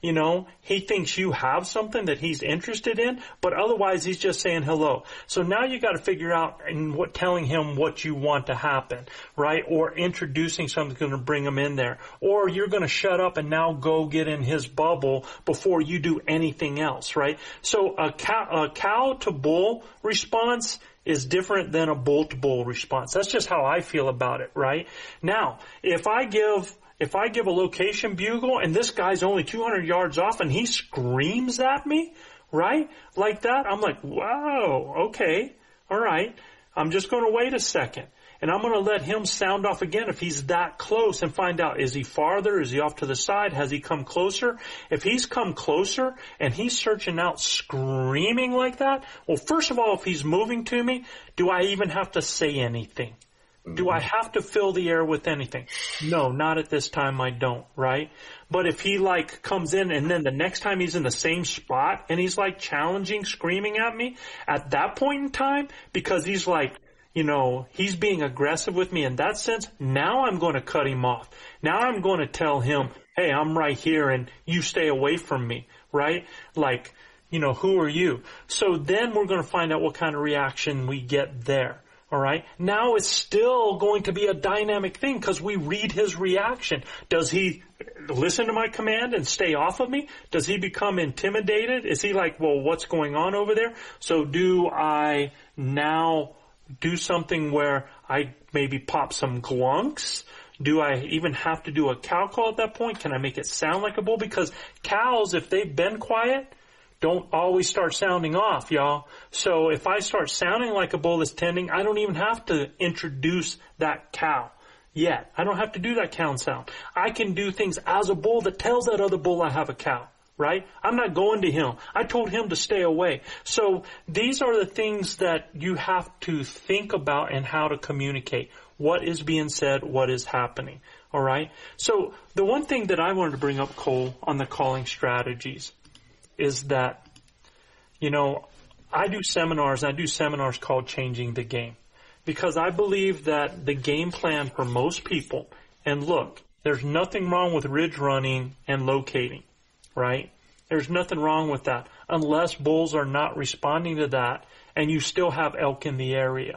D: You know, he thinks you have something that he's interested in, but otherwise he's just saying hello. So now you got to figure out telling him what you want to happen, right? Or introducing something that's going to bring him in there. Or you're going to shut up and now go get in his bubble before you do anything else, right? So a cow to bull response is different than a bull to bull response. That's just how I feel about it, right? Now, if I give a location bugle and this guy's only 200 yards off and he screams at me, right? Like that, I'm like, wow, okay, all right. I'm just going to wait a second. And I'm going to let him sound off again if he's that close and find out, is he farther? Is he off to the side? Has he come closer? If he's come closer and he's searching out screaming like that, well, first of all, if he's moving to me, do I even have to say anything? Do I have to fill the air with anything? No, not at this time I don't, right? But if he like comes in and then the next time he's in the same spot and he's like challenging, screaming at me, at that point in time, because he's like, you know, he's being aggressive with me in that sense, now I'm going to cut him off. Now I'm going to tell him, hey, I'm right here and you stay away from me, right? Like, you know, who are you? So then we're going to find out what kind of reaction we get there. All right. Now it's still going to be a dynamic thing because we read his reaction. Does he listen to my command and stay off of me? Does he become intimidated? Is he like, well, what's going on over there? So do I now do something where I maybe pop some glunks? Do I even have to do a cow call at that point? Can I make it sound like a bull? Because cows, if they've been quiet, don't always start sounding off, y'all. So if I start sounding like a bull is tending, I don't even have to introduce that cow yet. I don't have to do that cow sound. I can do things as a bull that tells that other bull I have a cow, right? I'm not going to him. I told him to stay away. So these are the things that you have to think about and how to communicate. What is being said, what is happening, all right? So the one thing that I wanted to bring up, Cole, on the calling strategies is that, you know, I do seminars called Changing the Game, because I believe that the game plan for most people, and look, there's nothing wrong with ridge running and locating, right? There's nothing wrong with that unless bulls are not responding to that and you still have elk in the area.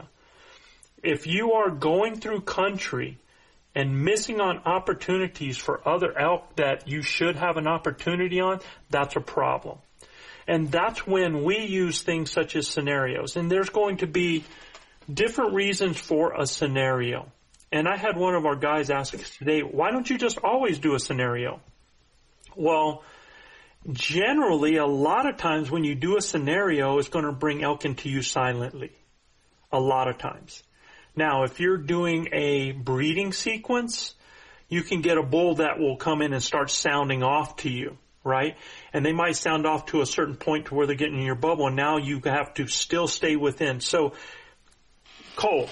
D: If you are going through country and missing on opportunities for other elk that you should have an opportunity on, that's a problem. And that's when we use things such as scenarios. And there's going to be different reasons for a scenario. And I had one of our guys ask us today, why don't you just always do a scenario? Well, generally, a lot of times when you do a scenario, it's going to bring elk into you silently. A lot of times. Now, if you're doing a breeding sequence, you can get a bull that will come in and start sounding off to you, right? And they might sound off to a certain point to where they're getting in your bubble, and now you have to still stay within. So, Cole,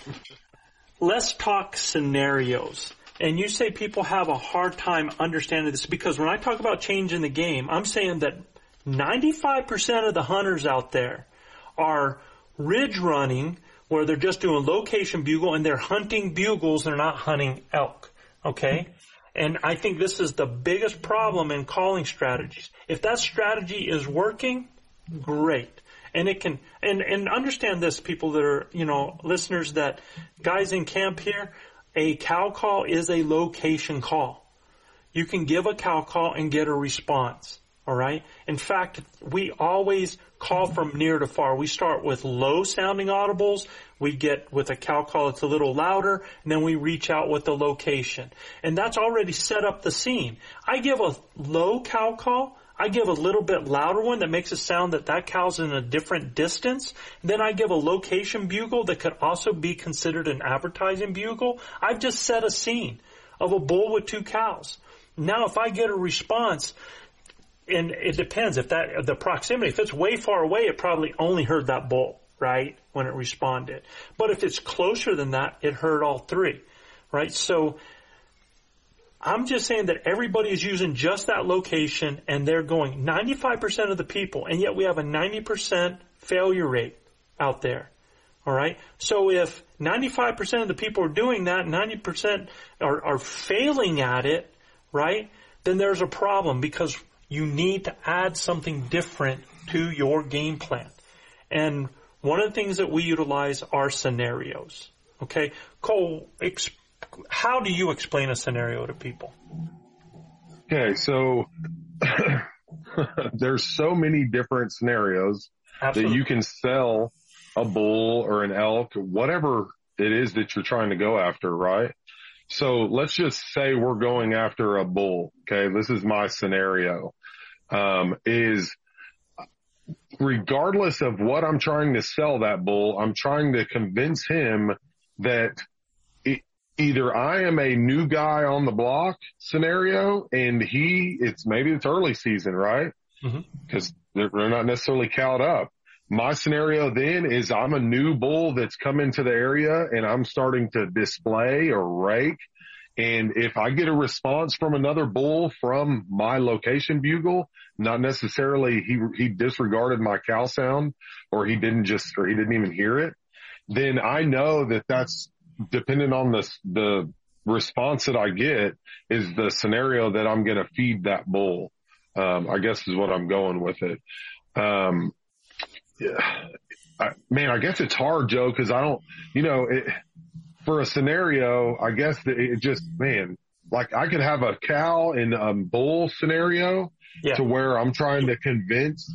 D: let's talk scenarios. And you say people have a hard time understanding this because when I talk about changing the game, I'm saying that 95% of the hunters out there are ridge running where they're just doing location bugle and they're hunting bugles, they're not hunting elk, okay? And I think this is the biggest problem in calling strategies. If that strategy is working, great. And it can, and understand this, people that are, you know, listeners, that guys in camp here, a cow call is a location call. You can give a cow call and get a response. All right. In fact, we always call from near to far. We start with low sounding audibles. We get with a cow call, it's a little louder, and then we reach out with the location. And that's already set up the scene. I give a low cow call. I give a little bit louder one that makes it sound that cow's in a different distance. Then I give a location bugle that could also be considered an advertising bugle. I've just set a scene of a bull with two cows. Now, if I get a response, and it depends if the proximity, if it's way far away, it probably only heard that bull, right, when it responded. But if it's closer than that, it heard all three, right? So I'm just saying that everybody is using just that location and they're going 95% of the people, and yet we have a 90% failure rate out there. All right. So if 95% of the people are doing that, 90% are failing at it, right? Then there's a problem because you need to add something different to your game plan. And one of the things that we utilize are scenarios. Okay, Cole, how do you explain a scenario to people?
E: Okay, so there's so many different scenarios that you can sell a bull or an elk, whatever it is that you're trying to go after, right? So let's just say we're going after a bull. Okay, this is my scenario. Is regardless of what I'm trying to sell that bull, I'm trying to convince him that either I am a new guy on the block scenario and maybe it's early season, right? Because they're not necessarily cowed up. My scenario then is I'm a new bull that's come into the area and I'm starting to display or rake. And if I get a response from another bull from my location bugle, not necessarily he disregarded my cow sound or he didn't even hear it, then I know that that's depending on the response that I get is the scenario that I'm going to feed that bull. I guess is what I'm going with it. I guess it's hard, Joe, because I don't, for a scenario, I guess that it just, like I could have a cow and a bull scenario to where I'm trying to convince,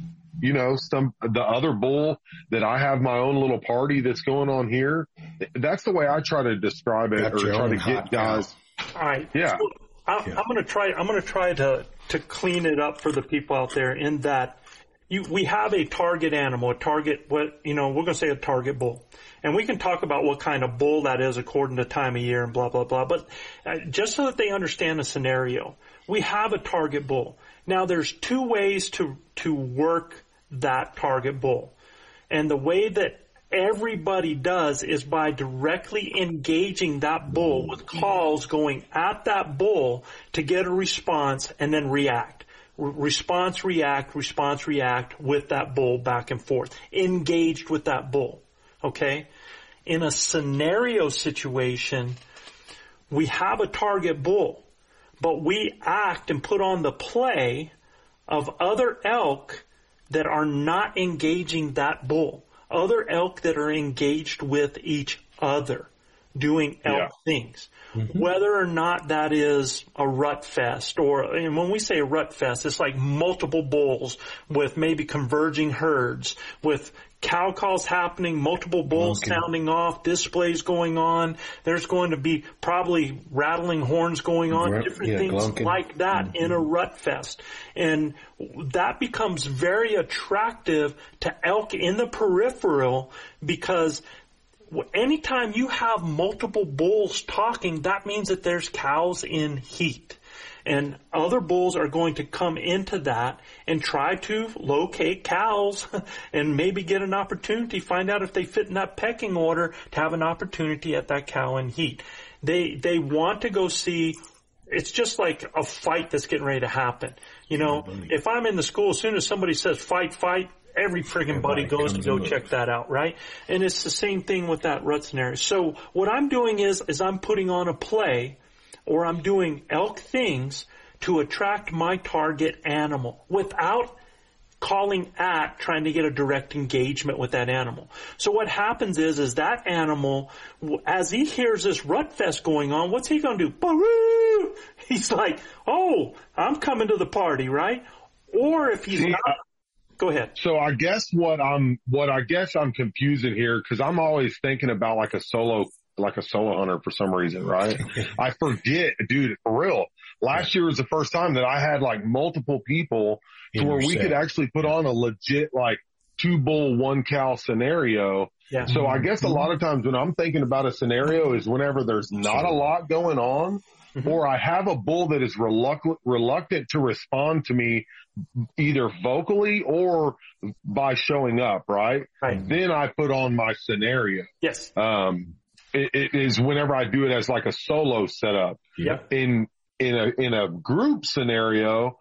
E: the other bull that I have my own little party that's going on here. That's the way I try to describe it or try to get guys.
D: All right.
E: Yeah.
D: So I'm going to try to clean it up for the people out there in that we have a target animal, we're going to say a target bull. And we can talk about what kind of bull that is according to time of year and blah, blah, blah. But just so that they understand the scenario, we have a target bull. Now there's two ways to work that target bull. And the way that everybody does is by directly engaging that bull with calls going at that bull to get a response and then react. Response, react with that bull back and forth. Engaged with that bull. Okay? In a scenario situation, we have a target bull, but we act and put on the play of other elk that are not engaging that bull. Other elk that are engaged with each other, doing elk things. Whether or not that is a rut fest and when we say a rut fest, it's like multiple bulls with maybe converging herds with cow calls happening, multiple bulls sounding off, displays going on. There's going to be probably rattling horns going on, different things like that in a rut fest. And that becomes very attractive to elk in the peripheral because anytime you have multiple bulls talking, that means that there's cows in heat. And other bulls are going to come into that and try to locate cows and maybe get an opportunity, find out if they fit in that pecking order to have an opportunity at that cow in heat. They want to go see. It's just like a fight that's getting ready to happen. If I'm in the school, as soon as somebody says fight, every friggin' buddy goes to go check that out, right? And it's the same thing with that rut scenario. So what I'm doing is I'm putting on a play or I'm doing elk things to attract my target animal without calling at trying to get a direct engagement with that animal. So what happens is that animal, as he hears this rut fest going on, what's he going to do? Baroo! He's like, oh, I'm coming to the party, right? Or if he's not, go ahead.
E: So I guess what I'm confusing here, because I'm always thinking about like a solo hunter for some reason, right? I forget, dude, for real. Last year was the first time that I had like multiple people to where we could actually put on a legit like 2 bull, 1 cow scenario. Yeah. So I guess a lot of times when I'm thinking about a scenario is whenever there's not a lot going on, or I have a bull that is reluctant to respond to me either vocally or by showing up, right? Then I put on my scenario.
D: Yes.
E: It is whenever I do it as like a solo setup.
D: Yep.
E: In a group scenario,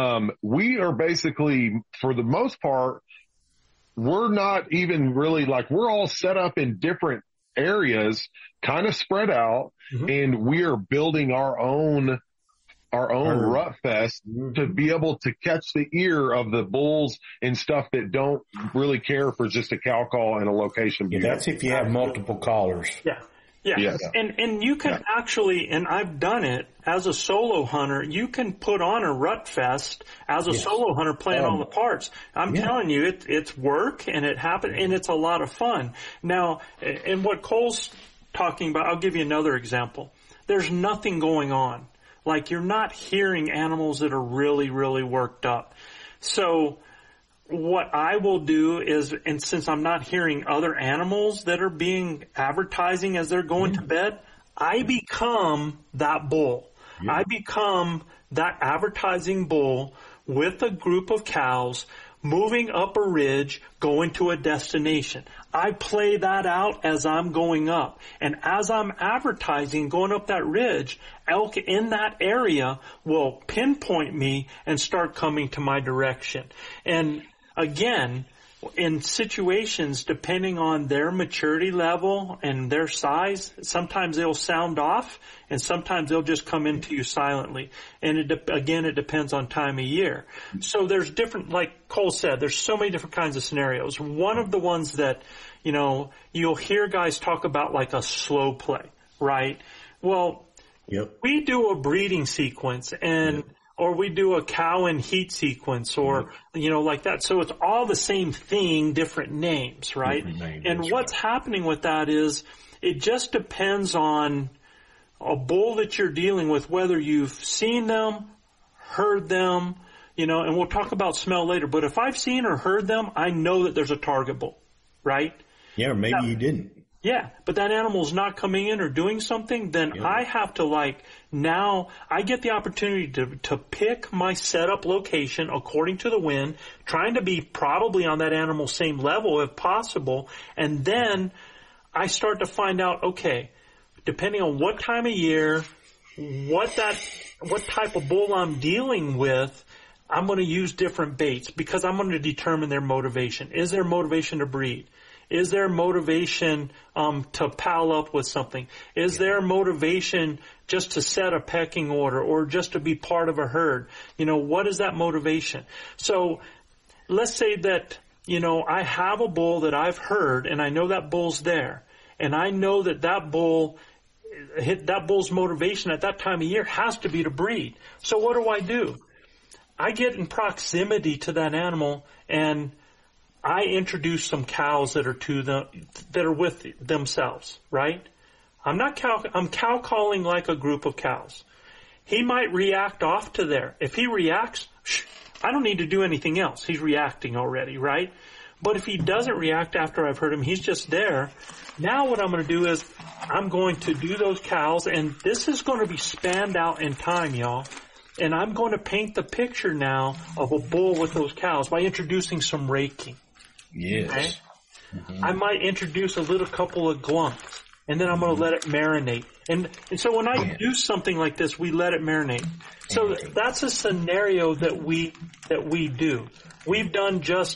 E: we are basically, for the most part, we're not even really like, we're all set up in different areas, kind of spread out, and we are building our own our own rut fest to be able to catch the ear of the bulls and stuff that don't really care for just a cow call and a location.
H: Yeah, that's if you have multiple callers.
D: Yeah. Yeah.
E: Yes.
D: And you can actually, and I've done it as a solo hunter, you can put on a rut fest as a solo hunter playing all the parts. I'm telling you, it's work and it happens and it's a lot of fun. Now, and what Cole's talking about, I'll give you another example. There's nothing going on. Like you're not hearing animals that are really, really worked up. So what I will do is, and since I'm not hearing other animals that are being advertising as they're going to bed, I become that bull. I become that advertising bull with a group of cows moving up a ridge, going to a destination. I play that out as I'm going up. And as I'm advertising, going up that ridge, elk in that area will pinpoint me and start coming to my direction. And again, in situations, depending on their maturity level and their size, sometimes they'll sound off and sometimes they'll just come into you silently. And it depends on time of year. So there's different, like Cole said, there's so many different kinds of scenarios. One of the ones that, you'll hear guys talk about like a slow play, right? Well, we do a breeding sequence or we do a cow and heat sequence or, like that. So it's all the same thing, different names, right? And what's happening with that is it just depends on a bull that you're dealing with, whether you've seen them, heard them, and we'll talk about smell later. But if I've seen or heard them, I know that there's a target bull, right?
H: Yeah, or maybe you didn't.
D: Yeah, but that animal's not coming in or doing something, then I have to now I get the opportunity to pick my setup location according to the wind, trying to be probably on that animal's same level if possible, and then I start to find out, okay, depending on what time of year, what type of bull I'm dealing with, I'm going to use different baits because I'm going to determine their motivation. Is there motivation to breed? Is there motivation to pal up with something? Is there motivation just to set a pecking order or just to be part of a herd? What is that motivation? So let's say that, I have a bull that I've heard and I know that bull's there. And I know that bull's motivation at that time of year has to be to breed. So what do? I get in proximity to that animal and I introduce some cows that are with themselves, right? I'm cow calling like a group of cows. He might react off to there. If he reacts, I don't need to do anything else. He's reacting already, right? But if he doesn't react after I've heard him, he's just there. Now what I'm going to do is I'm going to do those cows, and this is going to be spanned out in time, y'all. And I'm going to paint the picture now of a bull with those cows by introducing some raking.
H: Yes.
D: Okay? I might introduce a little couple of glumps, and then I'm going to let it marinate. And so when I do something like this, we let it marinate. So that's a scenario that we do. We've done just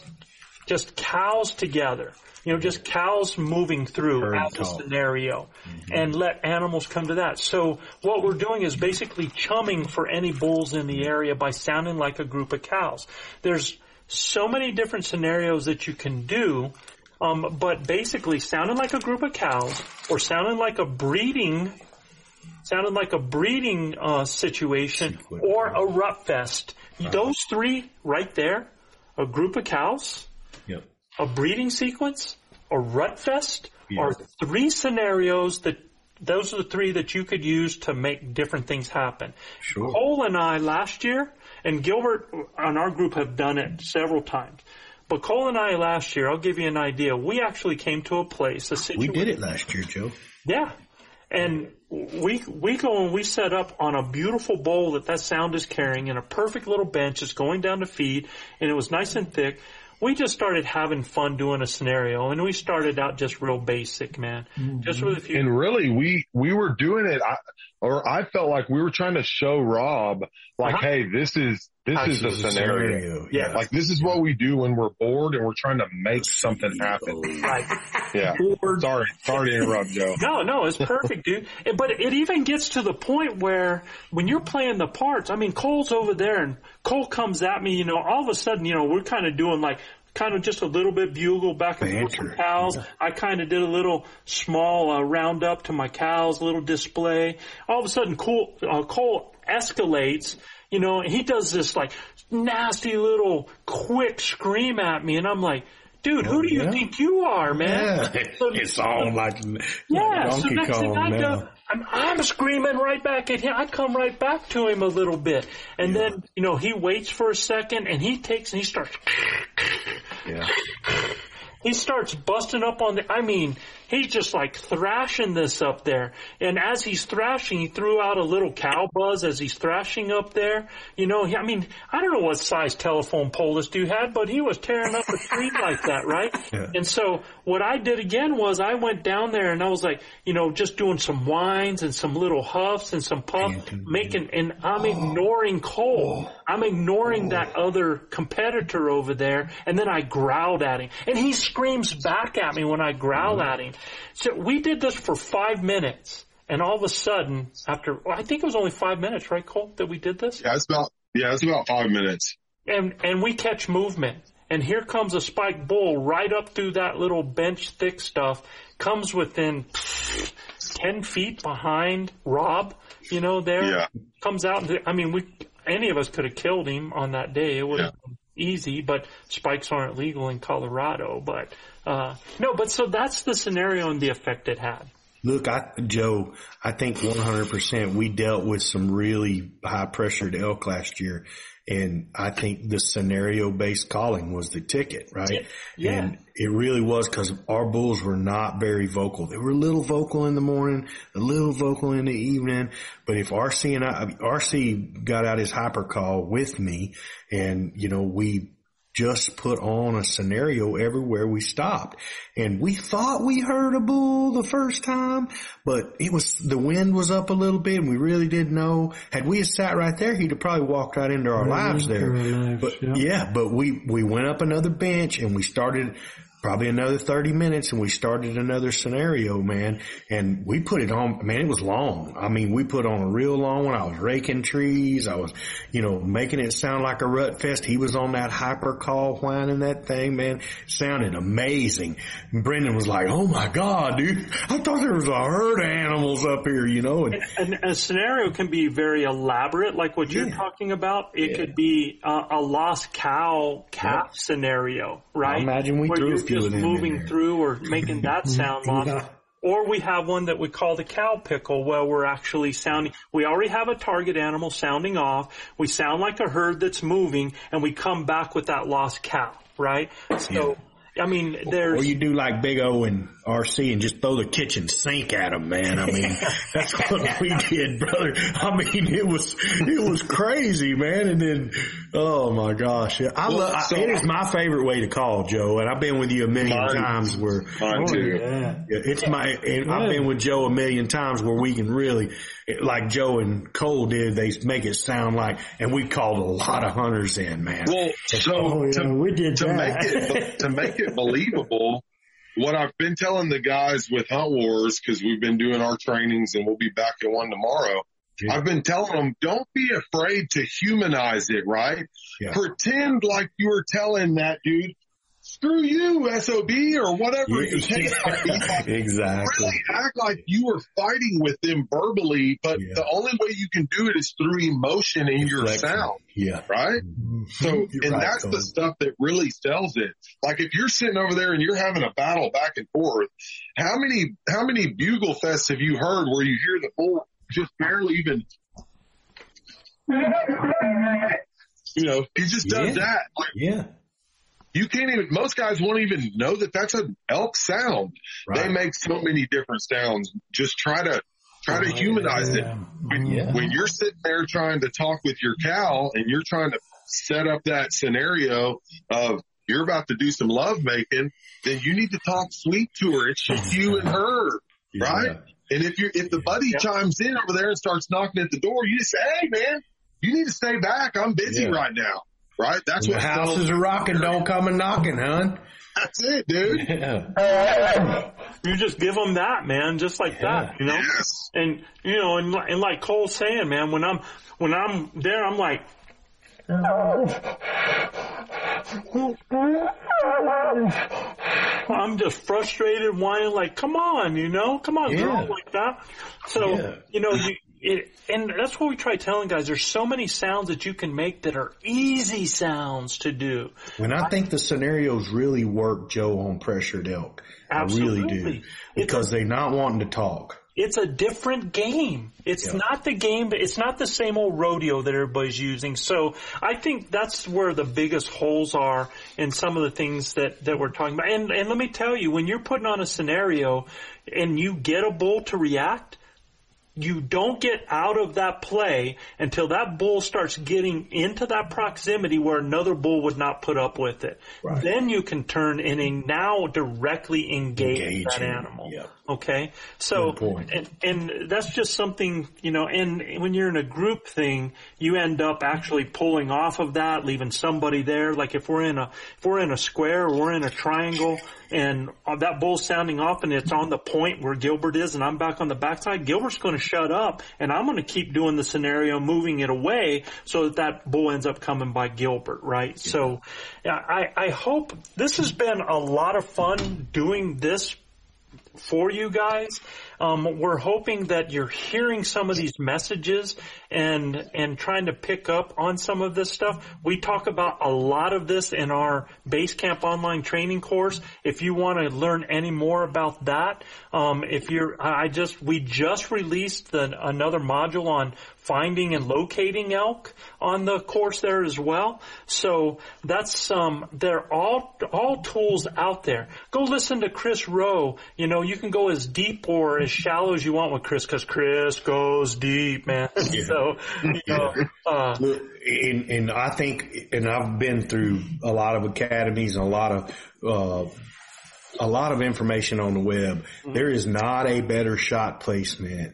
D: cows together, just cows moving through as a scenario, and let animals come to that. So what we're doing is basically chumming for any bulls in the area by sounding like a group of cows. There's so many different scenarios that you can do, but basically sounding like a group of cows or sounding like a breeding situation or a rut fest. Those three right there, a group of cows, a breeding sequence, a rut fest, are three scenarios those are the three that you could use to make different things happen. Sure. Cole and I last year, and Gilbert on our group have done it several times. But Cole and I last year, I'll give you an idea. We actually came to a situation.
H: We did it last year, Joe.
D: Yeah. And we go and we set up on a beautiful bowl that sound is carrying in a perfect little bench. It's going down to feed, and it was nice and thick. We just started having fun doing a scenario, and we started out just real basic, man. Just with a few.
E: And really, we were doing it. or I felt like we were trying to show Rob, like, hey, this is a scenario.
D: Yeah.
E: Like, this is what we do when we're bored and we're trying to make something happen.
D: Right.
E: Yeah. Sorry to interrupt, Joe.
D: No, it's perfect, dude. But it even gets to the point where when you're playing the parts, I mean, Cole's over there and Cole comes at me, all of a sudden, we're kind of doing like, kind of just a little bit bugle back and forth with cows. I kind of did a little small roundup to my cows, a little display. All of a sudden, Cole escalates, and he does this like nasty little quick scream at me, and I'm like, dude, who do you think you are, man?
H: Yeah. It's all like
D: so
H: Donkey
D: next thing
H: Kong
D: I
H: now.
D: go, I'm screaming right back at him. I come right back to him a little bit. And then, he waits for a second and he starts, he starts busting up on he's just like thrashing this up there. And as he's thrashing, he threw out a little cow buzz as he's thrashing up there. I don't know what size telephone pole this dude had, but he was tearing up a tree like that, right? Yeah. And so what I did again was I went down there and I was like, just doing some whines and some little huffs and some puffs, and I'm ignoring Cole. I'm ignoring that other competitor over there. And then I growled at him and he screams back at me when I growl at him. So we did this for 5 minutes, and all of a sudden, I think it was only 5 minutes, right, Cole, that we did this?
E: Yeah, it's about 5 minutes.
D: And we catch movement, and here comes a spiked bull right up through that little bench thick stuff, comes within 10 feet behind Rob, comes out. Any of us could have killed him on that day. It would have been easy, but spikes aren't legal in Colorado. But so that's the scenario and the effect it had.
H: Look, Joe, I think 100% we dealt with some really high pressured elk last year. And I think the scenario based calling was the ticket, right? Yeah. And it really was because our bulls were not very vocal. They were a little vocal in the morning, a little vocal in the evening. But if RC got out his hyper call with me and, we just put on a scenario everywhere we stopped. And we thought we heard a bull the first time, but the wind was up a little bit and we really didn't know. Had we sat right there, he'd have probably walked right into our lives there. But we went up another bench and we started probably another 30 minutes and we started another scenario, man. And we put it on, man, it was long. We put on a real long one. I was raking trees. I was, making it sound like a rut fest. He was on that hyper call whining that thing, man. It sounded amazing. And Brendan was like, oh my God, dude, I thought there was a herd of animals up here,
D: And a scenario can be very elaborate, like what you're talking about. It could be a lost cow calf scenario, right?
H: I imagine we threw a few
D: just
H: of them
D: moving through or making that sound lost.
H: Yeah.
D: Or we have one that we call the cow pickle where we're actually sounding. We already have a target animal sounding off. We sound like a herd that's moving and we come back with that lost cow, right? So, there's...
H: Or you do like Big O and RC and just throw the kitchen sink at them, man. That's what we did, brother. It was crazy, man. And then, oh my gosh. It is my favorite way to call, Joe. And I've been with you a million times where,
E: mine too.
H: I've been with Joe a million times where we can really, like Joe and Cole did, they make it sound like, and we called a lot of hunters in, man.
E: Well,
F: we did
E: to make it believable, what I've been telling the guys with Hunt Wars, because we've been doing our trainings and we'll be back at one tomorrow. Yeah. I've been telling them, don't be afraid to humanize it, right? Yeah. Pretend like you were telling that dude, screw you, SOB, or whatever the case might be.
H: Exactly.
E: Really act like you were fighting with them verbally, but the only way you can do it is through emotion in your sound.
H: Yeah.
E: Right? So, that's the stuff that really sells it. Like if you're sitting over there and you're having a battle back and forth, how many bugle fests have you heard where you hear the bull just barely even, he just does that. You can't even, most guys won't even know that that's an elk sound. Right. They make so many different sounds. Just try to humanize it. When you're sitting there trying to talk with your cow and you're trying to set up that scenario of you're about to do some love making, then you need to talk sweet to her. It's just you and her, right? And if the buddy chimes in over there and starts knocking at the door, you just say, hey, man, you need to stay back. I'm busy right now. Right? That's what
H: houses are rocking. Don't come and knocking, hon.
E: That's it, dude.
D: Yeah. You just give them that, man, just like that, you know?
E: Yes.
D: And, you know, and like Cole's saying, man, when I'm there, I'm like, I'm just frustrated, whining, like, come on, you know? Come on, girl, like that. So, you know, and that's what we try telling guys. There's so many sounds that you can make that are easy sounds to do.
H: And I think the scenarios really work, Joe, on pressured elk.
D: Absolutely.
H: I really do. Because they're not wanting to talk.
D: It's a different game. It's not the game, but it's not the same old rodeo that everybody's using. So I think that's where the biggest holes are in some of the things that we're talking about. And let me tell you, when you're putting on a scenario and you get a bull to react, you don't get out of that play until that bull starts getting into that proximity where another bull would not put up with it. Right. Then you can turn and now directly engage that animal. Yep. Okay? So, and that's just something, you know, and when you're in a group thing, you end up actually pulling off of that, leaving somebody there. Like if we're in a square or we're in a triangle and that bull's sounding off and it's on the point where Gilbert is and I'm back on the backside, Gilbert's going to shut up and I'm going to keep doing the scenario, moving it away so that bull ends up coming by Gilbert, right? Yeah. So I hope this has been a lot of fun doing this for you guys. We're hoping that you're hearing some of these messages and trying to pick up on some of this stuff. We talk about a lot of this in our Basecamp online training course. If you want to learn any more about that, we just released another module on finding and locating elk on the course there as well. So that's they're all tools out there. Go listen to Chris Rowe. You know, you can go as deep or as shallow as you want with Chris, because Chris goes deep, man. So, you know,
H: and I think, and I've been through a lot of academies and a lot of information on the web. Mm-hmm. There is not a better shot placement,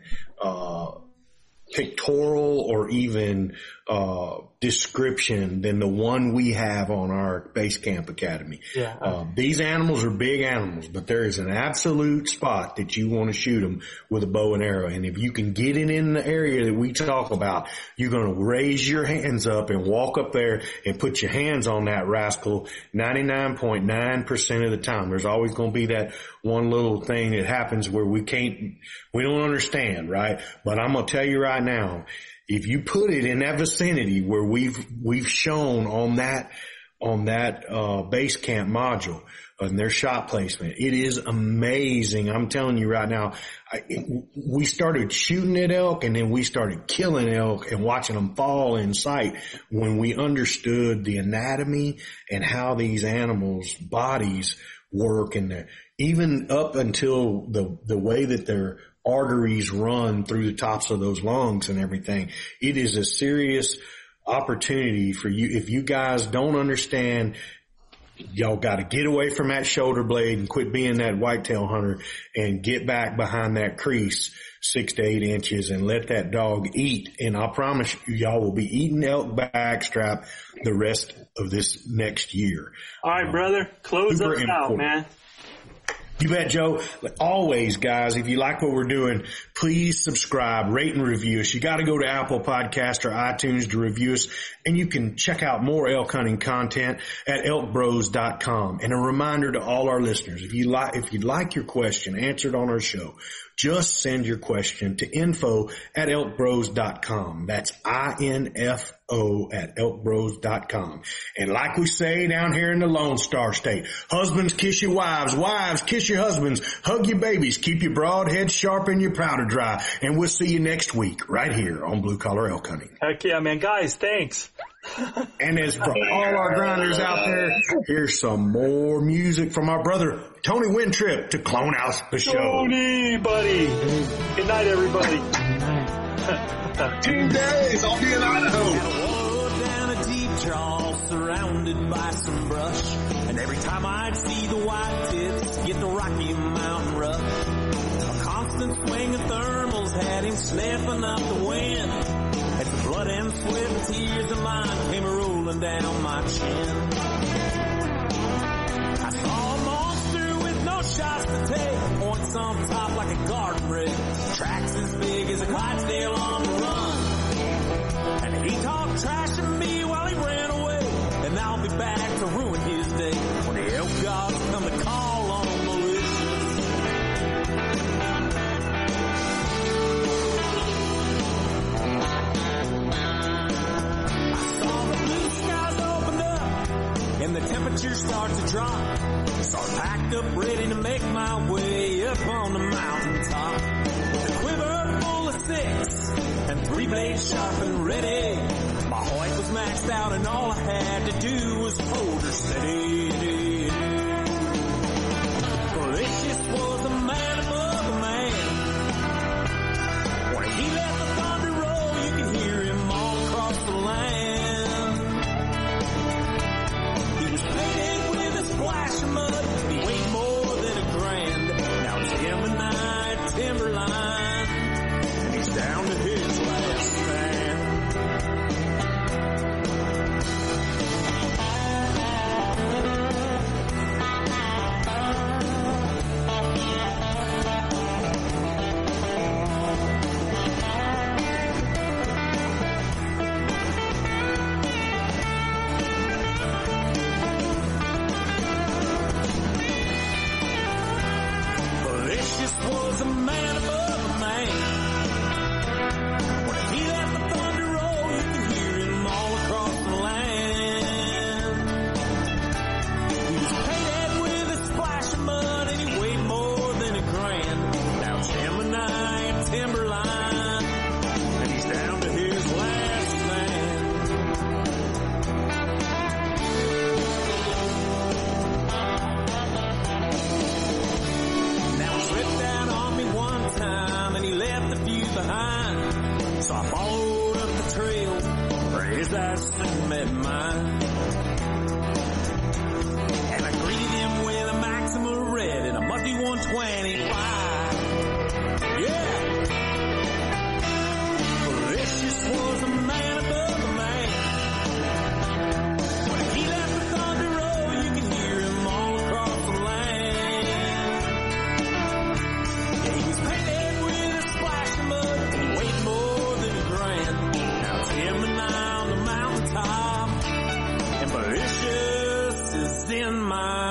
H: pictorial or even description than the one we have on our Basecamp Academy. Yeah. These animals are big animals, but there is an absolute spot that you want to shoot them with a bow and arrow. And if you can get it in the area that we talk about, you're going to raise your hands up and walk up there and put your hands on that rascal 99.9% of the time. There's always going to be that one little thing that happens where we don't understand, right? But I'm going to tell you right now, if you put it in that vicinity where we've shown on that Basecamp module and their shot placement, it is amazing. I'm telling you right now, we started shooting at elk and then we started killing elk and watching them fall in sight when we understood the anatomy and how these animals' bodies work, and even up until the way that their arteries run through the tops of those lungs and everything. It is a serious opportunity for you. If you guys don't understand, y'all got to get away from that shoulder blade and quit being that whitetail hunter and get back behind that crease 6 to 8 inches and let that dog eat. And I promise you, y'all will be eating elk backstrap the rest of this next year.
D: All right, brother, close us out, man.
H: You bet, Joe. Always, guys, if you like what we're doing, please subscribe, rate, and review us. You got to go to Apple Podcast or iTunes to review us, and you can check out more elk hunting content at elkbros.com. And a reminder to all our listeners, if you'd like your question answered on our show, just send your question to info@elkbros.com. That's info@elkbros.com. And like we say down here in the Lone Star State, husbands kiss your wives, wives kiss your husbands, hug your babies, keep your broad head sharp and your powder dry. And we'll see you next week right here on Blue Collar Elk Hunting.
D: Heck yeah, man. Guys, thanks.
H: And as for all our grinders out there, here's some more music from our brother Tony Wintrip to clone out the show.
D: Tony, buddy. Good night, everybody.
E: 2 days, I'll be in Idaho.
I: Walk down a deep draw, surrounded by some brush, and every time I'd see the white tips get the Rocky Mountain rough, a constant swing of sniffing up the wind as the blood and sweat and tears of mine came rolling down my chin. I saw a monster with no shots to take, points on top like a garden rake, tracks as big as a Clydesdale on the run. And he talked trash to me while he ran away, and I'll be back to ruin his day when the elk gods come to call on Mauritius. I saw the blue skies open up and the temperature start to drop, so I packed up ready to make my way up on the mountaintop. With a quiver full of 6 and 3 blades sharp and ready. My Hoyt was maxed out and all I had to do was hold her steady. Delicious was a man above a man. When he let the thunder roll, you could hear him all across the land. He was painted with a splash of mud. He weighed more than $1,000. Now it's him and I at Timberline, and he's down to his last stand. Delicious was a man above a man. When he let the thunder roll, you could hear him all across the land. He was painted with a splash of mud and he weighed more than $1,000. Now it's him and I at Timberline, and he's down to his last man. Now he slipped down on me one time and he left a few behind. So I followed up the trail where his eyes soon met mine. And I greeted him with a Maxima Red and a Musty 125. Yeah! Delicious was a man above a man. When he let the thunder roll, you could hear him all across the land. Yeah, he was painted with a splash of mud and he weighed more than $1,000. Now it's him and I on the mountaintop, and Mauritius is in my